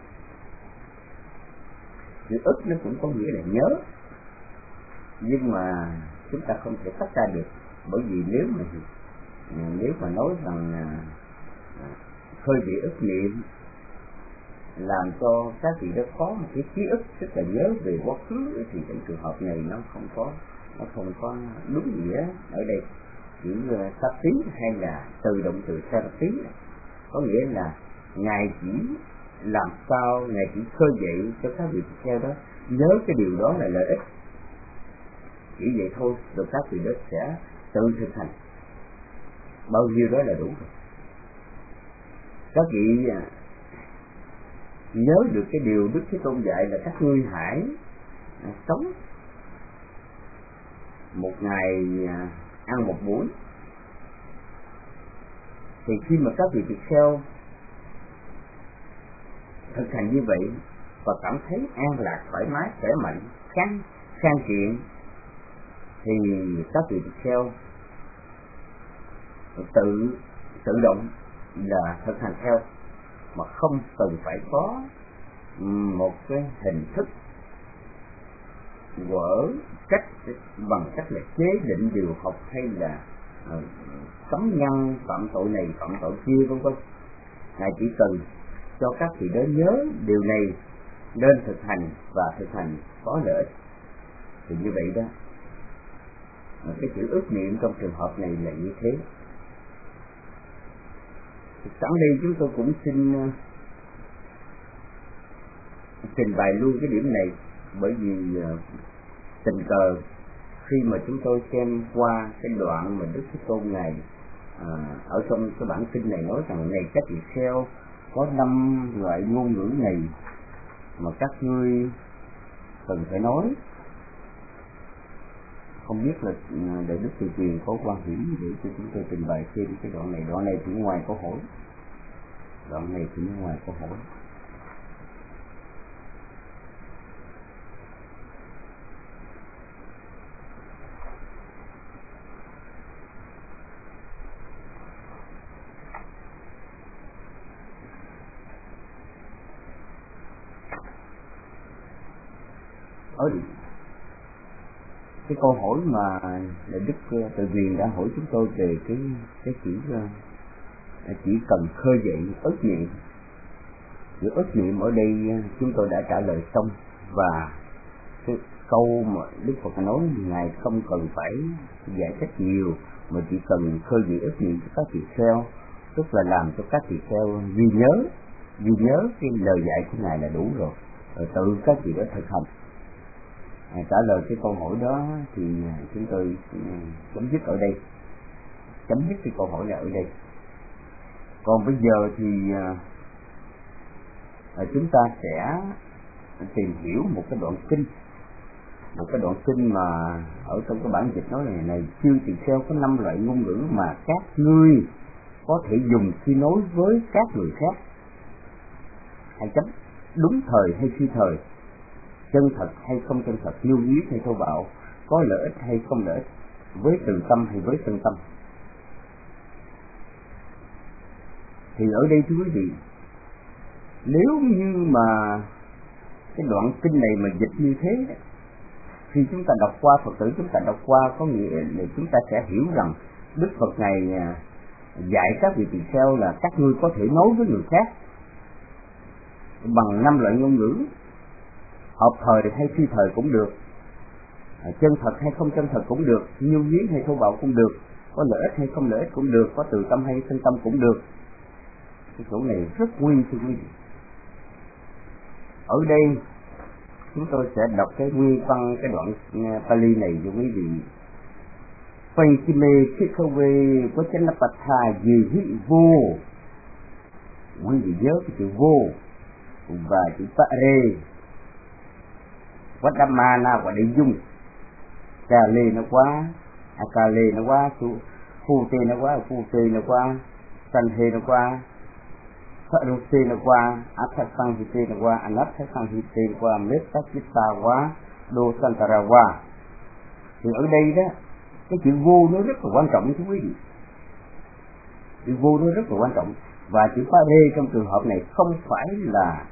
chữ ức nó cũng có nghĩa là nhớ, nhưng mà chúng ta không thể tách ra được, bởi vì nếu mà nếu mà nói rằng khơi dậy ức niệm làm cho các vị đó có một cái ký ức, tức là nhớ về quá khứ, thì trong trường hợp này nó không có nó không có đúng nghĩa. Ở đây chữ sát tí hay là từ động từ sát tí có nghĩa là ngài chỉ làm sao ngài chỉ khơi dậy cho các vị theo đó nhớ cái điều đó là lợi ích, chỉ vậy thôi, rồi các vị đó sẽ tự thực hành, bao nhiêu đó là đủ rồi. Các vị nhớ được cái điều Đức Thế Tôn dạy là các ngươi hãy sống một ngày ăn một buổi, Thì khi mà các vị tỳ kheo thực hành như vậy và cảm thấy an lạc, thoải mái, khỏe mạnh, khang khang kiện, thì các vị tỳ kheo tự tự động là thực hành theo, mà không cần phải có một cái hình thức quở cách bằng cách là chế định điều học hay là uh, cấm nhân phạm tội này phạm tội kia vân vân. Ngài chỉ cần cho các vị đó nhớ điều này nên thực hành và thực hành có lợi ích. Thì như vậy đó, cái chữ ước niệm trong trường hợp này là như thế. Sẵn đây chúng tôi cũng xin uh, trình bày luôn cái điểm này, bởi vì uh, tình cờ khi mà chúng tôi xem qua cái đoạn mà Đức Thế Tôn Ngài uh, ở trong cái bản kinh này nói rằng này các tỳ kheo, có năm loại ngôn ngữ này mà các ngươi cần phải nói. Không biết là Đại Đức Từ Quyền có quan điểm để cho chúng tôi trình bày thêm cái đoạn này. Đoạn này thì ngoài câu hỏi, đoạn này thì ngoài câu hỏi. Ở cái câu hỏi mà Đại Đức Từ Quyền đã hỏi chúng tôi về cái cái chữ chỉ cần khơi dậy ức niệm. Chữ ức niệm ở đây chúng tôi đã trả lời xong, và cái câu mà Đức Phật nói Ngài không cần phải giải thích nhiều, mà chỉ cần khơi dậy ức niệm cho các tỳ kheo, tức là làm cho các tỳ kheo ghi nhớ ghi nhớ cái lời dạy của Ngài là đủ rồi, rồi tự các vị đó thực hành. À, trả lời cái câu hỏi đó thì chúng tôi chấm dứt ở đây, chấm dứt cái câu hỏi là ở đây. Còn bây giờ thì à, chúng ta sẽ tìm hiểu một cái đoạn kinh, một cái đoạn kinh mà ở trong cái bản dịch nói này này: chư tỳ kheo, có năm loại ngôn ngữ mà các ngươi có thể dùng khi nói với các người khác. Hai chấm: đúng thời hay phi thời, chân thật hay không chân thật, nhu yếu hay thô bạo, có lợi ích hay không lợi ích, với từ tâm hay với chân tâm. Thì ở đây thưa quý vị, nếu như mà cái đoạn kinh này mà dịch như thế, khi chúng ta đọc qua, Phật tử chúng ta đọc qua, có nghĩa là chúng ta sẽ hiểu rằng Đức Phật Ngài dạy các vị tỳ kheo là các ngươi có thể nói với người khác bằng năm loại ngôn ngữ, hợp thời hay phi thời cũng được, chân thật hay không chân thật cũng được, nhu yếu hay thô bạo cũng được, có lợi ích hay không lợi ích cũng được, có từ tâm hay thân tâm cũng được. Cái chỗ này rất nguy thưa quý vị. Ở đây chúng tôi sẽ đọc cái nguyên văn cái đoạn Pali này cho quý vị. Panchime Chikhave Vachanapatha Yehi Vô. Quý vị nhớ cái chữ vô và chữ Pare. Vadamana và để dung. Cà lê nó quá, à cà lê nó quá, phu tê nó quá, phu tê nó quá, san hê nó quá, thợ tê nó quá, át sang hi tê nó quá, anát sang hi tê nó quá, mết tát chitta quá, đô santara quá. Thì ở đây đó, cái chữ vô nó rất là quan trọng thưa quý vị. Chữ vô nó rất là quan trọng, và chữ pare trong trường hợp này không phải là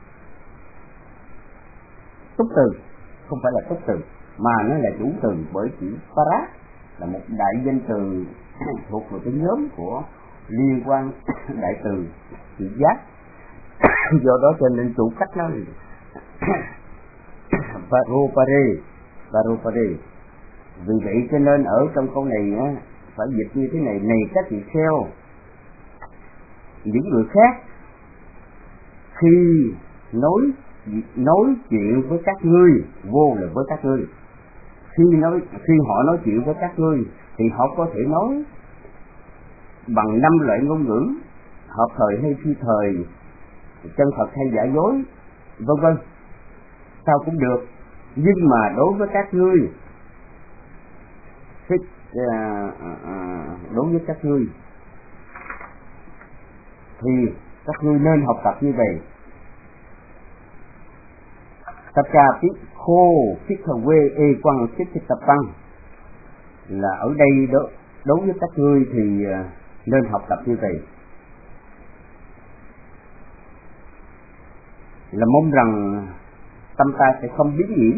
túc từ, không phải là túc từ, mà nó là chủ từ, bởi chữ para là một đại danh từ thuộc vào cái nhóm của liên quan đại từ chữ giác. Do đó cho nên chủ cách nó paro pare, paro pare. Vì vậy cho nên ở trong câu này á, phải dịch như thế này: này các tỳ kheo, những người khác khi nói nói chuyện với các ngươi, vô là với các ngươi, khi nói khi họ nói chuyện với các ngươi thì họ có thể nói bằng năm loại ngôn ngữ, hợp thời hay phi thời, chân thật hay giả dối, vân vân, sao cũng được. Nhưng mà đối với các ngươi, đối với các ngươi thì các ngươi nên học tập như vậy. Tatra Pikho Pikhawe E Quang Siddhitapang là ở đây đó, đối với các ngươi thì nên học tập như vậy. Là mong rằng tâm ta sẽ không biến nhiễm.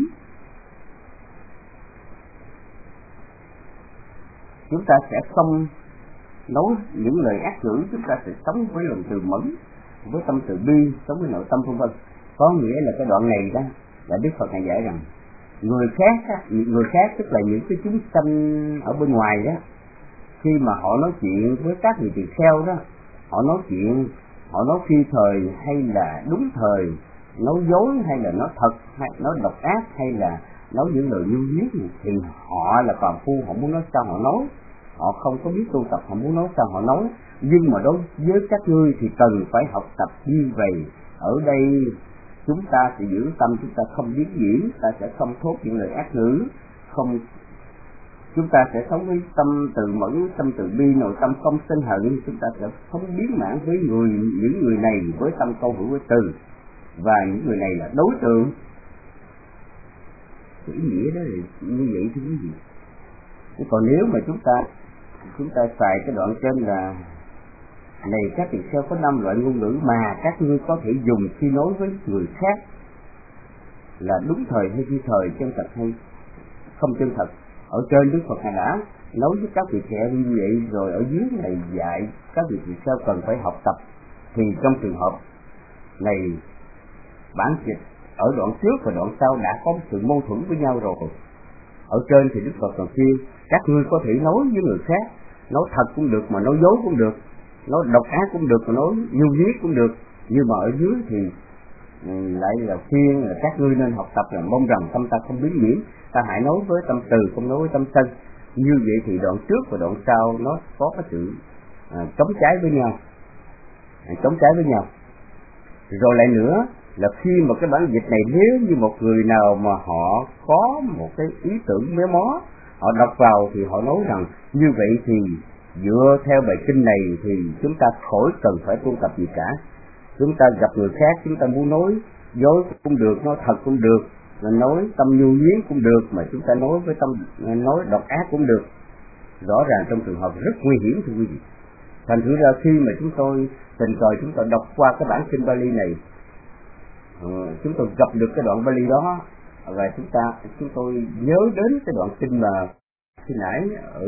Chúng ta sẽ không nói những lời ác ngữ, chúng ta sẽ sống với lòng từ mẫn, với tâm từ bi, sống với nội tâm vân vân. Có nghĩa là cái đoạn này đó là Đức Phật ngài dạy rằng người khác á, người khác tức là những cái chúng sanh ở bên ngoài đó, khi mà họ nói chuyện với các người tỳ kheo đó, họ nói chuyện, họ nói phi thời hay là đúng thời, nói dối hay là nói thật, hay nói độc ác hay là nói những lời nhu nhuyết, thì họ là phàm phu, họ muốn nói sao họ nói, họ không có biết tu tập, họ muốn nói sao họ nói. Nhưng mà đối với các ngươi thì cần phải học tập như vậy. Ở đây chúng ta sẽ giữ tâm, chúng ta không biến nhiễm, ta sẽ không thốt những lời ác ngữ, không, chúng ta sẽ sống với tâm từ mẫn, tâm từ bi, nội tâm không sân hận, chúng ta sẽ không biến mãn với người những người này với tâm câu hữu với từ, và những người này là đối tượng. Ý nghĩa đó là như vậy thưa quý vị. Còn nếu mà chúng ta chúng ta xài cái đoạn trên là này các tỳ kheo có năm loại ngôn ngữ mà các ngươi có thể dùng khi nói với người khác, là đúng thời hay phi thời, chân thật hay không chân thật. Ở trên Đức Phật ngài đã nói với các vị kheo như vậy, rồi ở dưới này dạy các vị tỳ kheo cần phải học tập. Thì trong trường hợp này bản dịch ở đoạn trước và đoạn sau đã có sự mâu thuẫn với nhau rồi. Ở trên thì Đức Phật còn khuyên các ngươi có thể nói với người khác, nói thật cũng được mà nói dối cũng được, nói độc ác cũng được mà nói nhu nhuyết cũng được. Nhưng mà ở dưới thì lại là khuyên là các ngươi nên học tập là mong rằng tâm ta không biến nhiễm, ta hãy nói với tâm từ, không nói với tâm sân. Như vậy thì đoạn trước và đoạn sau nó có cái sự à, chống trái với nhau, à, chống trái với nhau. Rồi lại nữa là khi mà cái bản dịch này, nếu như một người nào mà họ có một cái ý tưởng méo mó, họ đọc vào thì họ nói rằng như vậy thì dựa theo bài kinh này thì chúng ta khỏi cần phải tu tập gì cả. Chúng ta gặp người khác, chúng ta muốn nói dối cũng được, nói thật cũng được, nói tâm nhu nhuyễn cũng được, mà chúng ta nói với tâm nói độc ác cũng được. Rõ ràng trong trường hợp rất nguy hiểm thưa quý vị. Thành thử ra khi mà chúng tôi tình cờ chúng tôi đọc qua cái bản kinh Bali này, ừ, chúng tôi gặp được cái đoạn Bali đó, và chúng ta chúng tôi nhớ đến cái đoạn kinh mà khi nãy ở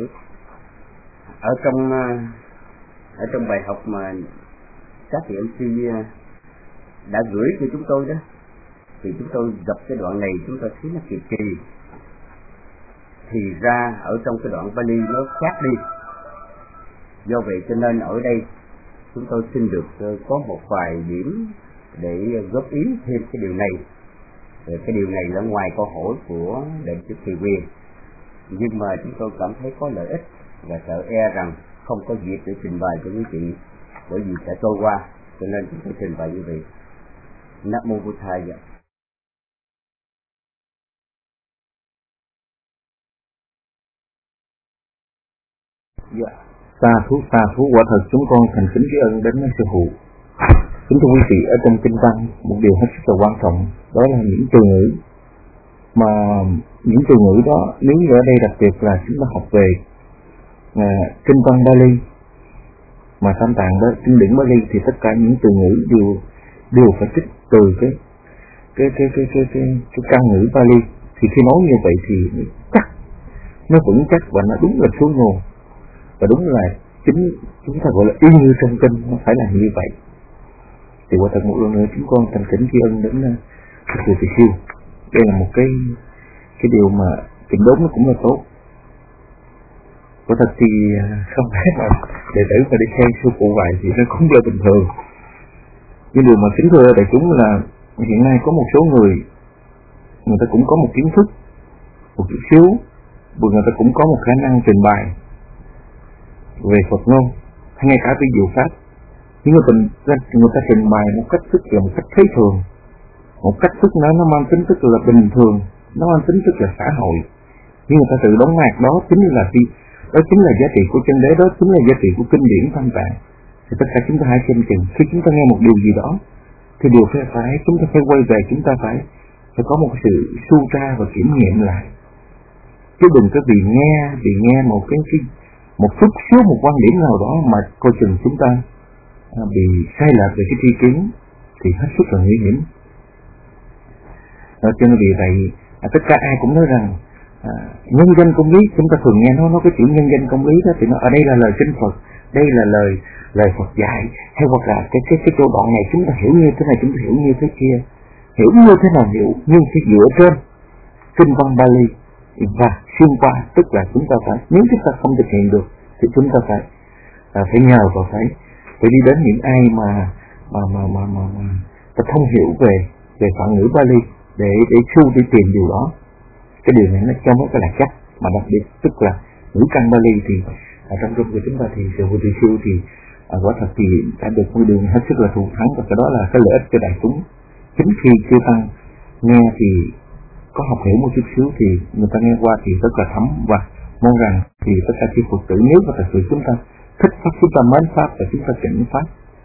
ở trong ở trong bài học mà các vị em xê đã gửi cho chúng tôi đó, thì chúng tôi gặp cái đoạn này chúng tôi thấy nó kỳ kỳ. Thì ra ở trong cái đoạn Bali nó khác đi. Do vậy cho nên ở đây chúng tôi xin được có một vài điểm để góp ý thêm cái điều này. Cái điều này là ngoài câu hỏi của đệ tử Kỳ Quyền, nhưng mà chúng tôi cảm thấy có lợi ích và sợ e rằng không có dịp để trình bày cho quý vị, bởi vì sẽ trôi qua, cho nên chúng tôi trình bày như vậy. Nam mô Bụt Thầy. Dạ. Sa thú sa thú quả thật chúng con thành kính tri ân đến sư phụ. Kính thưa quý vị, ở trong kinh văn một điều hết sức là quan trọng, đó là những từ ngữ mà những từ ngữ đó, nếu như ở đây đặc biệt là chúng ta học về à, kinh văn Bali mà tam tạng đó, kinh điển Bali, thì tất cả những từ ngữ đều đều phải trích từ cái cái cái cái cái cái, cái căn ngữ Bali. Thì khi nói như vậy thì chắc nó vững chắc và nó đúng là số nguồn, và đúng là chính chúng ta gọi là y như trong kinh, nó phải là như vậy. Thì quả thật một lần nữa chúng con thành kính tri ân đến các vị tỳ kheo. Đây là một cái cái điều mà chỉnh đốn nó cũng là tốt. Quả thật thì không phải mà đệ tử mà đi khen sư phụ vậy thì nó cũng là bình thường. Nhưng điều mà kính thưa đại chúng là hiện nay có một số người, người ta cũng có một kiến thức, một chút xíu, và người ta cũng có một khả năng trình bày về Phật ngôn, hay ngay cả về diệu pháp. Nhưng người, người ta trình bày một cách thức là một cách thế thường, một cách thức nó nó mang tính tức là bình thường, nó mang tính tức là xã hội. Nhưng người ta tự đóng mạc đó chính là gì? Đó chính là giá trị của chân đế, đó chính là giá trị của kinh điển tam tạng. Thì tất cả chúng ta hãy xem chừng, khi chúng ta nghe một điều gì đó thì điều phải phải chúng ta phải quay về, chúng ta phải phải có một sự su tra và kiểm nghiệm lại, chứ đừng có vì nghe vì nghe một cái, cái một chút xíu một quan điểm nào đó mà coi chừng chúng ta à, bị sai lệch về cái tri kiến thì hết sức là nguy hiểm. À, cho nên vì vậy à, tất cả ai cũng nói rằng à, nhân danh công lý, chúng ta thường nghe nó nói cái chữ nhân danh công lý đó, thì nó ở đây là lời kinh Phật, đây là lời lời Phật dạy, hay hoặc là cái cái cái câu đoạn này chúng ta hiểu như thế này, chúng ta hiểu như thế kia, hiểu như thế nào hiểu, nhưng phải dựa trên kinh văn Bali và xuyên qua, tức là chúng ta phải, nếu chúng ta không thực hiện được thì chúng ta phải à, phải nhờ và phải phải đi đến những ai mà mà mà mà mà, mà ta thông hiểu về về phản ngữ Bali để để chu đi tìm điều đó. Cái điều này nó cho nó cái là chắc, mà đặc biệt tức là ngữ căn Bali thì ở trong trung của chúng ta thì sự vô thị siêu thì à, quả thật thì đã được con đường hết sức là thù thắng, và cái đó là cái lợi ích cho đại chúng. Chính khi chưa tăng nghe thì có học hiểu một chút xíu thì người ta nghe qua thì rất là thấm, và mong rằng thì tất cả chư Phật tử nếu mà thật sự chúng ta thích pháp, chúng ta mến pháp và chúng ta chỉnh pháp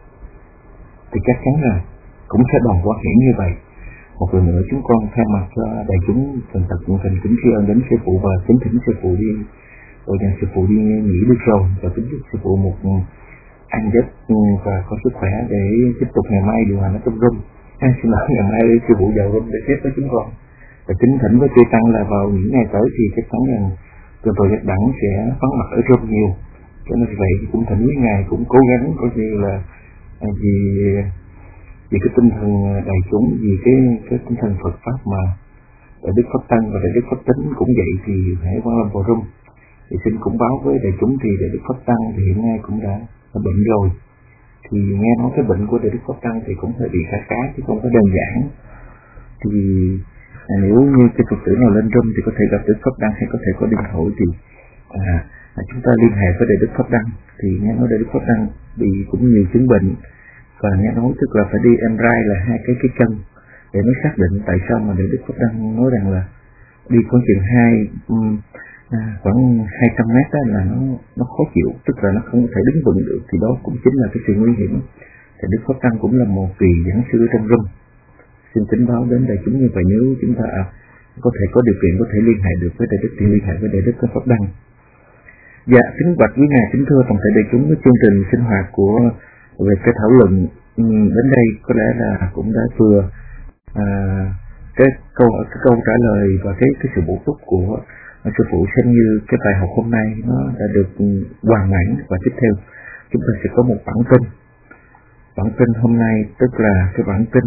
thì chắc chắn là cũng sẽ đồng quả hiển như vậy. Một lần nữa chúng con thay mặt cho đại chúng thành thật cũng thành kính tri ân đến sư phụ và kính thỉnh sư phụ đi rồi nhà sư phụ đi nghỉ được rồi, và kính chúc sư phụ một ăn giấc và có sức khỏe để tiếp tục ngày mai điều hành ở trong room. À, xin lỗi, ngày mai sư phụ vào room để tiếp với chúng con. Và kính thỉnh với chư tăng là vào những ngày tới thì chắc chắn rằng tuần tội Nhật Đẳng sẽ vắng mặt ở room nhiều, cho nên vậy cũng thỉnh với ngài cũng cố gắng có gì là vì vì cái tinh thần đại chúng, vì cái cái tinh thần Phật pháp mà Đại Đức Pháp Tăng và Đại Đức Pháp Tính cũng vậy thì hãy quan lâm vào room. Thì xin cũng báo với đại chúng thì Đại Đức Pháp Tăng thì hiện nay cũng đã, đã bệnh rồi. Thì nghe nói cái bệnh của Đại Đức Pháp Tăng thì cũng hơi bị khá khá chứ không có đơn giản. Thì à, nếu như cái Phật tử nào lên room thì có thể gặp Đức Pháp Tăng hay có thể có điện thoại thì à, à, chúng ta liên hệ với Đại Đức Pháp Tăng. Thì nghe nói Đại Đức Pháp Tăng bị cũng nhiều chứng bệnh, và nghe nói tức là phải đi em rờ i là hai cái cái chân để mới xác định tại sao mà Đại Đức Pháp Tăng nói rằng là đi con chừng hai um, à, khoảng hai trăm mét đó là nó nó khó chịu, tức là nó không có thể đứng vững được, thì đó cũng chính là cái sự nguy hiểm. Thì Đức Pháp Tăng cũng là một vị giảng sư ở trong room. Xin kính báo đến đại chúng như vậy, nếu chúng ta à, có thể có điều kiện có thể liên hệ được với Đại Đức thì liên hệ với Đại Đức Pháp Tăng. Dạ, kính bạch quý ngài, kính thưa toàn thể đại chúng, cái chương trình sinh hoạt của về cái thảo luận đến đây có lẽ là cũng đã vừa à, cái câu cái câu trả lời và cái cái sự bổ túc của sư phụ, xem như cái bài học hôm nay nó đã được hoàn mãn. Và tiếp theo chúng ta sẽ có một bản tin. Bản tin hôm nay tức là cái bản tin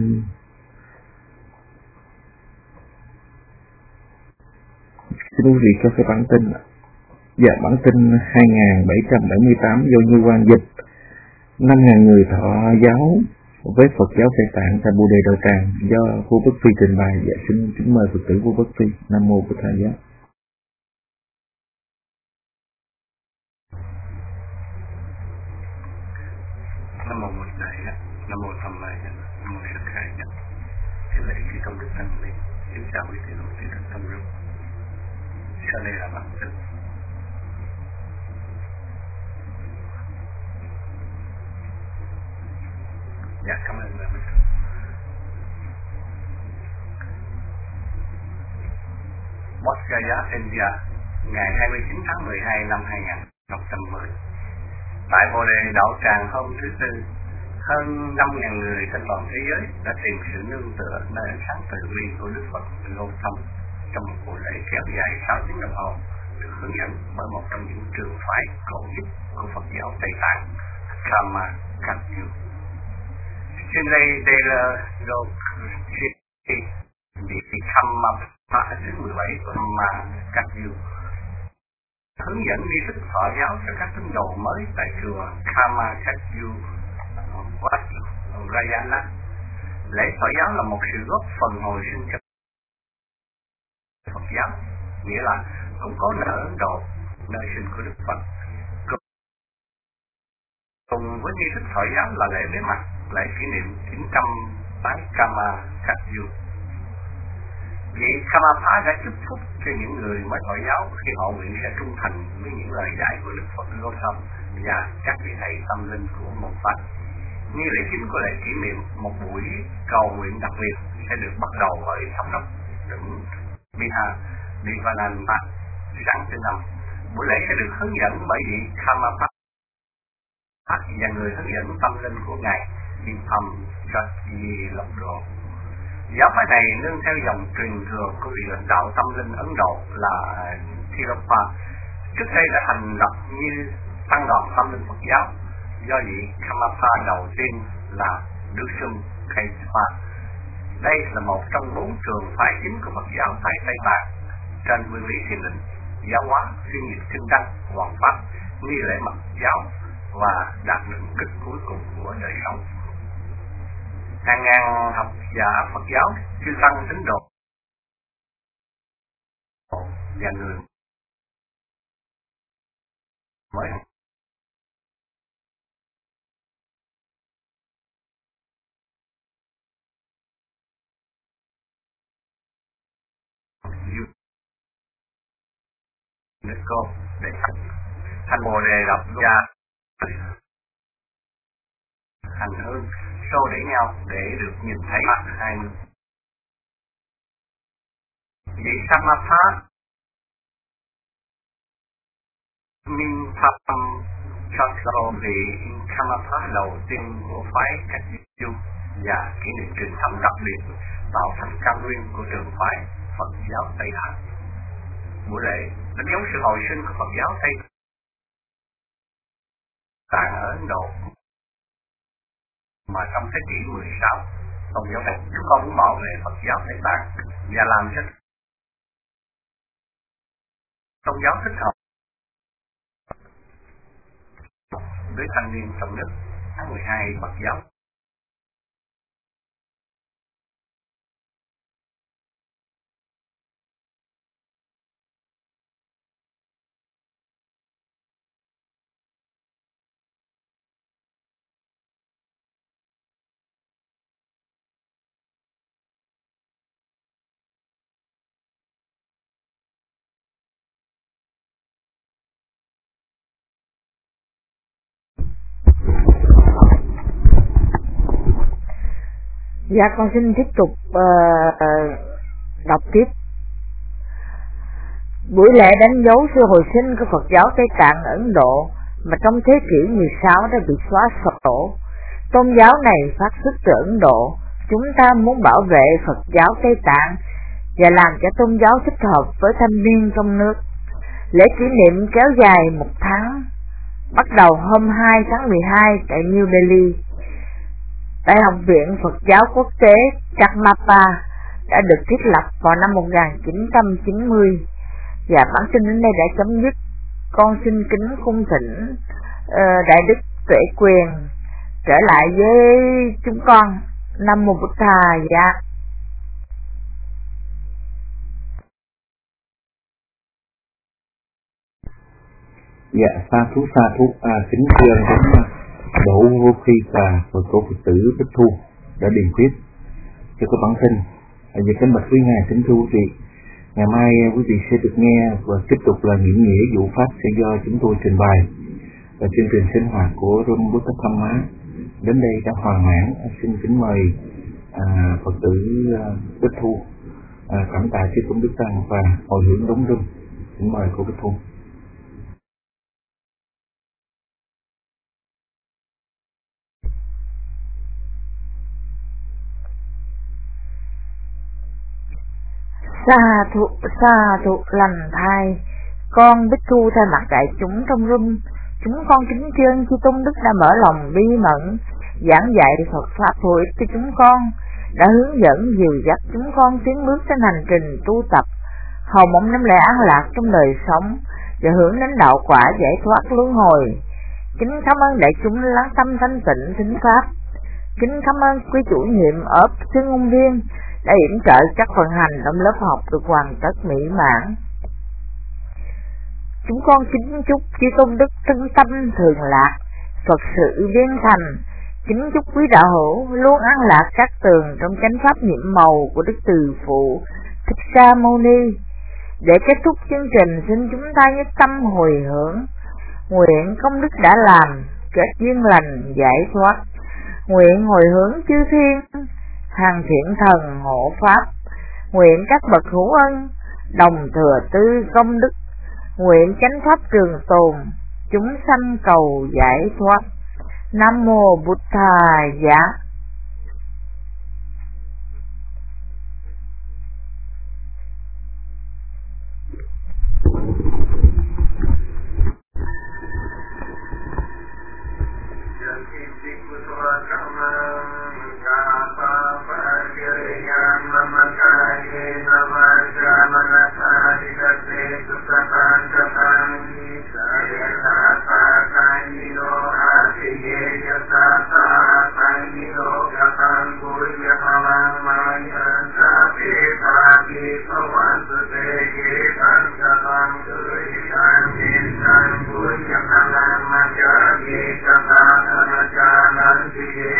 xin quý vị cho cái bản tin dạ bản tin hai nghìn bảy trăm bảy mươi tám do Như Quang dịch năm nghìn người thọ giáo với Phật giáo Tây Tạng tại Bồ Đề Đạo Tràng do Vua Bất Phi trình bày. Dạ xin kính mời Phật tử Vua Bất Phi. Nam mô Bổn Thầy Giá. Nam mô Bổn Thầy Giá. Nam mô Tham Lai Giá. Nam mô Sức Khai Giá. Kính lễ chư công đức tăng ni. Kính chào quý tín đồ tín thức tâm rung. Sau đây là bản tin. Dạ, cảm ơn mọi người. Bodh Gaya, India, ngày hai mươi chín tháng mười hai năm hai nghìn không trăm mười. Tại Bồ Đề Đạo Tràng hôm thứ Tư, hơn năm nghìn người trên toàn thế giới đã tìm sự nương tựa nơi ánh sáng từ bi của Đức Phật Gautama trong một buổi lễ kéo dài sáu tiếng đồng hồ, được hướng dẫn bởi một trong những trường phái cổ nhất của Phật giáo Tây Tạng, Karma Katyu. Trên đây đây là Loki bị Karma thứ mười bảy của Karma Katyu, hướng dẫn nghi thức thọ giáo cho các tín đồ mới tại chùa Karma Katyu Wat Rayana. Lễ thọ giáo là một sự góp phần hồi sinh cho Phật giáo, nghĩa là cũng có nợ Ấn Độ, nơi sinh của Đức Phật. Cùng với nghi thức thọ giáo là lễ bế mạc, lễ kỷ niệm chín trăm tái Karma Katyu. Vị Karmapa đã chúc phúc cho những người mới thọ giáo khi họ nguyện sẽ trung thành với những lời dạy của Đức Phật Gautama và các vị thầy tâm linh của môn Phật. Nghi lễ chính của lễ kỷ niệm một buổi cầu nguyện đặc biệt sẽ được bắt đầu bởi thống đốc tỉnh Bihar Devananda sáng thứ năm. Buổi lễ sẽ được hướng dẫn bởi vị Karmapa và người hướng dẫn tâm linh của ngài Bipam Chatji Longdo. Giáo phái này nương theo dòng truyền thừa của vị lãnh đạo tâm linh Ấn Độ là Tiruppa, trước đây đã thành lập như tăng đoàn tâm linh Phật giáo do vị Karmapa đầu tiên là Đức Sung Kaisapa. Đây là một trong bốn trường phái chính của Phật giáo tại Tây Tạng. Trên nguyên lý thiền định, giáo hóa, suy nghĩ kinh đăng, hoàn pháp, nghi lễ mật giáo và đạt được mục đích cuối cùng của đời sống. Hàng ngàn học giả Phật giáo, chư tăng tín đồ và người mới UNESCO để thành bồ đề đọc ra hành hương xô để nhau để được nhìn thấy mặt hai người. Vị Karmapa Minh Pham Chakro, vị Karmapa đầu tiên của phái Cách Du và kỷ niệm truyền thống đặc biệt tạo thành căn nguyên của trường phái Phật giáo Tây Tạng. Buổi lễ đánh dấu sự hồi sinh của Phật giáo Tây Tạng ở Ấn Độ mà trong thế kỷ mười sáu, tôn giáo này chúng con muốn bảo vệ Phật giáo Tây Tạng và làm cho tôn giáo thích hợp với thanh niên trong nước. Tháng mười hai, Phật giáo Dạ con xin tiếp tục uh, đọc tiếp. Buổi lễ đánh dấu sự hồi sinh của Phật giáo Tây Tạng Ấn Độ mà trong thế kỷ mười sáu đã bị xóa sổ. Tôn giáo này phát xuất từ Ấn Độ. Chúng ta muốn bảo vệ Phật giáo Tây Tạng và làm cho tôn giáo thích hợp với thanh niên trong nước. Lễ kỷ niệm kéo dài một tháng, bắt đầu hôm hai tháng mười hai tại New Delhi. Đại học viện Phật giáo quốc tế Karmapa đã được thiết lập vào năm một nghìn chín trăm chín mươi và bản tin đến đây đã chấm dứt. Con xin kính cung thỉnh uh, Đại Đức Tuệ Quyền trở lại với chúng con. Nam Mô Bụt Thà. Dạ. Dạ, sa thú sa thú à, kính thưa đến Đỗ Vô Khi và Phật tổ Phật tử Bích Thu đã điền quyết cho cái bản tin. Về kính bạch quý ngài kính thưa quý vị, ngày mai quý vị sẽ được nghe và tiếp tục là những nghĩa vụ pháp sẽ do chúng tôi trình bày và chương trình sinh hoạt của Room Bút Thăm Má đến đây đã hoàn mãn. Xin kính mời à, Phật tử à, Bích Thu à, cảm tạ chư tôn đức tăng và hồi hướng đống rung. Kính mời cô Bích Thu. Sa thụ, sa thụ lành thai. Con Bích Thu thay mặt đại chúng trong room, chúng con kính trân chư tôn đức đã mở lòng bi mẫn giảng dạy Phật pháp hữu ích cho chúng con, đã hướng dẫn dìu dắt chúng con tiến bước trên hành trình tu tập, hầu mong nắm lại an lạc trong đời sống và hướng đến đạo quả giải thoát luân hồi. Kính cảm ơn đại chúng lắng tâm thanh tịnh thính pháp. Kính cảm ơn quý chủ nhiệm ở Xuyên Ngôn Viên đã yểm trợ các phần hành trong lớp học được hoàn tất mỹ mãn. Chúng con kính chúc chư tôn đức thân tâm thường lạc, Phật sự viên thành. Kính chúc quý đạo hữu luôn an lạc các tường trong chánh pháp nhiệm màu của Đức Từ Phụ Thích Sa Mâu Ni. Để kết thúc chương trình, xin chúng ta nhất tâm hồi hướng, nguyện công đức đã làm kết duyên lành giải thoát, nguyện hồi hướng chư thiên hàng thiện thần hộ pháp, nguyện các bậc hữu ân đồng thừa tư công đức, nguyện chánh pháp trường tồn, chúng sanh cầu giải thoát. Nam mô Bụt Thà Giá. Thank you.